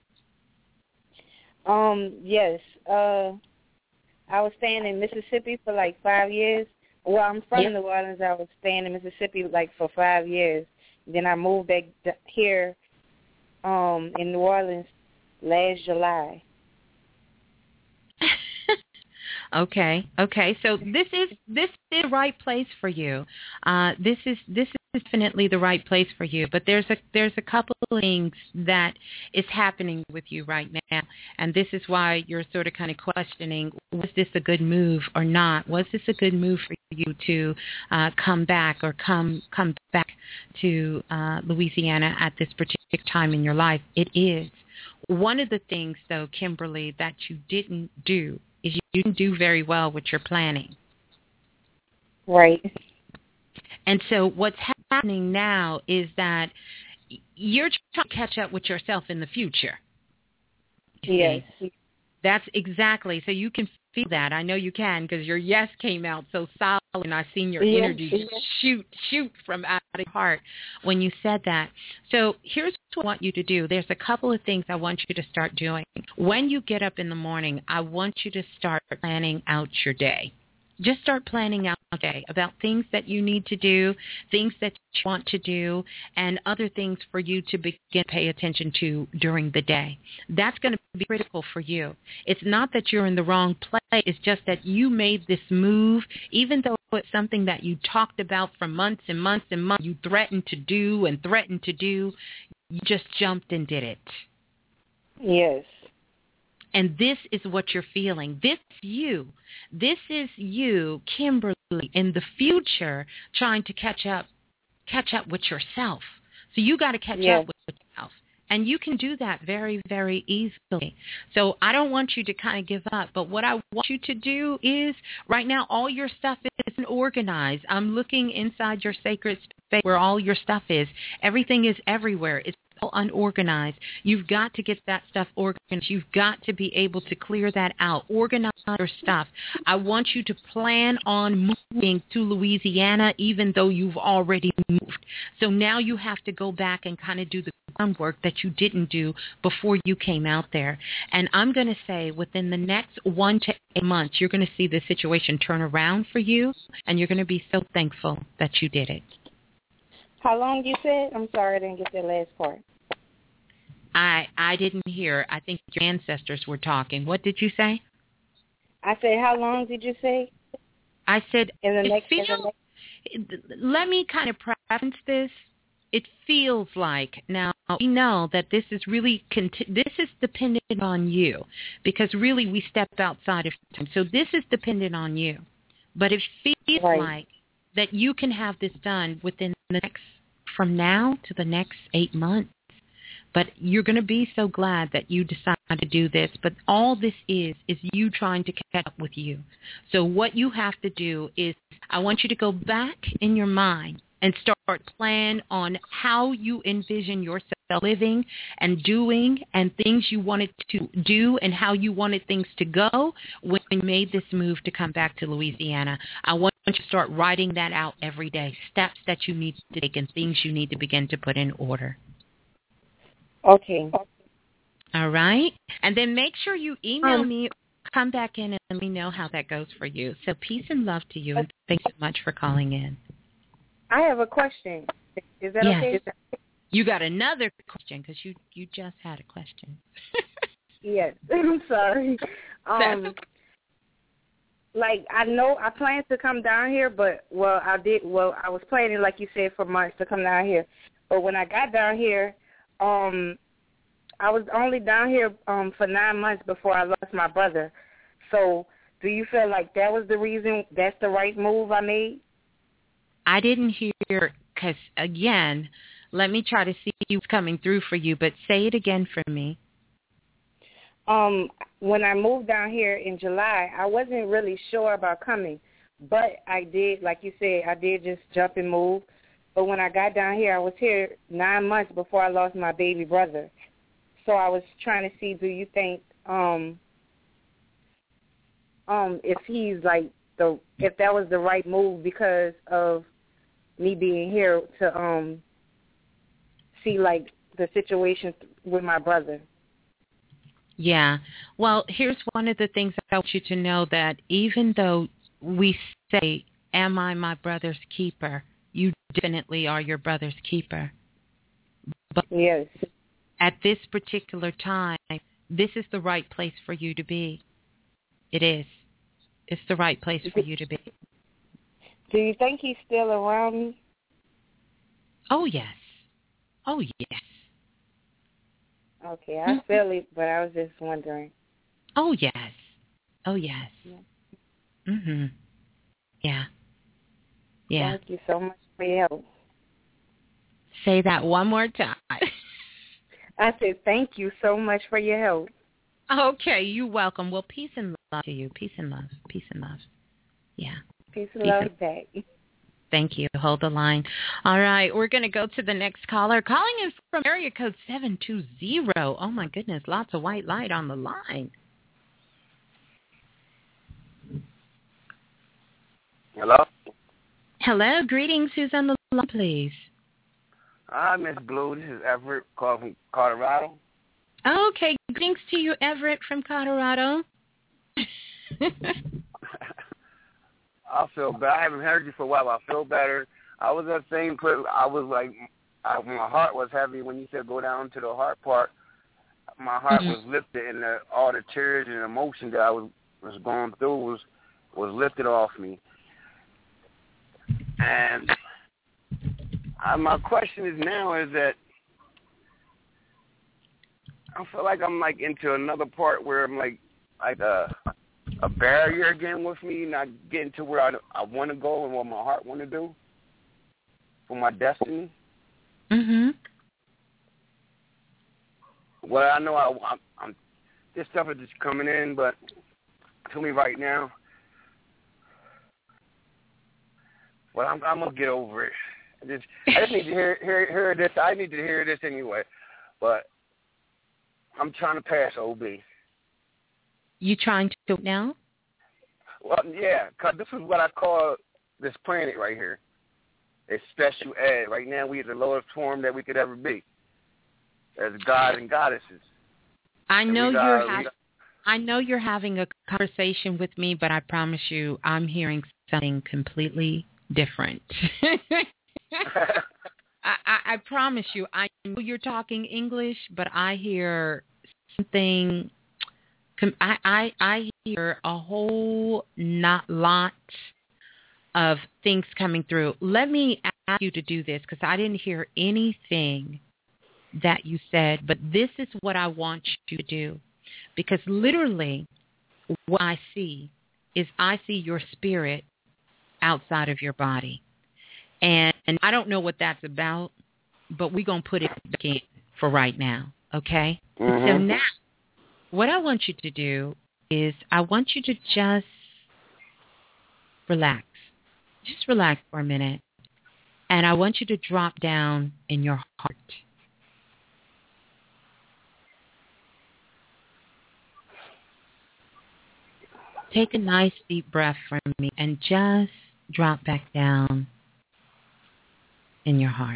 Yes. I was staying in Mississippi for 5 years. Well, I'm from New Orleans. I was staying in Mississippi for 5 years. Then I moved back here in New Orleans last July. Okay. So this is the right place for you. This is definitely the right place for you. But there's a couple of things that is happening with you right now, and this is why you're sort of kind of questioning: was this a good move or not? Was this a good move for you to come back back to Louisiana at this particular time in your life? It is. One of the things, though, Kimberly, that you didn't do is you didn't do very well with your planning. Right. And so what's happening now is that you're trying to catch up with yourself in the future. Yes. That's exactly. So you can feel that. I know you can, because your yes came out so solid, and I seen your energy shoot from out of your heart when you said that. So here's what I want you to do. There's a couple of things I want you to start doing. When you get up in the morning, I want you to start planning out your day. Just start planning out your day about things that you need to do, things that you want to do, and other things for you to begin to pay attention to during the day. That's going to be critical for you. It's not that you're in the wrong place. It's just that you made this move, even though it's something that you talked about for months and months and months. You threatened to do. You just jumped and did it. Yes. And this is what you're feeling. This is you, Kimberly, in the future trying to catch up with yourself. So you got to catch up with yourself. And you can do that very, very easily. So I don't want you to kind of give up. But what I want you to do is, right now, all your stuff isn't organized. I'm looking inside your sacred space where all your stuff is. Everything is everywhere. It's all unorganized. You've got to get that stuff organized. You've got to be able to clear that out. Organize your stuff. I want you to plan on moving to Louisiana, even though you've already moved. So now you have to go back and kind of do the groundwork that you didn't do before you came out there. And I'm going to say within the next 1 to 8 months, you're going to see the situation turn around for you, and you're going to be so thankful that you did it. How long you said? I'm sorry, I didn't get that last part. I didn't hear. I think your ancestors were talking. What did you say? I said, how long did you say? I said, let me kind of preface this. It feels like, now we know that this is really, this is dependent on you, because really we stepped outside of time. So this is dependent on you. But it feels like that you can have this done within the next, from now to the next 8 months. But you're going to be so glad that you decided to do this. But all this is you trying to catch up with you. So what you have to do is, I want you to go back in your mind and start plan on how you envision yourself living and doing and things you wanted to do and how you wanted things to go when you made this move to come back to Louisiana. I want you to start writing that out every day, steps that you need to take and things you need to begin to put in order. Okay. All right. And then make sure you email me, come back in and let me know how that goes for you. So peace and love to you, and thanks so much for calling in. I have a question. Is that okay? You got another question because you just had a question. Yes. I'm sorry. Like, I know I planned to come down here, but, I was planning, like you said, for months to come down here. But when I got down here, I was only down here for 9 months before I lost my brother. So do you feel like that was the reason, that's the right move I made? I didn't hear, because, again, let me try to see what's coming through for you, but say it again for me. When I moved down here in July, I wasn't really sure about coming, but I did, like you said, I did just jump and move. But when I got down here, I was here 9 months before I lost my baby brother. So I was trying to see, do you think if he's like if that was the right move because of me being here to see like the situation with my brother. Yeah. Well, here's one of the things I want you to know, that even though we say, am I my brother's keeper? You definitely are your brother's keeper. But yes, at this particular time, this is the right place for you to be. It is. It's the right place for you to be. Do you think he's still around me? Oh, yes. Oh, yes. Okay, I feel it, but I was just wondering. Oh, yes. Oh, yes. Mhm. Yeah. Yeah. Thank you so much for your help. Say that one more time. I said thank you so much for your help. Okay, you're welcome. Well, peace and love to you. Peace and love. Peace and love. Yeah. Peace and love back. Thank you. Hold the line. All right, we're going to go to the next caller. Calling in from area code 720. Oh, my goodness, lots of white light on the line. Hello? Hello, greetings. Who's on the line, please? Hi, Miss Blue. This is Everett calling from Colorado. Okay, greetings to you, Everett from Colorado. I feel better. I haven't heard you for a while. I feel better. I was that same person. I was like, my heart was heavy when you said go down to the heart part. My heart was lifted, and all the tears and emotion that I was going through was lifted off me. And my question is now is that I feel like I'm like into another part where I'm like a barrier again with me, not getting to where I want to go and what my heart want to do for my destiny. Mhm. Well, I know I'm this stuff is just coming in, but to me right now, well, I'm gonna get over it. I just need to hear this. I need to hear this anyway, but I'm trying to pass OB. You trying to do it now? Well, yeah, because this is what I call this planet right here. It's special ed. Right now, we at the lowest form that we could ever be as gods and goddesses. I know you're having a conversation with me, but I promise you, I'm hearing something completely different. I promise you, I know you're talking English, but I hear something. I hear a whole lot of things coming through. Let me ask you to do this because I didn't hear anything that you said, but this is what I want you to do, because literally what I see is I see your spirit outside of your body. And I don't know what that's about, but we're going to put it back in for right now, okay? Mm-hmm. So now what I want you to do is I want you to just relax. Just relax for a minute. And I want you to drop down in your heart. Take a nice deep breath from me and just drop back down in your heart.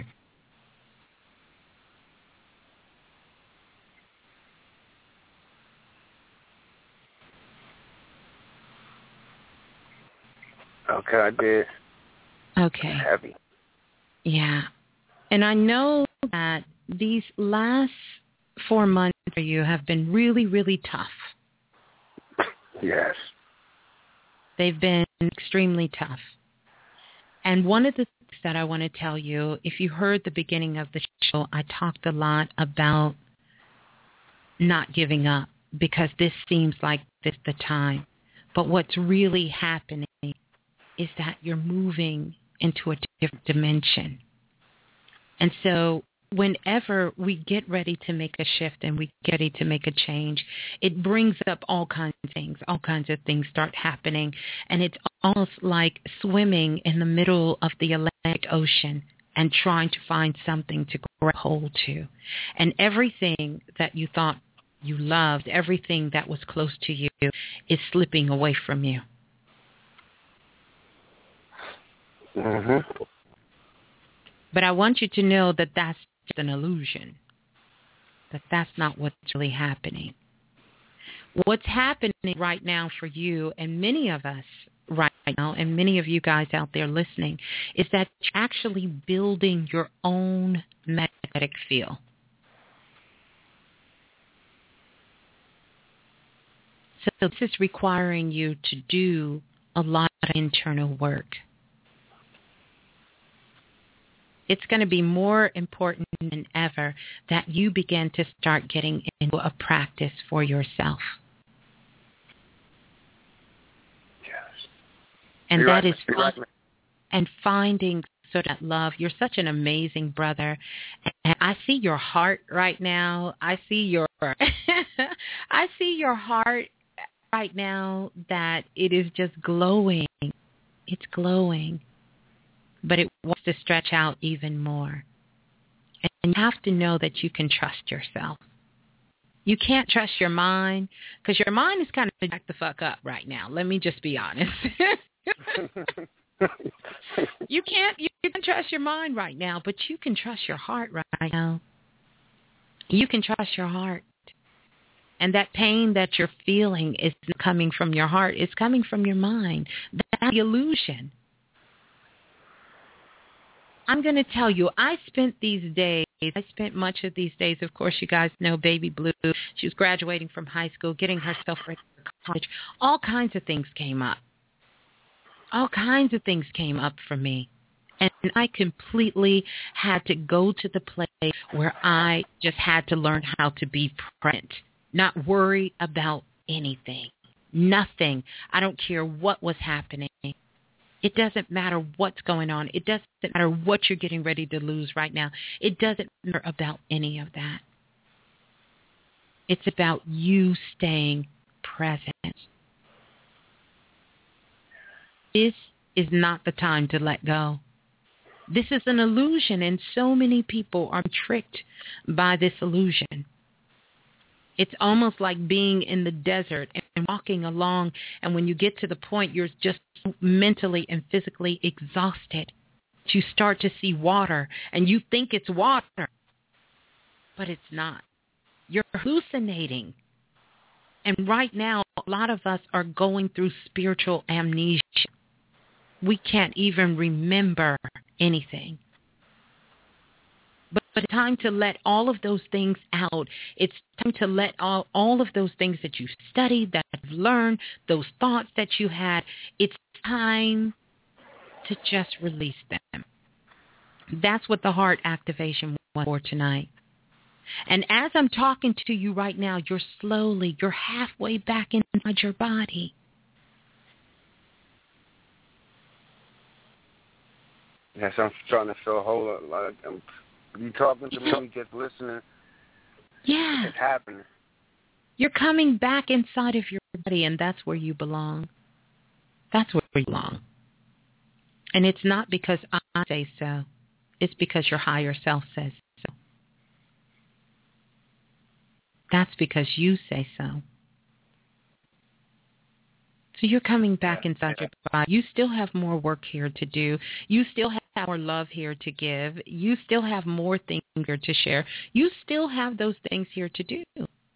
Okay, I did. Okay. It's heavy. Yeah. And I know that these last 4 months for you have been really, really tough. Yes. They've been extremely tough. And one of the things that I want to tell you, if you heard the beginning of the show, I talked a lot about not giving up because this seems like this the time. But what's really happening is that you're moving into a different dimension. And so whenever we get ready to make a shift and we get ready to make a change, it brings up all kinds of things start happening. And it's almost like swimming in the middle of the Atlantic Ocean and trying to find something to grab hold to. And everything that you thought you loved, everything that was close to you is slipping away from you. Mm-hmm. But I want you to know that that's just an illusion, that that's not what's really happening. What's happening right now for you and many of us right now and many of you guys out there listening is that you're actually building your own magnetic field. So this is requiring you to do a lot of internal work. It's going to be more important than ever that you begin to start getting into a practice for yourself. Yes. And You're that right. is and finding sort of love. You're such an amazing brother. And I see your heart right now. I see your heart right now that it is just glowing. It's glowing. But it wants to stretch out even more. And you have to know that you can trust yourself. You can't trust your mind because your mind is kind of jacked the fuck up right now. Let me just be honest. You can't trust your mind right now, but you can trust your heart right now. You can trust your heart. And that pain that you're feeling is coming from your heart. It's coming from your mind. That's the illusion. I'm going to tell you, I spent much of these days, of course, you guys know Baby Blue. She was graduating from high school, getting herself ready for college. All kinds of things came up. All kinds of things came up for me. And I completely had to go to the place where I just had to learn how to be present, not worry about anything, nothing. I don't care what was happening. It doesn't matter what's going on. It doesn't matter what you're getting ready to lose right now. It doesn't matter about any of that. It's about you staying present. This is not the time to let go. This is an illusion, and so many people are tricked by this illusion. It's almost like being in the desert and walking along, and when you get to the point, you're just mentally and physically exhausted. You start to see water, and you think it's water, but it's not. You're hallucinating. And right now, a lot of us are going through spiritual amnesia. We can't even remember anything. But it's time to let all of those things out. It's time to let all of those things that you studied, that you've learned, those thoughts that you had, it's time to just release them. That's what the heart activation was for tonight. And as I'm talking to you right now, you're halfway back inside your body. Yes, I'm starting to feel a whole lot like you talking to me, just listening. Yeah. It's happening. You're coming back inside of your body, and that's where you belong. That's where you belong. And it's not because I say so. It's because your higher self says so. That's because you say so. So you're coming back inside your body. You still have more work here to do. You still have more love here to give. You still have more things here to share. You still have those things here to do.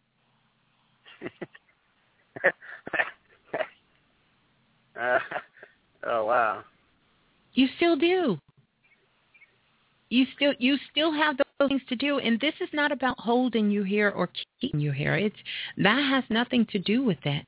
Oh, wow. You still do. You still have those things to do, and this is not about holding you here or keeping you here. That has nothing to do with it.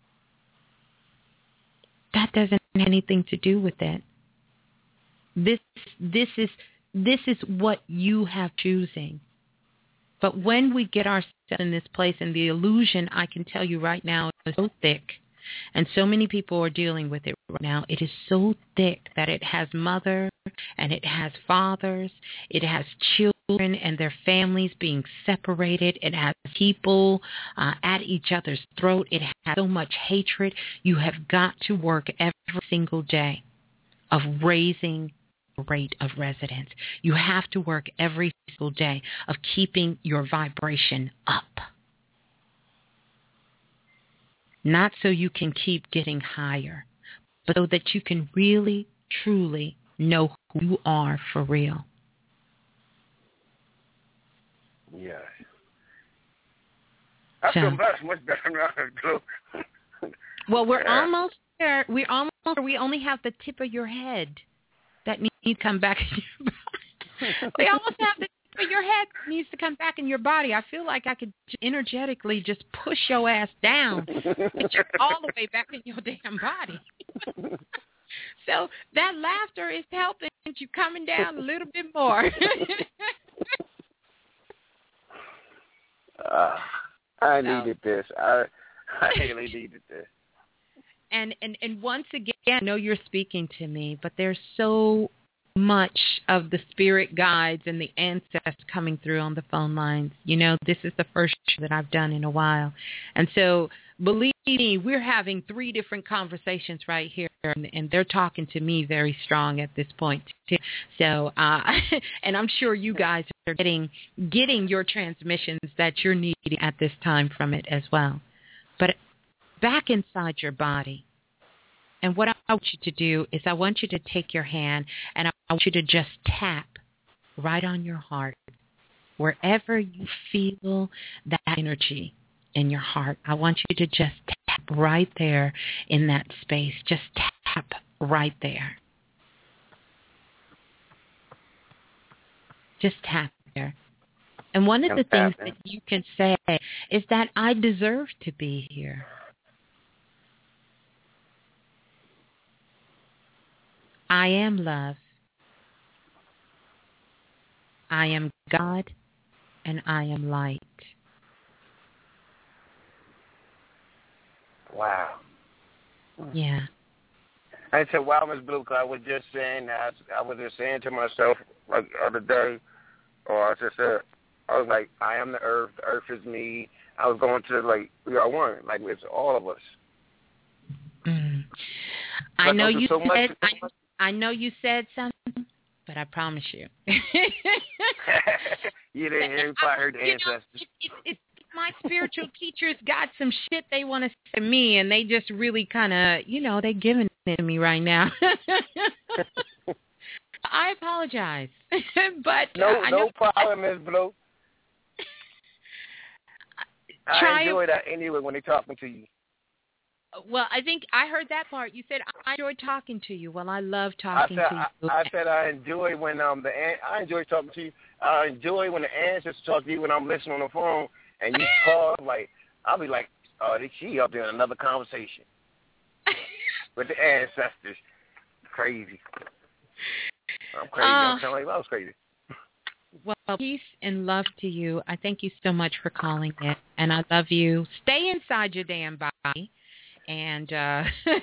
That doesn't have anything to do with it. This is what you have choosing. But when we get ourselves in this place, and the illusion, I can tell you right now, is so thick, and so many people are dealing with it right now. It is so thick that it has mother and it has fathers. It has children and their families being separated. It has people at each other's throat. It has so much hatred. You have got to work every single day of raising the rate of residence. You have to work every single day of keeping your vibration up. Not so you can keep getting higher, but so that you can really, truly know who you are for real. Yeah. I feel much better now. Well, we're almost there. We only have the tip of your head that needs to come back in your body. We almost have the tip of your head that needs to come back in your body. I feel like I could energetically just push your ass down and you're all the way back in your damn body. So that laughter is helping you coming down a little bit more. I needed this. I really needed this. And once again, I know you're speaking to me, but there's so much of the spirit guides and the ancestors coming through on the phone lines. You know, this is the first show that I've done in a while. And so, believe me, we're having 3 different conversations right here, and they're talking to me very strong at this point, too. So, and I'm sure you guys are getting your transmissions that you're needing at this time from it as well. But back inside your body, and what I want you to do is I want you to take your hand and I want you to just tap right on your heart. Wherever you feel that energy in your heart, I want you to just tap right there in that space. Just tap right there. Just tap there. And one of the things that you can say is that I deserve to be here. I am love. I am God, and I am light. Wow. Yeah. I said, wow, Miss Blue, 'cause I was just saying that. I was just saying to myself like the other day, or I just said, I was like, I am the earth is me. I was going to, like, we are one. Like, it's all of us. I know you so said, I know you said something, but I promise you. You didn't hear me, I heard the ancestors. It's my spiritual teachers got some shit they want to say to me, and they just really kind of, they giving it to me right now. I apologize, but no problem, Miss Blue. I enjoy that anyway when they're talking to you. Well, I think I heard that part. You said I enjoy talking to you. Well, I love talking to you. I said I enjoy when I enjoy talking to you. I enjoy when the ancestors talk to you when I'm listening on the phone and you call. Like I'll be like, oh, she up there in another conversation with the ancestors. Crazy. I'm crazy. I'm telling you, I was crazy. Well, peace and love to you. I thank you so much for calling in, and I love you. Stay inside your damn body, and stay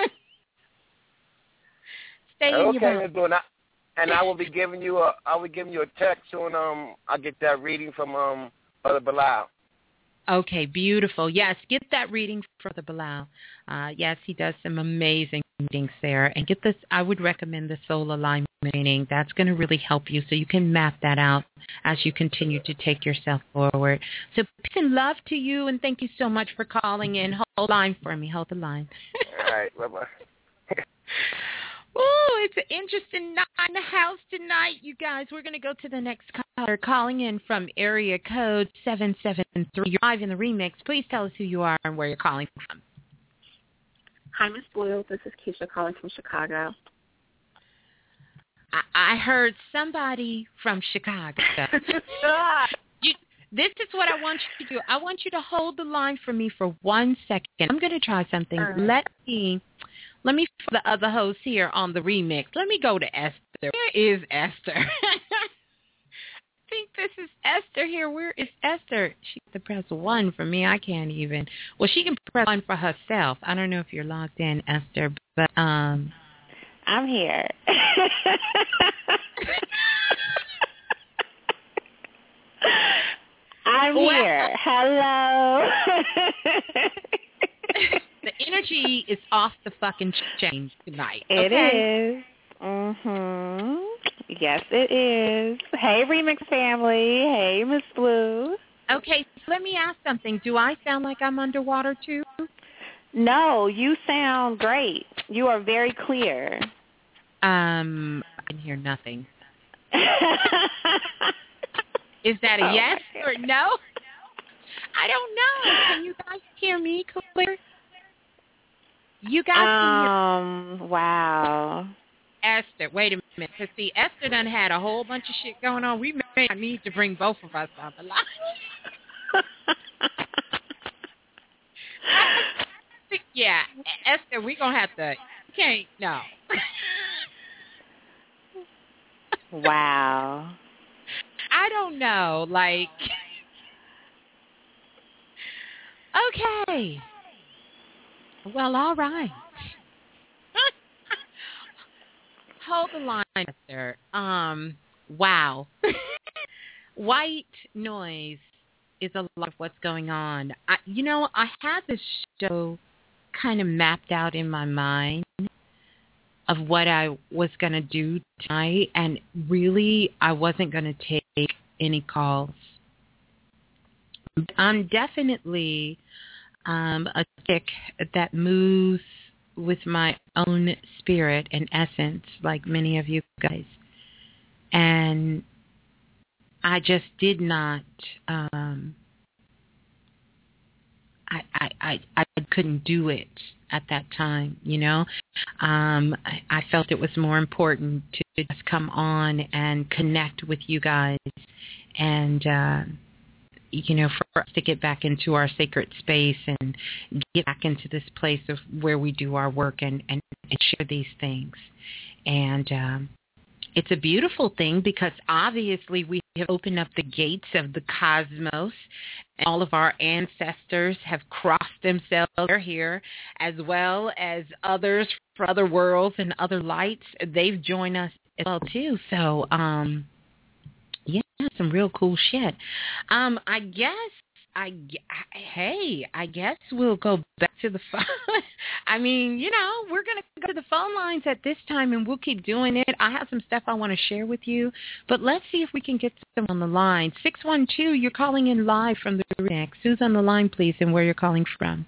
in your body. Okay, and I will be giving you a text when I get that reading from Brother Bilal. Okay, beautiful. Yes, get that reading for the Bilal. Yes, he does some amazing readings there. And get this, I would recommend the soul alignment reading. That's going to really help you so you can map that out as you continue to take yourself forward. So peace and love to you, and thank you so much for calling in. Hold the line for me. Hold the line. All right, bye-bye. Oh, it's an interesting night in the house tonight, you guys. We're going to go to the next caller calling in from area code 773. You're live in the remix. Please tell us who you are and where you're calling from. Hi, Miss Blue. This is Keisha calling from Chicago. I heard somebody from Chicago. This is what I want you to do. I want you to hold the line for me for 1 second. I'm going to try something. Let me for the other host here on the remix. Let me go to Esther. Where is Esther? I think this is Esther here. Where is Esther? She has to press 1 for me. I can't even. Well, she can press 1 for herself. I don't know if you're logged in, Esther, but I'm here. I'm here. Hello. The energy is off the fucking chain tonight. It is. Mhm. Yes, it is. Hey, Remix family. Hey, Miss Blue. Okay, so let me ask something. Do I sound like I'm underwater too? No, you sound great. You are very clear. I can hear nothing. Is that a yes or no? I don't know. Can you guys hear me clear? You guys can hear. Wow. Esther, wait a minute. Because, see, Esther done had a whole bunch of shit going on. We may need to bring both of us on the line. Yeah, Esther, we're going to have to. You can't, no. Wow. I don't know. Like, okay. Well, all right. Hold the line, Esther. Wow. White noise is a lot of what's going on. I had this show kind of mapped out in my mind of what I was going to do tonight, and really I wasn't going to take any calls. I'm definitely a chick that moves with my own spirit and essence, like many of you guys. And I just did not, I couldn't do it at that time, you know. I felt it was more important to just come on and connect with you guys and, for us to get back into our sacred space and get back into this place of where we do our work and share these things. And It's a beautiful thing because obviously we have opened up the gates of the cosmos. And all of our ancestors have crossed themselves here, as well as others from other worlds and other lights. They've joined us as well, too. So, yeah, some real cool shit. I guess we'll go back to the phone. I mean, we're going to go to the phone lines at this time, and we'll keep doing it. I have some stuff I want to share with you, but let's see if we can get some on the line. 612, you're calling in live from the Remix. Who's on the line, please, and where you're calling from?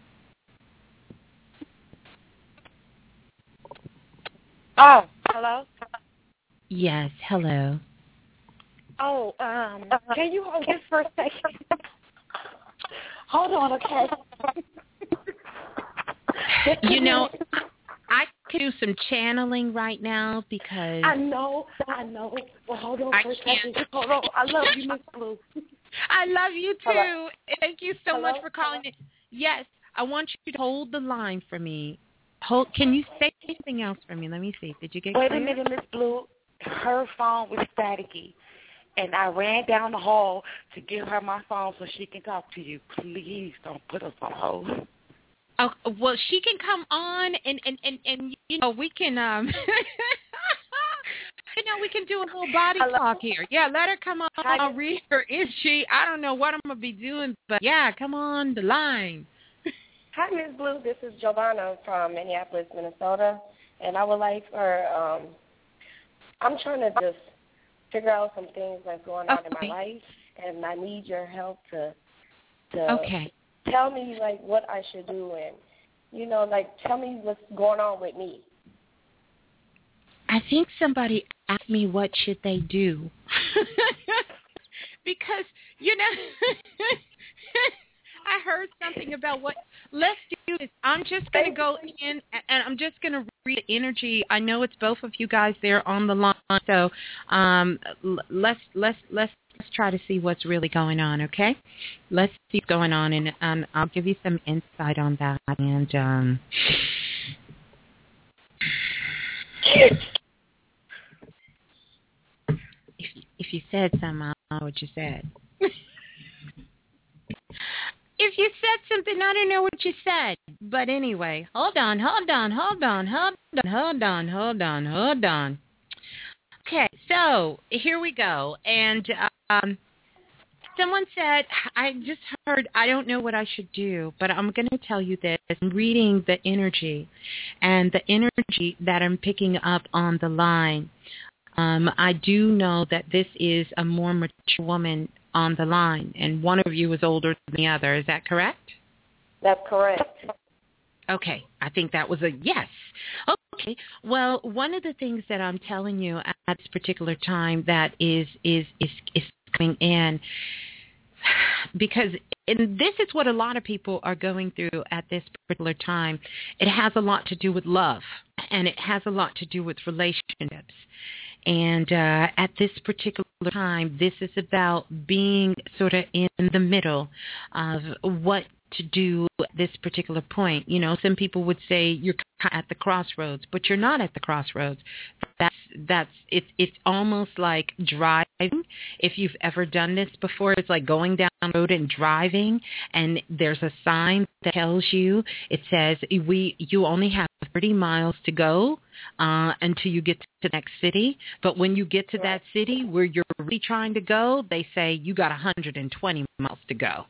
Oh, hello? Yes, hello. Oh, can you hold this for a second? Hold on, okay? I could do some channeling right now because... I know. Well, hold on for a second. Just hold on. I love you, Miss Blue. I love you, too. Hello? Thank you so much for calling in. Yes, I want you to hold the line for me. Can you say anything else for me? Let me see. Did you get Wait clear? a minute, Miss Blue. Her phone was staticky. And I ran down the hall to give her my phone so she can talk to you. Please don't put us on hold. Oh, well, she can come on and we can we can do a little body talk here. Yeah, let her come on. I'll read her. Is she? I don't know what I'm gonna be doing, but yeah, come on the line. Hi, Ms. Blue. This is Giovanna from Minneapolis, Minnesota, and I would like for I'm trying to just figure out some things that's going on in my life, and I need your help to tell me, like, what I should do and, tell me what's going on with me. I think somebody asked me what should they do. Because, I heard something about let's do this. I'm just going to go in and I'm just going to read the energy. I know it's both of you guys there on the line, so let's try to see what's really going on, okay? Let's see what's going on, and I'll give you some insight on that. And if you said something, I'll know what you said. If you said something, I don't know what you said. But anyway, hold on. Okay, so here we go. And someone said, I just heard, I don't know what I should do, but I'm going to tell you this. I'm reading the energy, and the energy that I'm picking up on the line. I do know that this is a more mature woman on the line, and one of you is older than the other. Is that correct? That's correct. Okay, I think that was a yes. Okay, well, one of the things that I'm telling you at this particular time that is coming in, because this is what a lot of people are going through at this particular time. It has a lot to do with love, and it has a lot to do with relationships. And at this particular time, this is about being sort of in the middle of what to do at this particular point. Some people would say you're at the crossroads, but you're not at the crossroads. It's almost like driving. If you've ever done this before, it's like going down the road and driving, and there's a sign that tells you, it says you only have 30 miles to go until you get to the next city. But when you get to that city where you're really trying to go, they say you got 120 miles to go.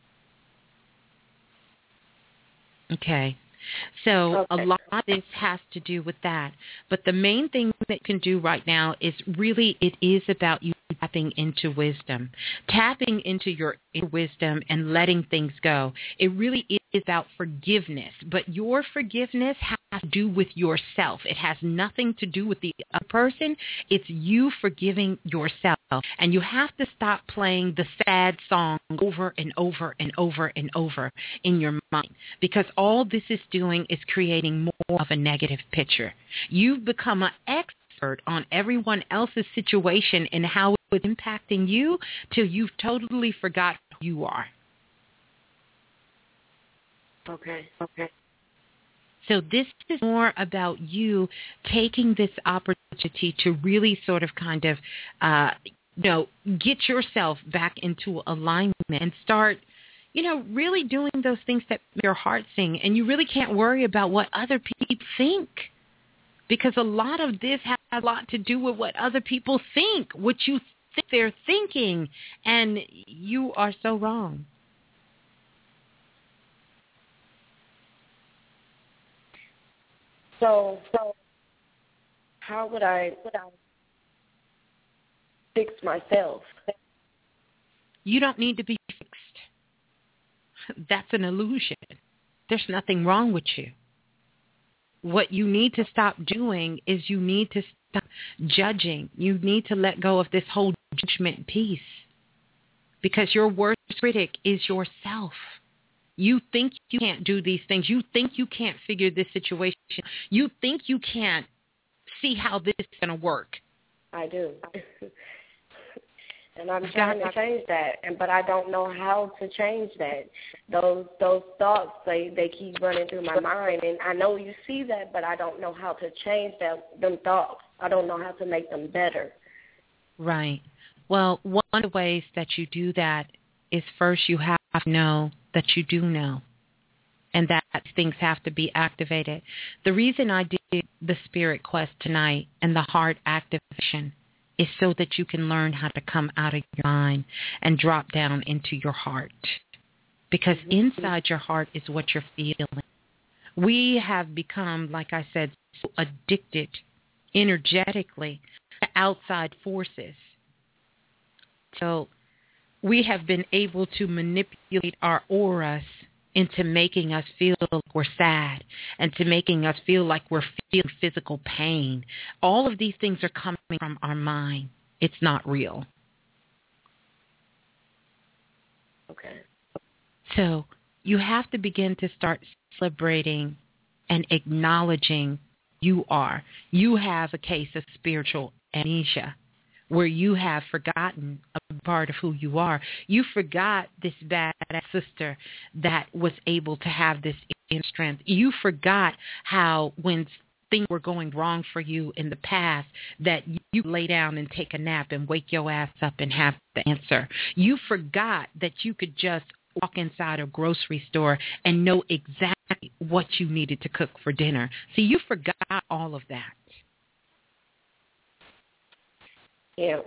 Okay. So a lot of this has to do with that. But the main thing that you can do right now is really, it is about you tapping into wisdom, tapping into your inner wisdom and letting things go. It really is about forgiveness, but your forgiveness has to do with yourself. It has nothing to do with the other person. It's you forgiving yourself. And you have to stop playing the sad song over and over and over and over in your mind, because all this is doing is creating more of a negative picture. You've become an expert on everyone else's situation and how it's impacting you till you've totally forgot who you are. Okay. So this is more about you taking this opportunity to really sort of kind of, get yourself back into alignment and start, really doing those things that make your heart sing. And you really can't worry about what other people think, because a lot of this has a lot to do with what other people think, what you think they're thinking, and you are so wrong. So how would I fix myself? You don't need to be fixed. That's an illusion. There's nothing wrong with you. What you need to stop doing is you need to stop judging. You need to let go of this whole judgment piece, because your worst critic is yourself. You think you can't do these things. You think you can't figure this situation. You think you can't see how this is going to work. I do. And I'm trying to change that, but I don't know how to change that. Those thoughts, they keep running through my mind, and I know you see that, but I don't know how to change them thoughts. I don't know how to make them better. Right. Well, one of the ways that you do that is first you have to know that you do know, and that things have to be activated. The reason I did the Spirit Quest tonight and the heart activation is so that you can learn how to come out of your mind and drop down into your heart. Because inside your heart is what you're feeling. We have become, like I said, so addicted energetically to outside forces. So we have been able to manipulate our auras into making us feel like we're sad and to making us feel like we're feeling physical pain. All of these things are coming from our mind. It's not real. Okay. So you have to begin to start celebrating and acknowledging you are. You have a case of spiritual amnesia, where you have forgotten a part of who you are. You forgot this badass sister that was able to have this inner strength. You forgot how when things were going wrong for you in the past, that you lay down and take a nap and wake your ass up and have the answer. You forgot that you could just walk inside a grocery store and know exactly what you needed to cook for dinner. See, you forgot all of that. Yeah.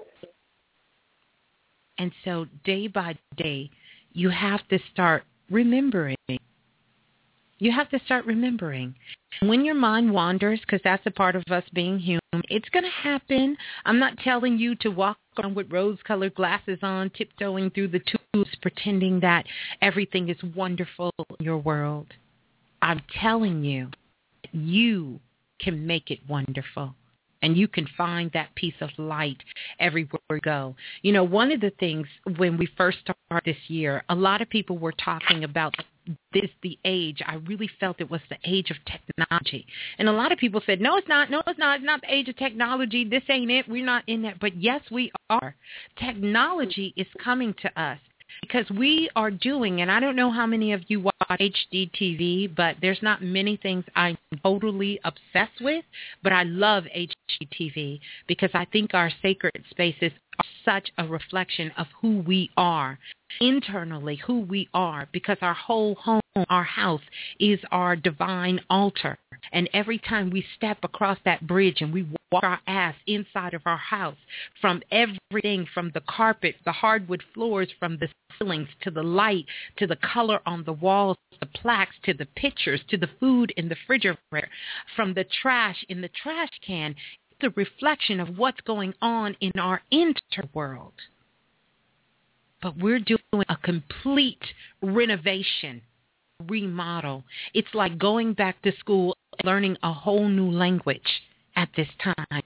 And so day by day, you have to start remembering. You have to start remembering. When your mind wanders, because that's a part of us being human, it's going to happen. I'm not telling you to walk around with rose-colored glasses on, tiptoeing through the tubes, pretending that everything is wonderful in your world. I'm telling you, you can make it wonderful. And you can find that piece of light everywhere you go. You know, one of the things when we first started this year, a lot of people were talking about the age. I really felt it was the age of technology. And a lot of people said, no, it's not. No, it's not. It's not the age of technology. This ain't it. We're not in that. But yes, we are. Technology is coming to us. Because we are doing, and I don't know how many of you watch HGTV, but there's not many things I'm totally obsessed with, but I love HGTV because I think our sacred spaces are such a reflection of who we are, internally who we are, because our whole home, our house is our divine altar. And every time we step across that bridge and we walk our ass inside of our house, from everything from the carpet, the hardwood floors, from the ceilings to the light, to the color on the walls, the plaques, to the pictures, to the food in the refrigerator, from the trash in the trash can, it's a reflection of what's going on in our inner world. But we're doing a complete renovation, remodel. It's like going back to school, learning a whole new language at this time.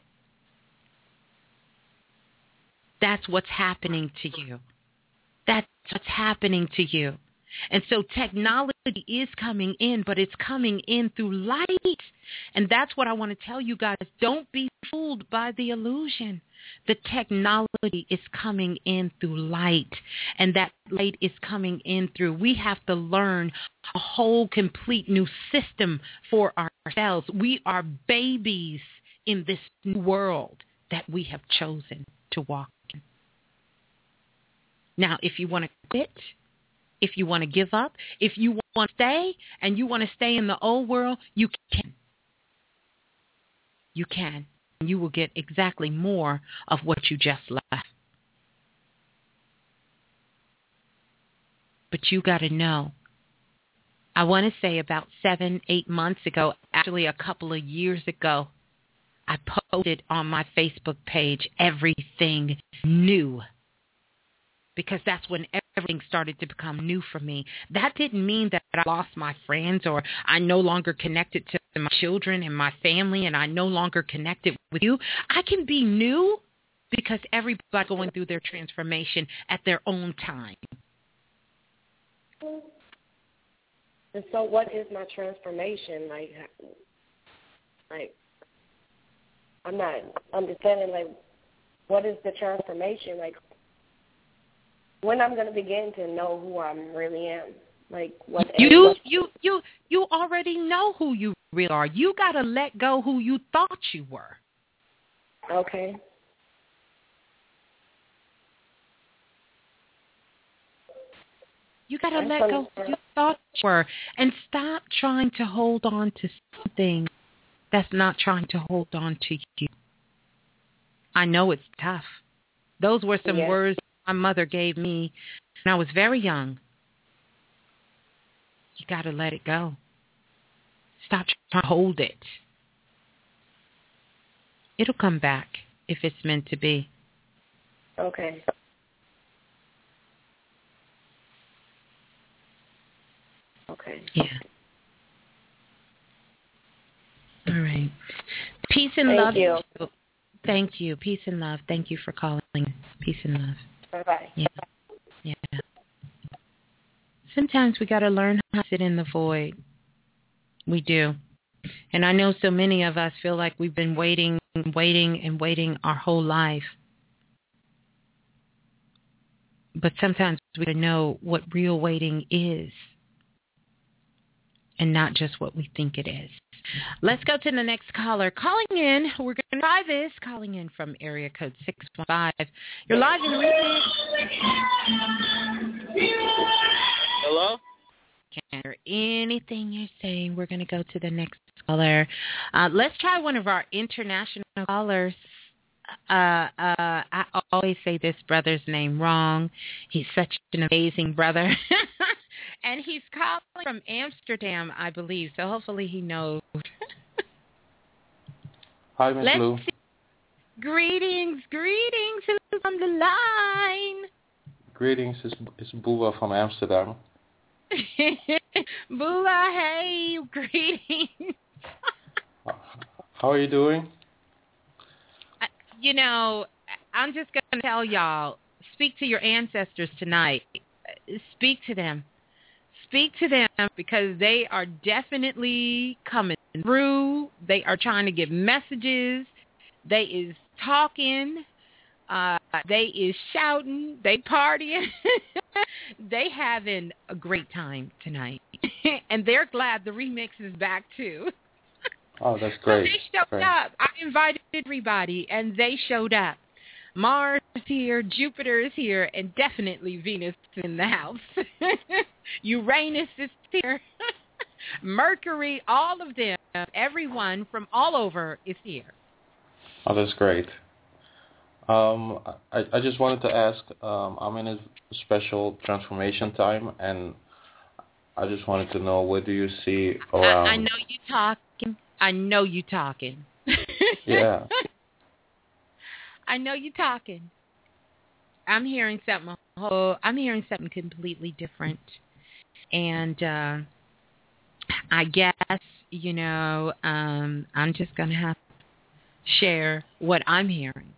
That's what's happening to you. That's what's happening to you. And so technology is coming in, but it's coming in through light. And that's what I want to tell you guys. Don't be fooled fooled by the illusion. The technology is coming in through light, and that light is coming in through. We have to learn a whole complete new system for ourselves. We are babies in this new world that we have chosen to walk in. Now, if you want to quit, if you want to give up, if you want to stay, and you want to stay in the old world, you can. You can. You will get exactly more of what you just left. But you got to know. I want to say about 7-8 months ago, actually a couple of years ago, I posted on my Facebook page, everything new. Because that's when everything started to become new for me. That didn't mean that I lost my friends or I no longer connected to my children and my family and I no longer connected with you. I can be new because everybody's going through their transformation at their own time. And so what is my transformation? Like I'm not understanding, like, what is the transformation? Like, when I'm going to begin to know who I really am, like what you already know who you really are. You got to let go who you thought you were. Okay. You got to let go who you thought you were, and stop trying to hold on to something that's not trying to hold on to you. I know it's tough. Those were some words my mother gave me when I was very young. You got to let it go. Stop trying to hold it. It'll come back if it's meant to be. Okay. Okay. Yeah. All right. Peace and Thank love. You. Thank you. Peace and love. Thank you for calling. Peace and love. Bye-bye. Yeah. Sometimes we got to learn how to sit in the void. We do. And I know so many of us feel like we've been waiting our whole life. But sometimes we know what real waiting is and not just what we think it is. Let's go to the next caller. Calling in, we're going to try this. Calling in from area code 615. You're live in the remix. Hello? Can't hear anything you're saying. We're going to go to the next caller. Let's try one of our international callers. I always say this brother's name wrong. He's such an amazing brother. And he's calling from Amsterdam, I believe. So hopefully he knows. Hi, Miss Lou. Greetings. Who's on the line? Greetings. It's Bula from Amsterdam. Bula, hey. Greetings. How are you doing? You know, I'm just going to tell y'all, speak to your ancestors tonight. Speak to them. Speak to them because they are definitely coming through. They are trying to give messages. They is talking. They is shouting. They partying. They having a great time tonight. And they're glad the remix is back too. Oh, that's great. So they showed up. I invited everybody, and they showed up. Mars is here, Jupiter is here, and definitely Venus is in the house. Uranus is here. Mercury, all of them, everyone from all over is here. Oh, that's great. I just wanted to ask, I'm in a special transformation time, and I just wanted to know, what do you see around? I know you talking. Yeah. I know you talking. I'm hearing something completely different. And I guess, I'm just going to have to share what I'm hearing.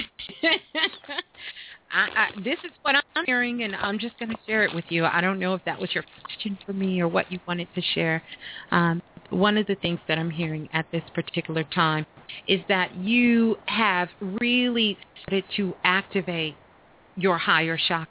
This is what I'm hearing, and I'm just going to share it with you. I don't know if that was your question for me or what you wanted to share. one of the things that I'm hearing at this particular time is that you have really started to activate your higher chakras.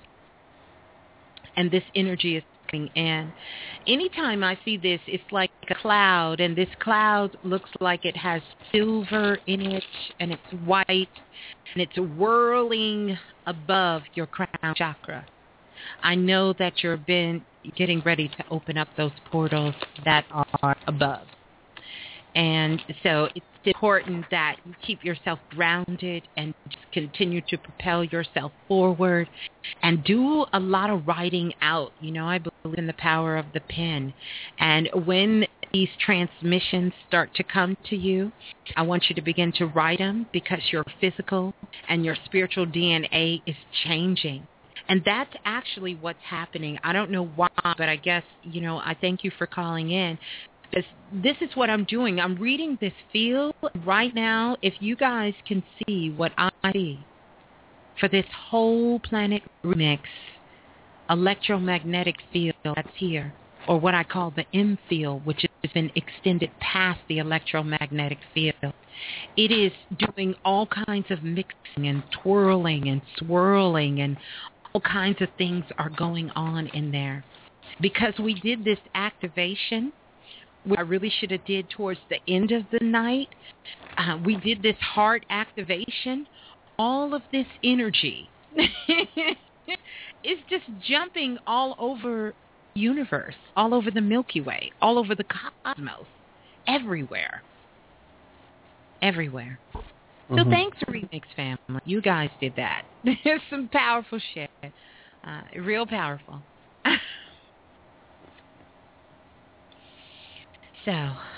And this energy is coming in. Anytime I see this, it's like a cloud, and this cloud looks like it has silver in it, and it's white, and it's whirling above your crown chakra. I know that you've been getting ready to open up those portals that are above. And so it's important that you keep yourself grounded and just continue to propel yourself forward and do a lot of writing out. You know, I believe in the power of the pen. And when these transmissions start to come to you, I want you to begin to write them, because your physical and your spiritual DNA is changing. And that's actually what's happening. I don't know why, but I guess, you know, I thank you for calling in. This is what I'm doing. I'm reading this field right now. If you guys can see what I see for this whole planet remix, electromagnetic field that's here, or what I call the M field, which has been extended past the electromagnetic field. It is doing all kinds of mixing and twirling and swirling, and all kinds of things are going on in there. Because we did this activation, I really should have did towards the end of the night. We did this heart activation. All of this energy is just jumping all over the universe, all over the Milky Way, all over the cosmos, everywhere. Everywhere. So thanks, Remix family. You guys did that. There's some powerful shit. Real powerful. So,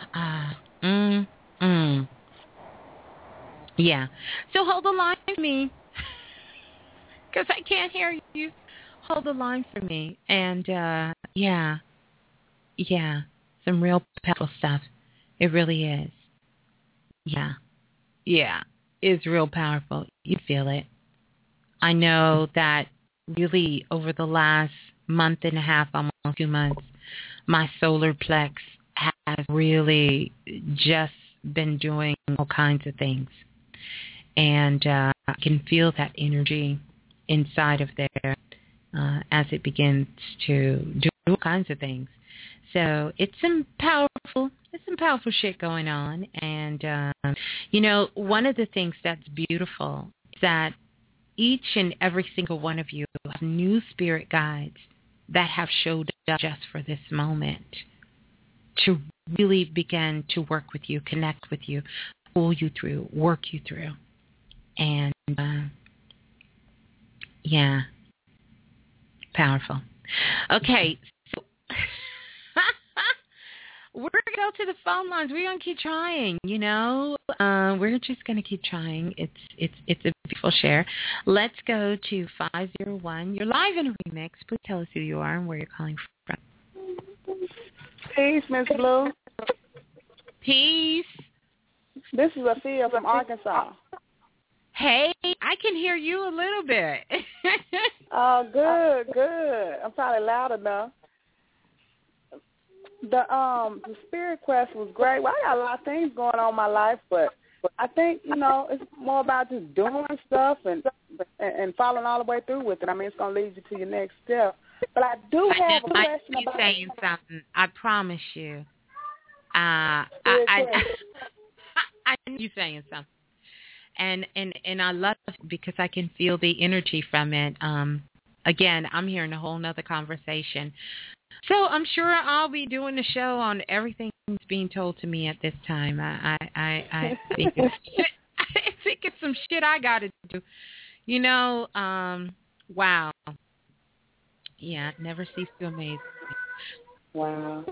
yeah. So hold the line for me, because I can't hear you. Hold the line for me. And, yeah, some real powerful stuff. It really is. Yeah, it's real powerful. You feel it. I know that really over the last month and a half, almost 2 months, my solar plex has really just been doing all kinds of things. And I can feel that energy inside of there as it begins to do all kinds of things. So it's some powerful shit going on. And, you know, one of the things that's beautiful is that each and every single one of you have new spirit guides that have showed up just for this moment, to really begin to work with you, connect with you, pull you through, work you through. And, yeah, powerful. Okay, so we're going to go to the phone lines. We're going to keep trying, you know. We're just going to keep trying. It's a beautiful share. Let's go to 501. You're live in a remix. Please tell us who you are and where you're calling from. Peace, Miss Blue. Peace. This is Afia from Arkansas. Hey, I can hear you a little bit. Oh, good. I'm probably loud enough. The Spirit Quest was great. Well, I got a lot of things going on in my life, but I think, you know, it's more about just doing stuff and following all the way through with it. I mean, it's going to lead you to your next step. But I do have a question about... I saying something. I promise you. I knew you saying something. And I love it because I can feel the energy from it. Again, I'm hearing a whole nother conversation. So I'm sure I'll be doing the show on everything that's being told to me at this time. I think it's some shit I got to do. You know, wow. Yeah, never cease to amaze me. Wow.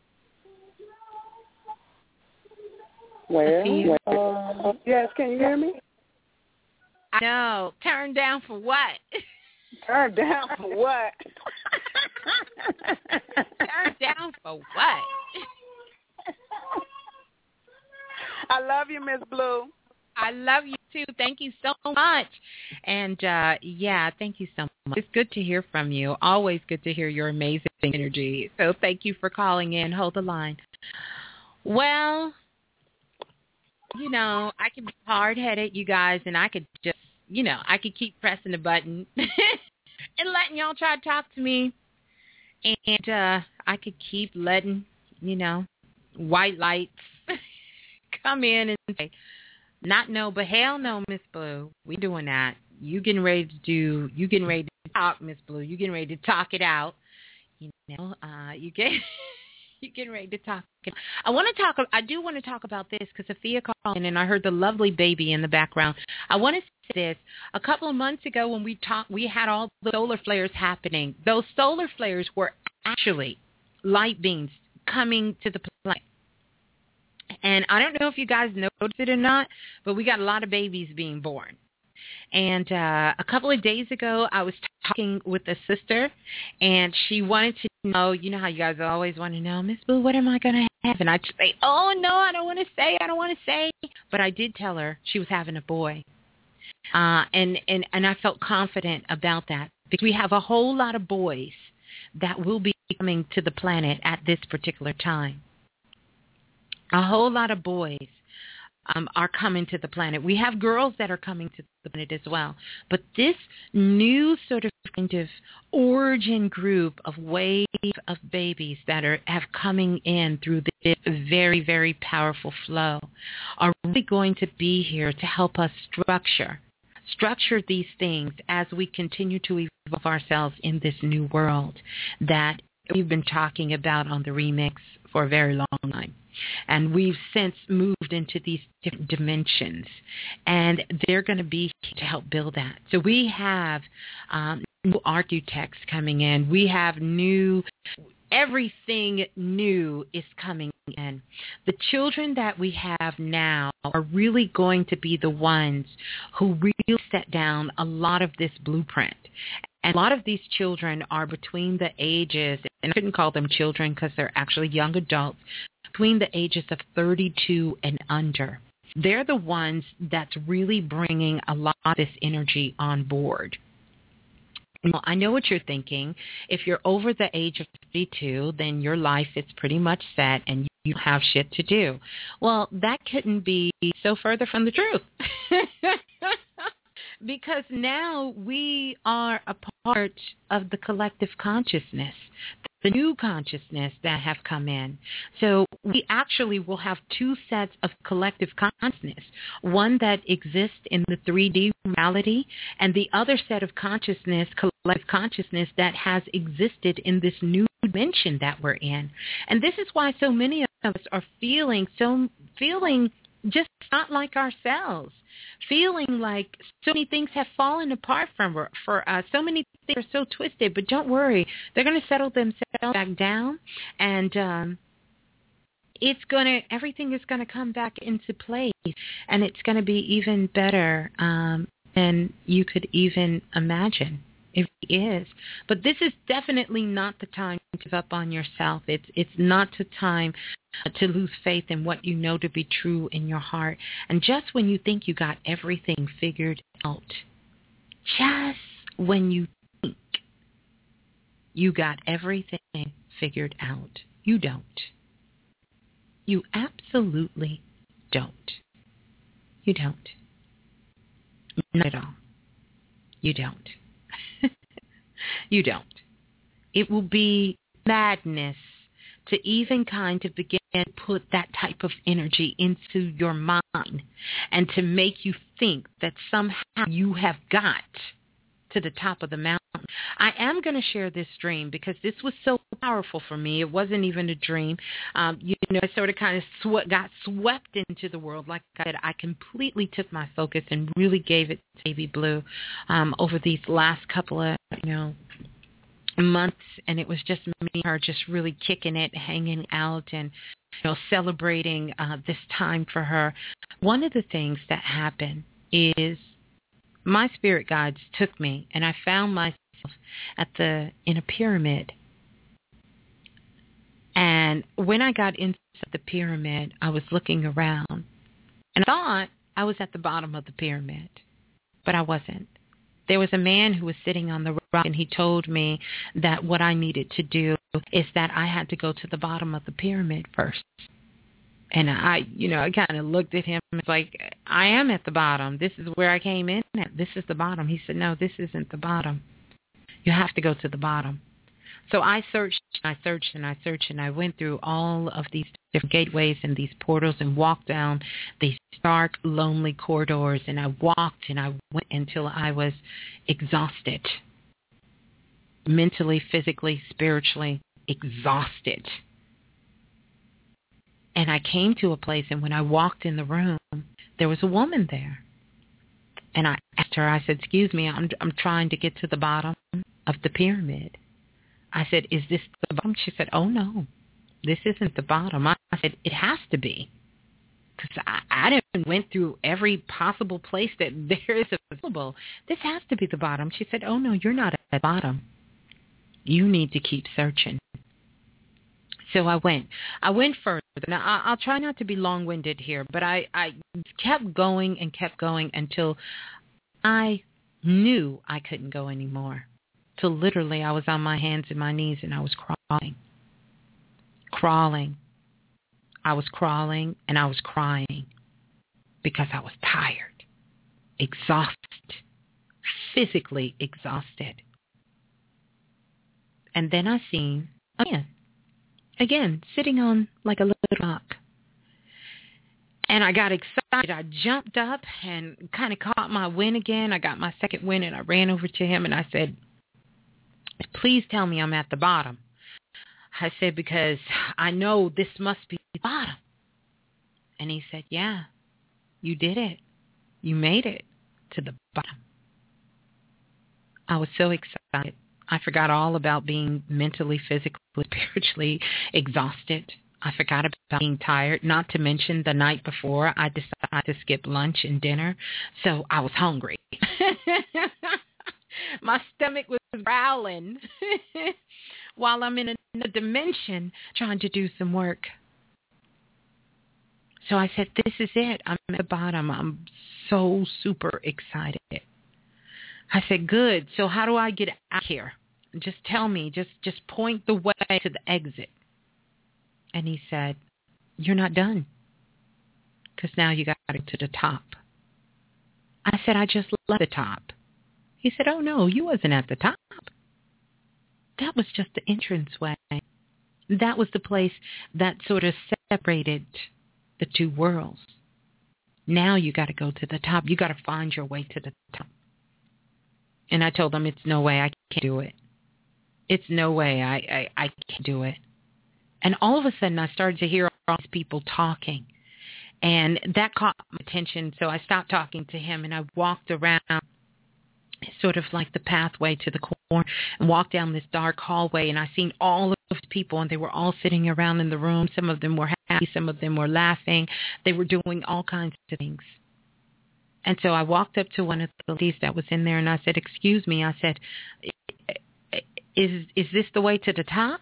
Well, yes, can you hear me? No, turn down for what? Turn down for what? Turn down for what? I love you, Miss Blue. I love you too. Thank you so much. And yeah, thank you so much. It's good to hear from you. Always good to hear your amazing energy. So thank you for calling in. Hold the line. Well, I could be hard-headed, you guys, and I could just, I could keep pressing the button and letting y'all try to talk to me. And I could keep letting, white lights come in and say, not no, but hell no, Miss Blue. We doing that. You getting ready to talk, Miss Blue. You getting ready to talk it out. You getting ready to talk. I do want to talk about this because Sophia called in and I heard the lovely baby in the background. I want to say this. A couple of months ago when we had all the solar flares happening. Those solar flares were actually light beams coming to the planet. And I don't know if you guys noticed it or not, but we got a lot of babies being born. And a couple of days ago, I was talking with a sister, and she wanted to know, how you guys always want to know, Miss Blue, what am I going to have? And I'd say, oh, no, I don't want to say. But I did tell her she was having a boy. And I felt confident about that because we have a whole lot of boys that will be coming to the planet at this particular time. A whole lot of boys are coming to the planet. We have girls that are coming to the planet as well. But this new sort of kind of origin group of wave of babies that have coming in through this very, very powerful flow are really going to be here to help us structure these things as we continue to evolve ourselves in this new world that we've been talking about on the remix for a very long time. And we've since moved into these different dimensions, and they're going to be here to help build that. So we have new architects coming in. We have everything new is coming in. The children that we have now are really going to be the ones who really set down a lot of this blueprint. And a lot of these children are between the ages, and I shouldn't call them children because they're actually young adults, between the ages of 32 and under. They're the ones that's really bringing a lot of this energy on board. Well, I know what you're thinking. If you're over the age of 32, then your life is pretty much set and you have shit to do. Well, that couldn't be so further from the truth. Because now we are a part of the collective consciousness, the new consciousness that have come in. So we actually will have two sets of collective consciousness, one that exists in the 3D reality and the other set of consciousness, collective consciousness that has existed in this new dimension that we're in. And this is why so many of us are feeling just not like ourselves, feeling like so many things have fallen apart for us. So many things are so twisted, but don't worry. They're going to settle themselves back down, and everything is going to come back into place, and it's going to be even better than you could even imagine. It is. But this is definitely not the time to give up on yourself. It's not the time to lose faith in what you know to be true in your heart. And just when you think you got everything figured out, just when you think you got everything figured out, you don't. You absolutely don't. You don't. Not at all. You don't. You don't. It will be madness to even kind of begin to put that type of energy into your mind and to make you think that somehow you have got to the top of the mountain. I am going to share this dream because this was so powerful for me. It wasn't even a dream. I sort of kind of got swept into the world. Like I said, I completely took my focus and really gave it to Baby Blue over these last couple of, months, and it was just me and her just really kicking it, hanging out, and celebrating this time for her. One of the things that happened is my spirit guides took me, and I found myself in a pyramid. And when I got inside the pyramid, I was looking around, and I thought I was at the bottom of the pyramid, but I wasn't. There was a man who was sitting on the rock, and he told me that what I needed to do is that I had to go to the bottom of the pyramid first. And I kind of looked at him. It's like, I am at the bottom. This is where I came in at. This is the bottom. He said, no, this isn't the bottom. You have to go to the bottom. So I searched, and I searched, and I searched, and I went through all of these different gateways and these portals and walked down these dark, lonely corridors. And I walked, and I went until I was exhausted. Mentally, physically, spiritually exhausted. And I came to a place, and when I walked in the room, there was a woman there. And I asked her, I said, excuse me, I'm trying to get to the bottom of the pyramid. I said, is this the bottom? She said, oh, no, this isn't the bottom. I said, it has to be. Because I went through every possible place that there is available. This has to be the bottom. She said, oh, no, you're not at the bottom. You need to keep searching. So I went further. Now, I'll try not to be long-winded here, but I kept going until I knew I couldn't go anymore. Till literally I was on my hands and my knees and I was crawling. I was crawling and I was crying because I was tired, exhausted, physically exhausted. And then I seen a man. Again, sitting on like a little rock. And I got excited. I jumped up and kind of caught my wind again. I got my second wind and I ran over to him and I said, please tell me I'm at the bottom. I said, because I know this must be the bottom. And he said, yeah, you did it. You made it to the bottom. I was so excited. I forgot all about being mentally, physically, spiritually exhausted. I forgot about being tired, not to mention the night before I decided to skip lunch and dinner, so I was hungry. My stomach was growling while I'm in a dimension trying to do some work. So I said, this is it. I'm at the bottom. I'm so super excited. I said, good. So how do I get out here? Just tell me. Just point the way to the exit. And he said, you're not done. Because now you got to get to the top. I said, I just left the top. He said, oh, no, you wasn't at the top. That was just the entranceway. That was the place that sort of separated the two worlds. Now you got to go to the top. You got to find your way to the top. And I told him, it's no way, I can't do it. It's no way, I can't do it. And all of a sudden, I started to hear all these people talking. And that caught my attention, so I stopped talking to him, and I walked around sort of like the pathway to the corner and walked down this dark hallway, and I seen all of the people, and they were all sitting around in the room. Some of them were happy, some of them were laughing. They were doing all kinds of things. And so I walked up to one of the ladies that was in there, and I said, excuse me, I said, is this the way to the top?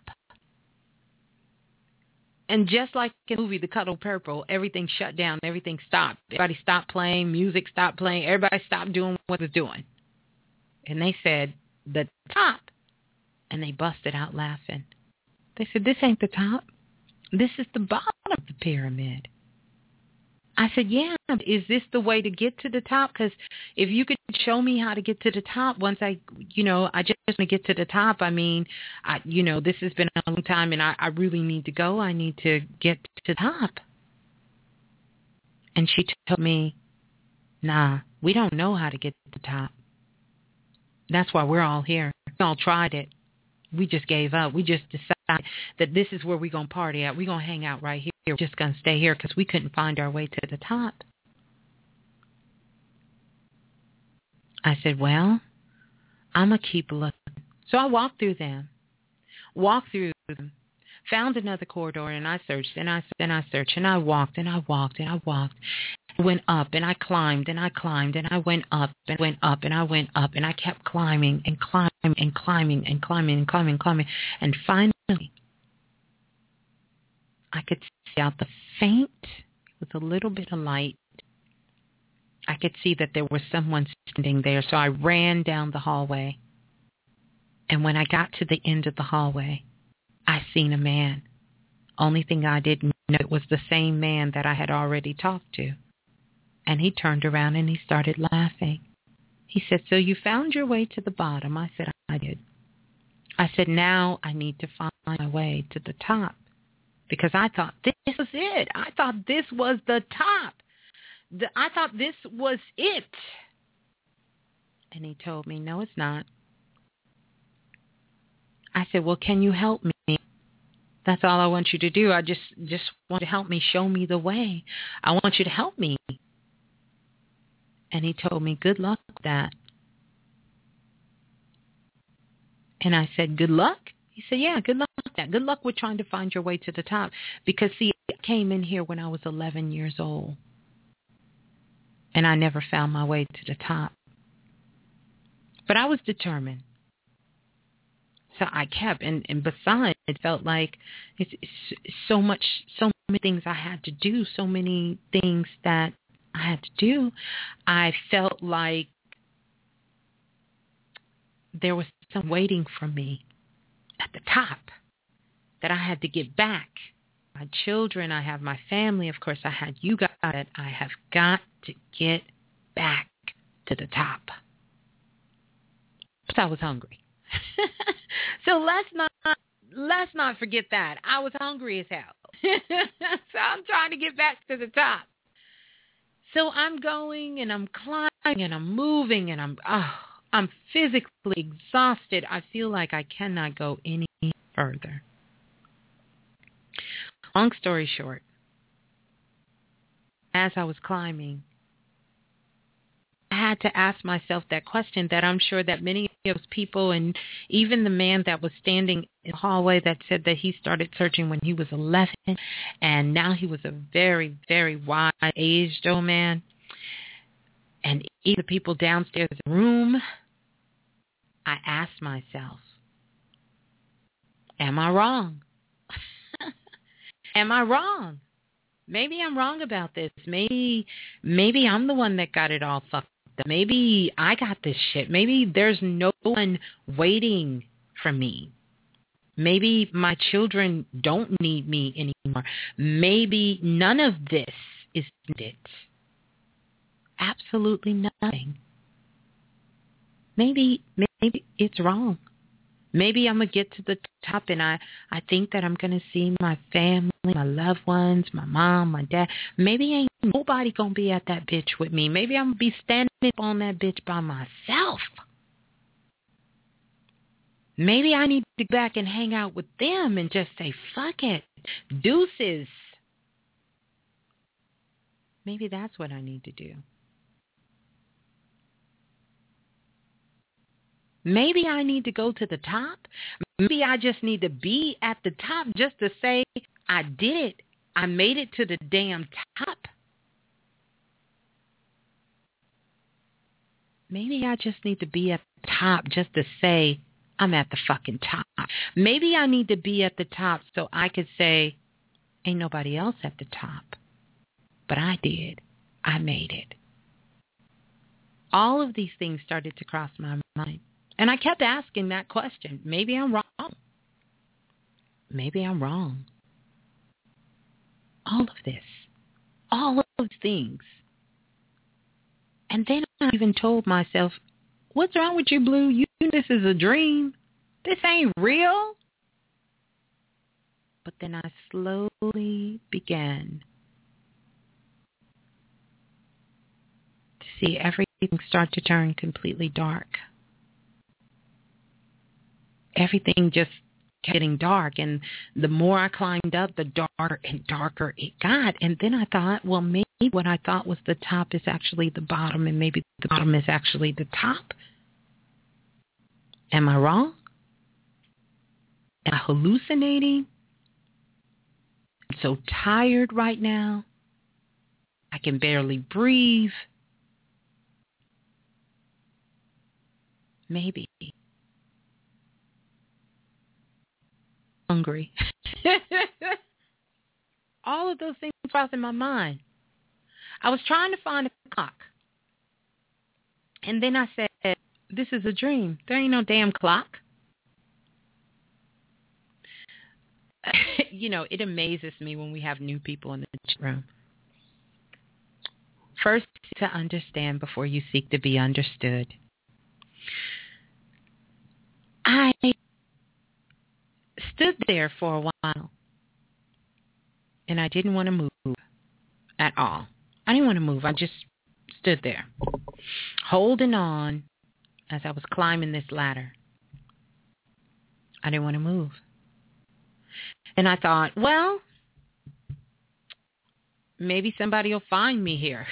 And just like in the movie, The Color Purple, everything shut down, everything stopped. Everybody stopped playing, music stopped playing, everybody stopped doing what it was doing. And they said, the top. And they busted out laughing. They said, this ain't the top. This is the bottom of the pyramid. I said, yeah, is this the way to get to the top? Because if you could show me how to get to the top once I just want to get to the top. I mean, this has been a long time and I really need to go. I need to get to the top. And she told me, nah, we don't know how to get to the top. That's why we're all here. We all tried it. We just gave up. We just decided that this is where we're going to party at. We're going to hang out right here. We're just going to stay here because we couldn't find our way to the top. I said, well, I'm going to keep looking. So I walked through them, found another corridor, and I searched, and I searched, and I walked, and I walked, and I walked. I went up, and I climbed, and I climbed, and I went up, and went up, and I went up, and I kept climbing, and climbing, and climbing, and climbing, and climbing, and climbing. And finally, I could see out the faint, with a little bit of light. I could see that there was someone standing there, so I ran down the hallway. And when I got to the end of the hallway, I seen a man. Only thing I didn't it was the same man that I had already talked to. And he turned around and he started laughing. He said, so you found your way to the bottom? I said, I did. I said, now I need to find my way to the top. Because I thought this was it. I thought this was the top. I thought this was it. And he told me, no, it's not. I said, well, can you help me? That's all I want you to do. I just want you to help me, show me the way. I want you to help me. And he told me, good luck with that. And I said, good luck? He said, yeah, good luck with that. Good luck with trying to find your way to the top. Because, see, I came in here when I was 11 years old. And I never found my way to the top. But I was determined. So I kept, and besides, it felt like it's so many things I had to do, so many things that I had to do. I felt like there was some waiting for me at the top that I had to get back. My children, I have my family, of course, I had you guys. I have got to get back to the top. But I was hungry. So let's not forget that. I was hungry as hell. So I'm trying to get back to the top. So I'm going and I'm climbing and I'm moving and I'm physically exhausted. I feel like I cannot go any further. Long story short, as I was climbing, I had to ask myself that question that I'm sure that many of those people, and even the man that was standing in the hallway that said that he started searching when he was 11, and now he was a very, very wise-aged old man, and even the people downstairs in the room, I asked myself, am I wrong? Am I wrong? Maybe I'm wrong about this. Maybe I'm the one that got it all fucked up. Maybe I got this shit. Maybe there's no one waiting for me. Maybe my children don't need me anymore. Maybe none of this is it. Absolutely nothing. Maybe it's wrong. Maybe I'm going to get to the top and I think that I'm going to see my family, my loved ones, my mom, my dad. Maybe ain't nobody going to be at that bitch with me. Maybe I'm going to be standing up on that bitch by myself. Maybe I need to go back and hang out with them and just say, fuck it, deuces. Maybe that's what I need to do. Maybe I need to go to the top. Maybe I just need to be at the top just to say, I did it. I made it to the damn top. Maybe I just need to be at the top just to say, I'm at the fucking top. Maybe I need to be at the top so I could say, ain't nobody else at the top. But I did. I made it. All of these things started to cross my mind. And I kept asking that question. Maybe I'm wrong. Maybe I'm wrong. All of this. All of those things. And then I even told myself, what's wrong with you, Blue? You think this is a dream. This ain't real. But then I slowly began to see everything start to turn completely dark. Everything just kept getting dark, and the more I climbed up, the darker and darker it got. And then I thought, well, maybe what I thought was the top is actually the bottom, and maybe the bottom is actually the top. Am I wrong? Am I hallucinating? I'm so tired right now. I can barely breathe. Maybe. Hungry. All of those things crossing my mind. I was trying to find a clock. And then I said, this is a dream. There ain't no damn clock. it amazes me when we have new people in the chat room. First, to understand before you seek to be understood. I stood there for a while, and I didn't want to move at all. I didn't want to move. I just stood there, holding on as I was climbing this ladder. I didn't want to move. And I thought, well, maybe somebody will find me here.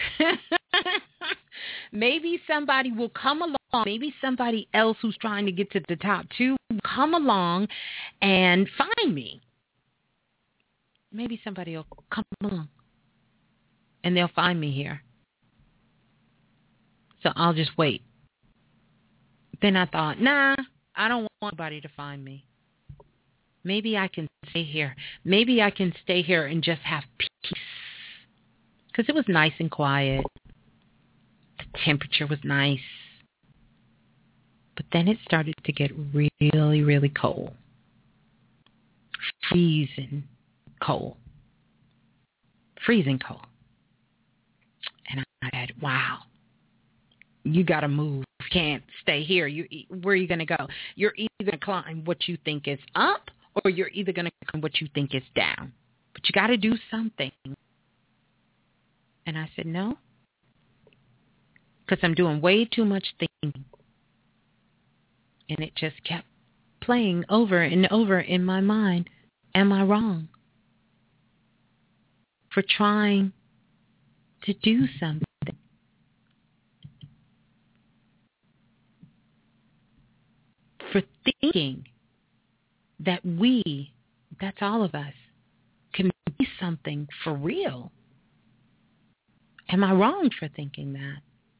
Maybe somebody will come along. Maybe somebody else who's trying to get to the top too will come along and find me. Maybe somebody will come along and they'll find me here. So I'll just wait. Then I thought, nah, I don't want anybody to find me. Maybe I can stay here. Maybe I can stay here and just have peace. Because it was nice and quiet. The temperature was nice. But then it started to get really, really cold. Freezing cold. Freezing cold. And I said, wow, you got to move. You can't stay here. Where are you going to go? You're either going to climb what you think is up, or you're either going to climb what you think is down. But you got to do something. And I said, no, because I'm doing way too much thinking. And it just kept playing over and over in my mind. Am I wrong for trying to do something? For thinking that that's all of us, can be something for real. Am I wrong for thinking that?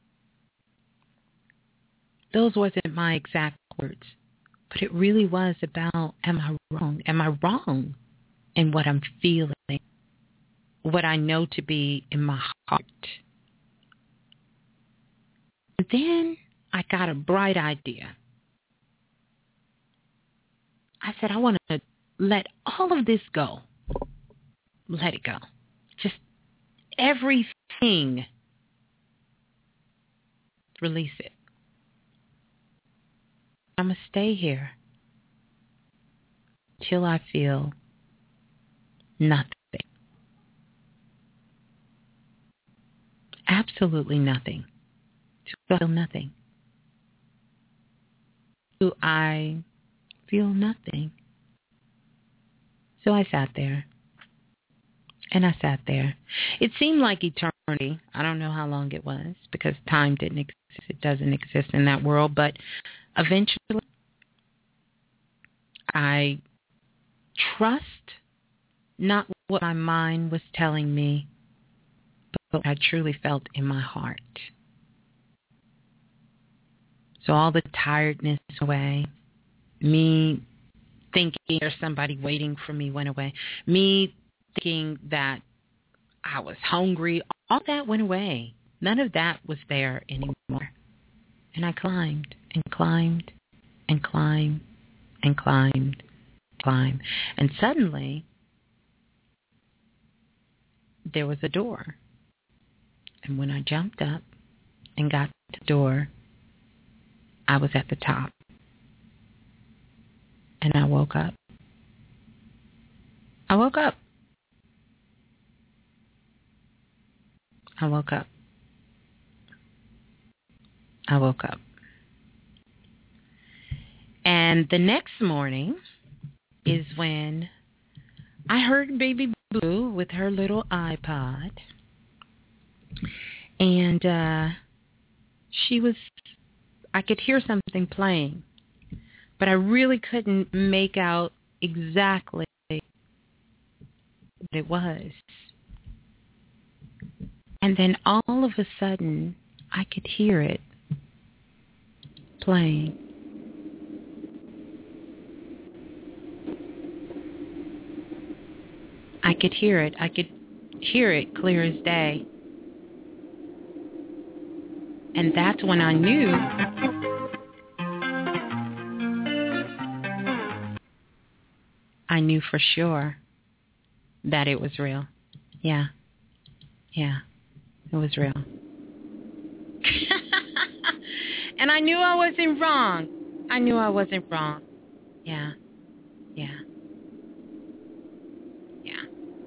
Those wasn't my exact words, but it really was about, am I wrong? Am I wrong in what I'm feeling, what I know to be in my heart? And then I got a bright idea. I said, I want to let all of this go. Let it go. Just everything. Release it. I'm going to stay here till I feel nothing. Absolutely nothing. To feel nothing. Do I feel nothing? So I sat there. And I sat there. It seemed like eternity. I don't know how long it was because time didn't exist. It doesn't exist in that world. But eventually, I trust not what my mind was telling me, but what I truly felt in my heart. So all the tiredness away. Me thinking there's somebody waiting for me went away. Me thinking that I was hungry, all that went away. None of that was there anymore. And I climbed and climbed and climbed and climbed and climbed. And suddenly, there was a door. And when I jumped up and got to the door, I was at the top. And I woke up. I woke up. I woke up. I woke up. And the next morning is when I heard Baby Blue with her little iPod. And I could hear something playing. But I really couldn't make out exactly what it was. And then all of a sudden, I could hear it playing. I could hear it. I could hear it clear as day. And that's when I knew for sure that it was real. Yeah. Yeah. It was real. And I knew I wasn't wrong. I knew I wasn't wrong. Yeah. Yeah. Yeah.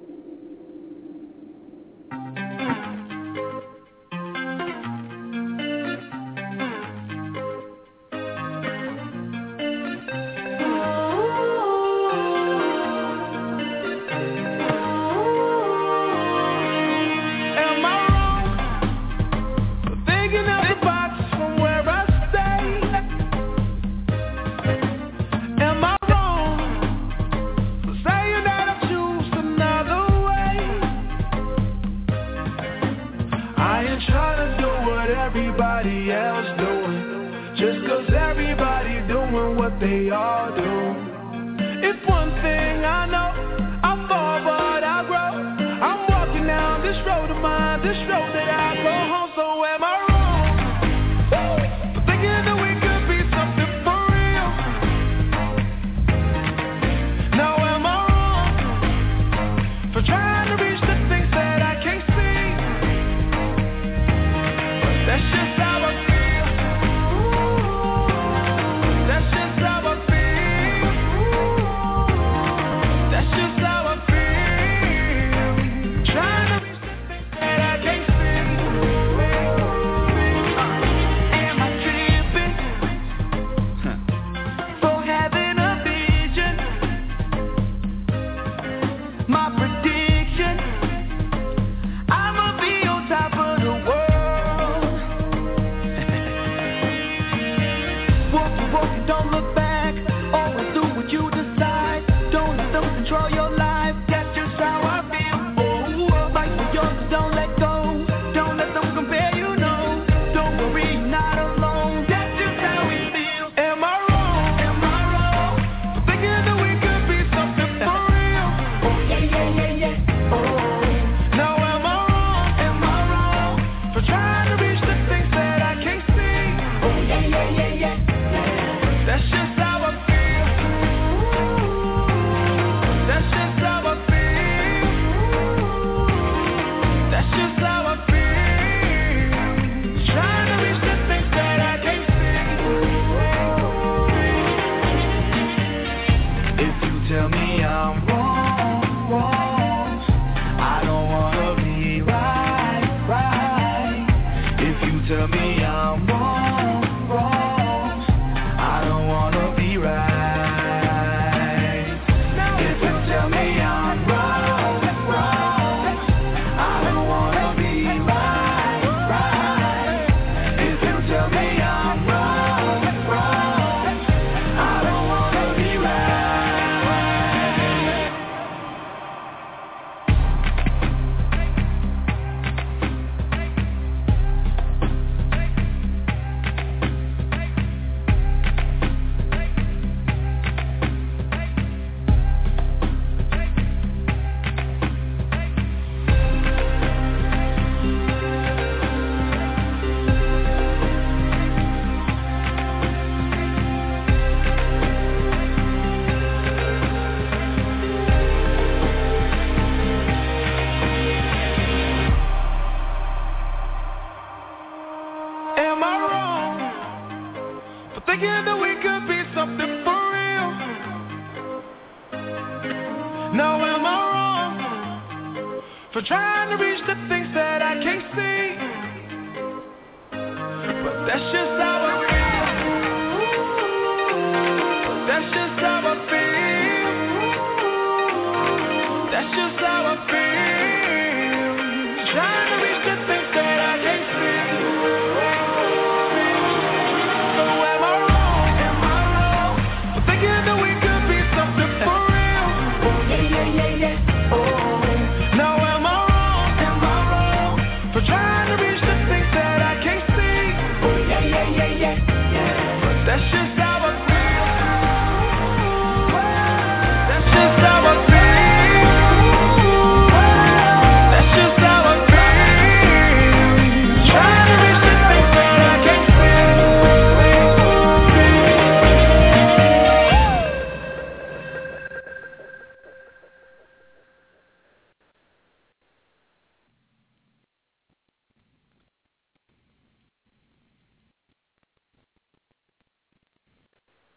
Everybody else doing, just 'cause everybody doing what they all do. It's one thing I know, I fall but I grow. I'm walking down this road of mine, this road that I go home. So am I wrong for thinking that we could be something for real? Now am I wrong for trying to reach the things that I can't see? That's just how I feel. That's just how I feel. That's just how I feel. Trying to reach the things that I can't see. Am I tripping for having a vision? My prediction, I'ma be on top of the world. Don't look back, always do what you decide. Don't let them control your life, that's just how I feel. Oh, fight for yours, don't let go. Don't let them compare, you know. Don't worry, you're not alone, that's just how we feel. Am I wrong? Am I wrong for thinking that we could be something for real? Oh, yeah, yeah, yeah, yeah. Oh, now am I wrong? Am I wrong for trying to reach the things that I can't see? Oh, yeah, yeah, yeah, yeah. That's just how I feel. That's just how I feel. That's just how I feel. Trying to reach the things that I can't see. If you tell me I'm wrong, I don't wanna be right. If you tell me I'm wrong, I don't wanna be right. If you tell me I'm wrong, I don't wanna be right. If you tell me I'm wrong, I don't wanna be Am I wrong for thinking that we could be something for real? Now am I wrong for trying to reach the things that I can't see? But that's just how I feel. That's just how I feel. That's just how I feel. Trying to reach the things that I can't see. Yeah.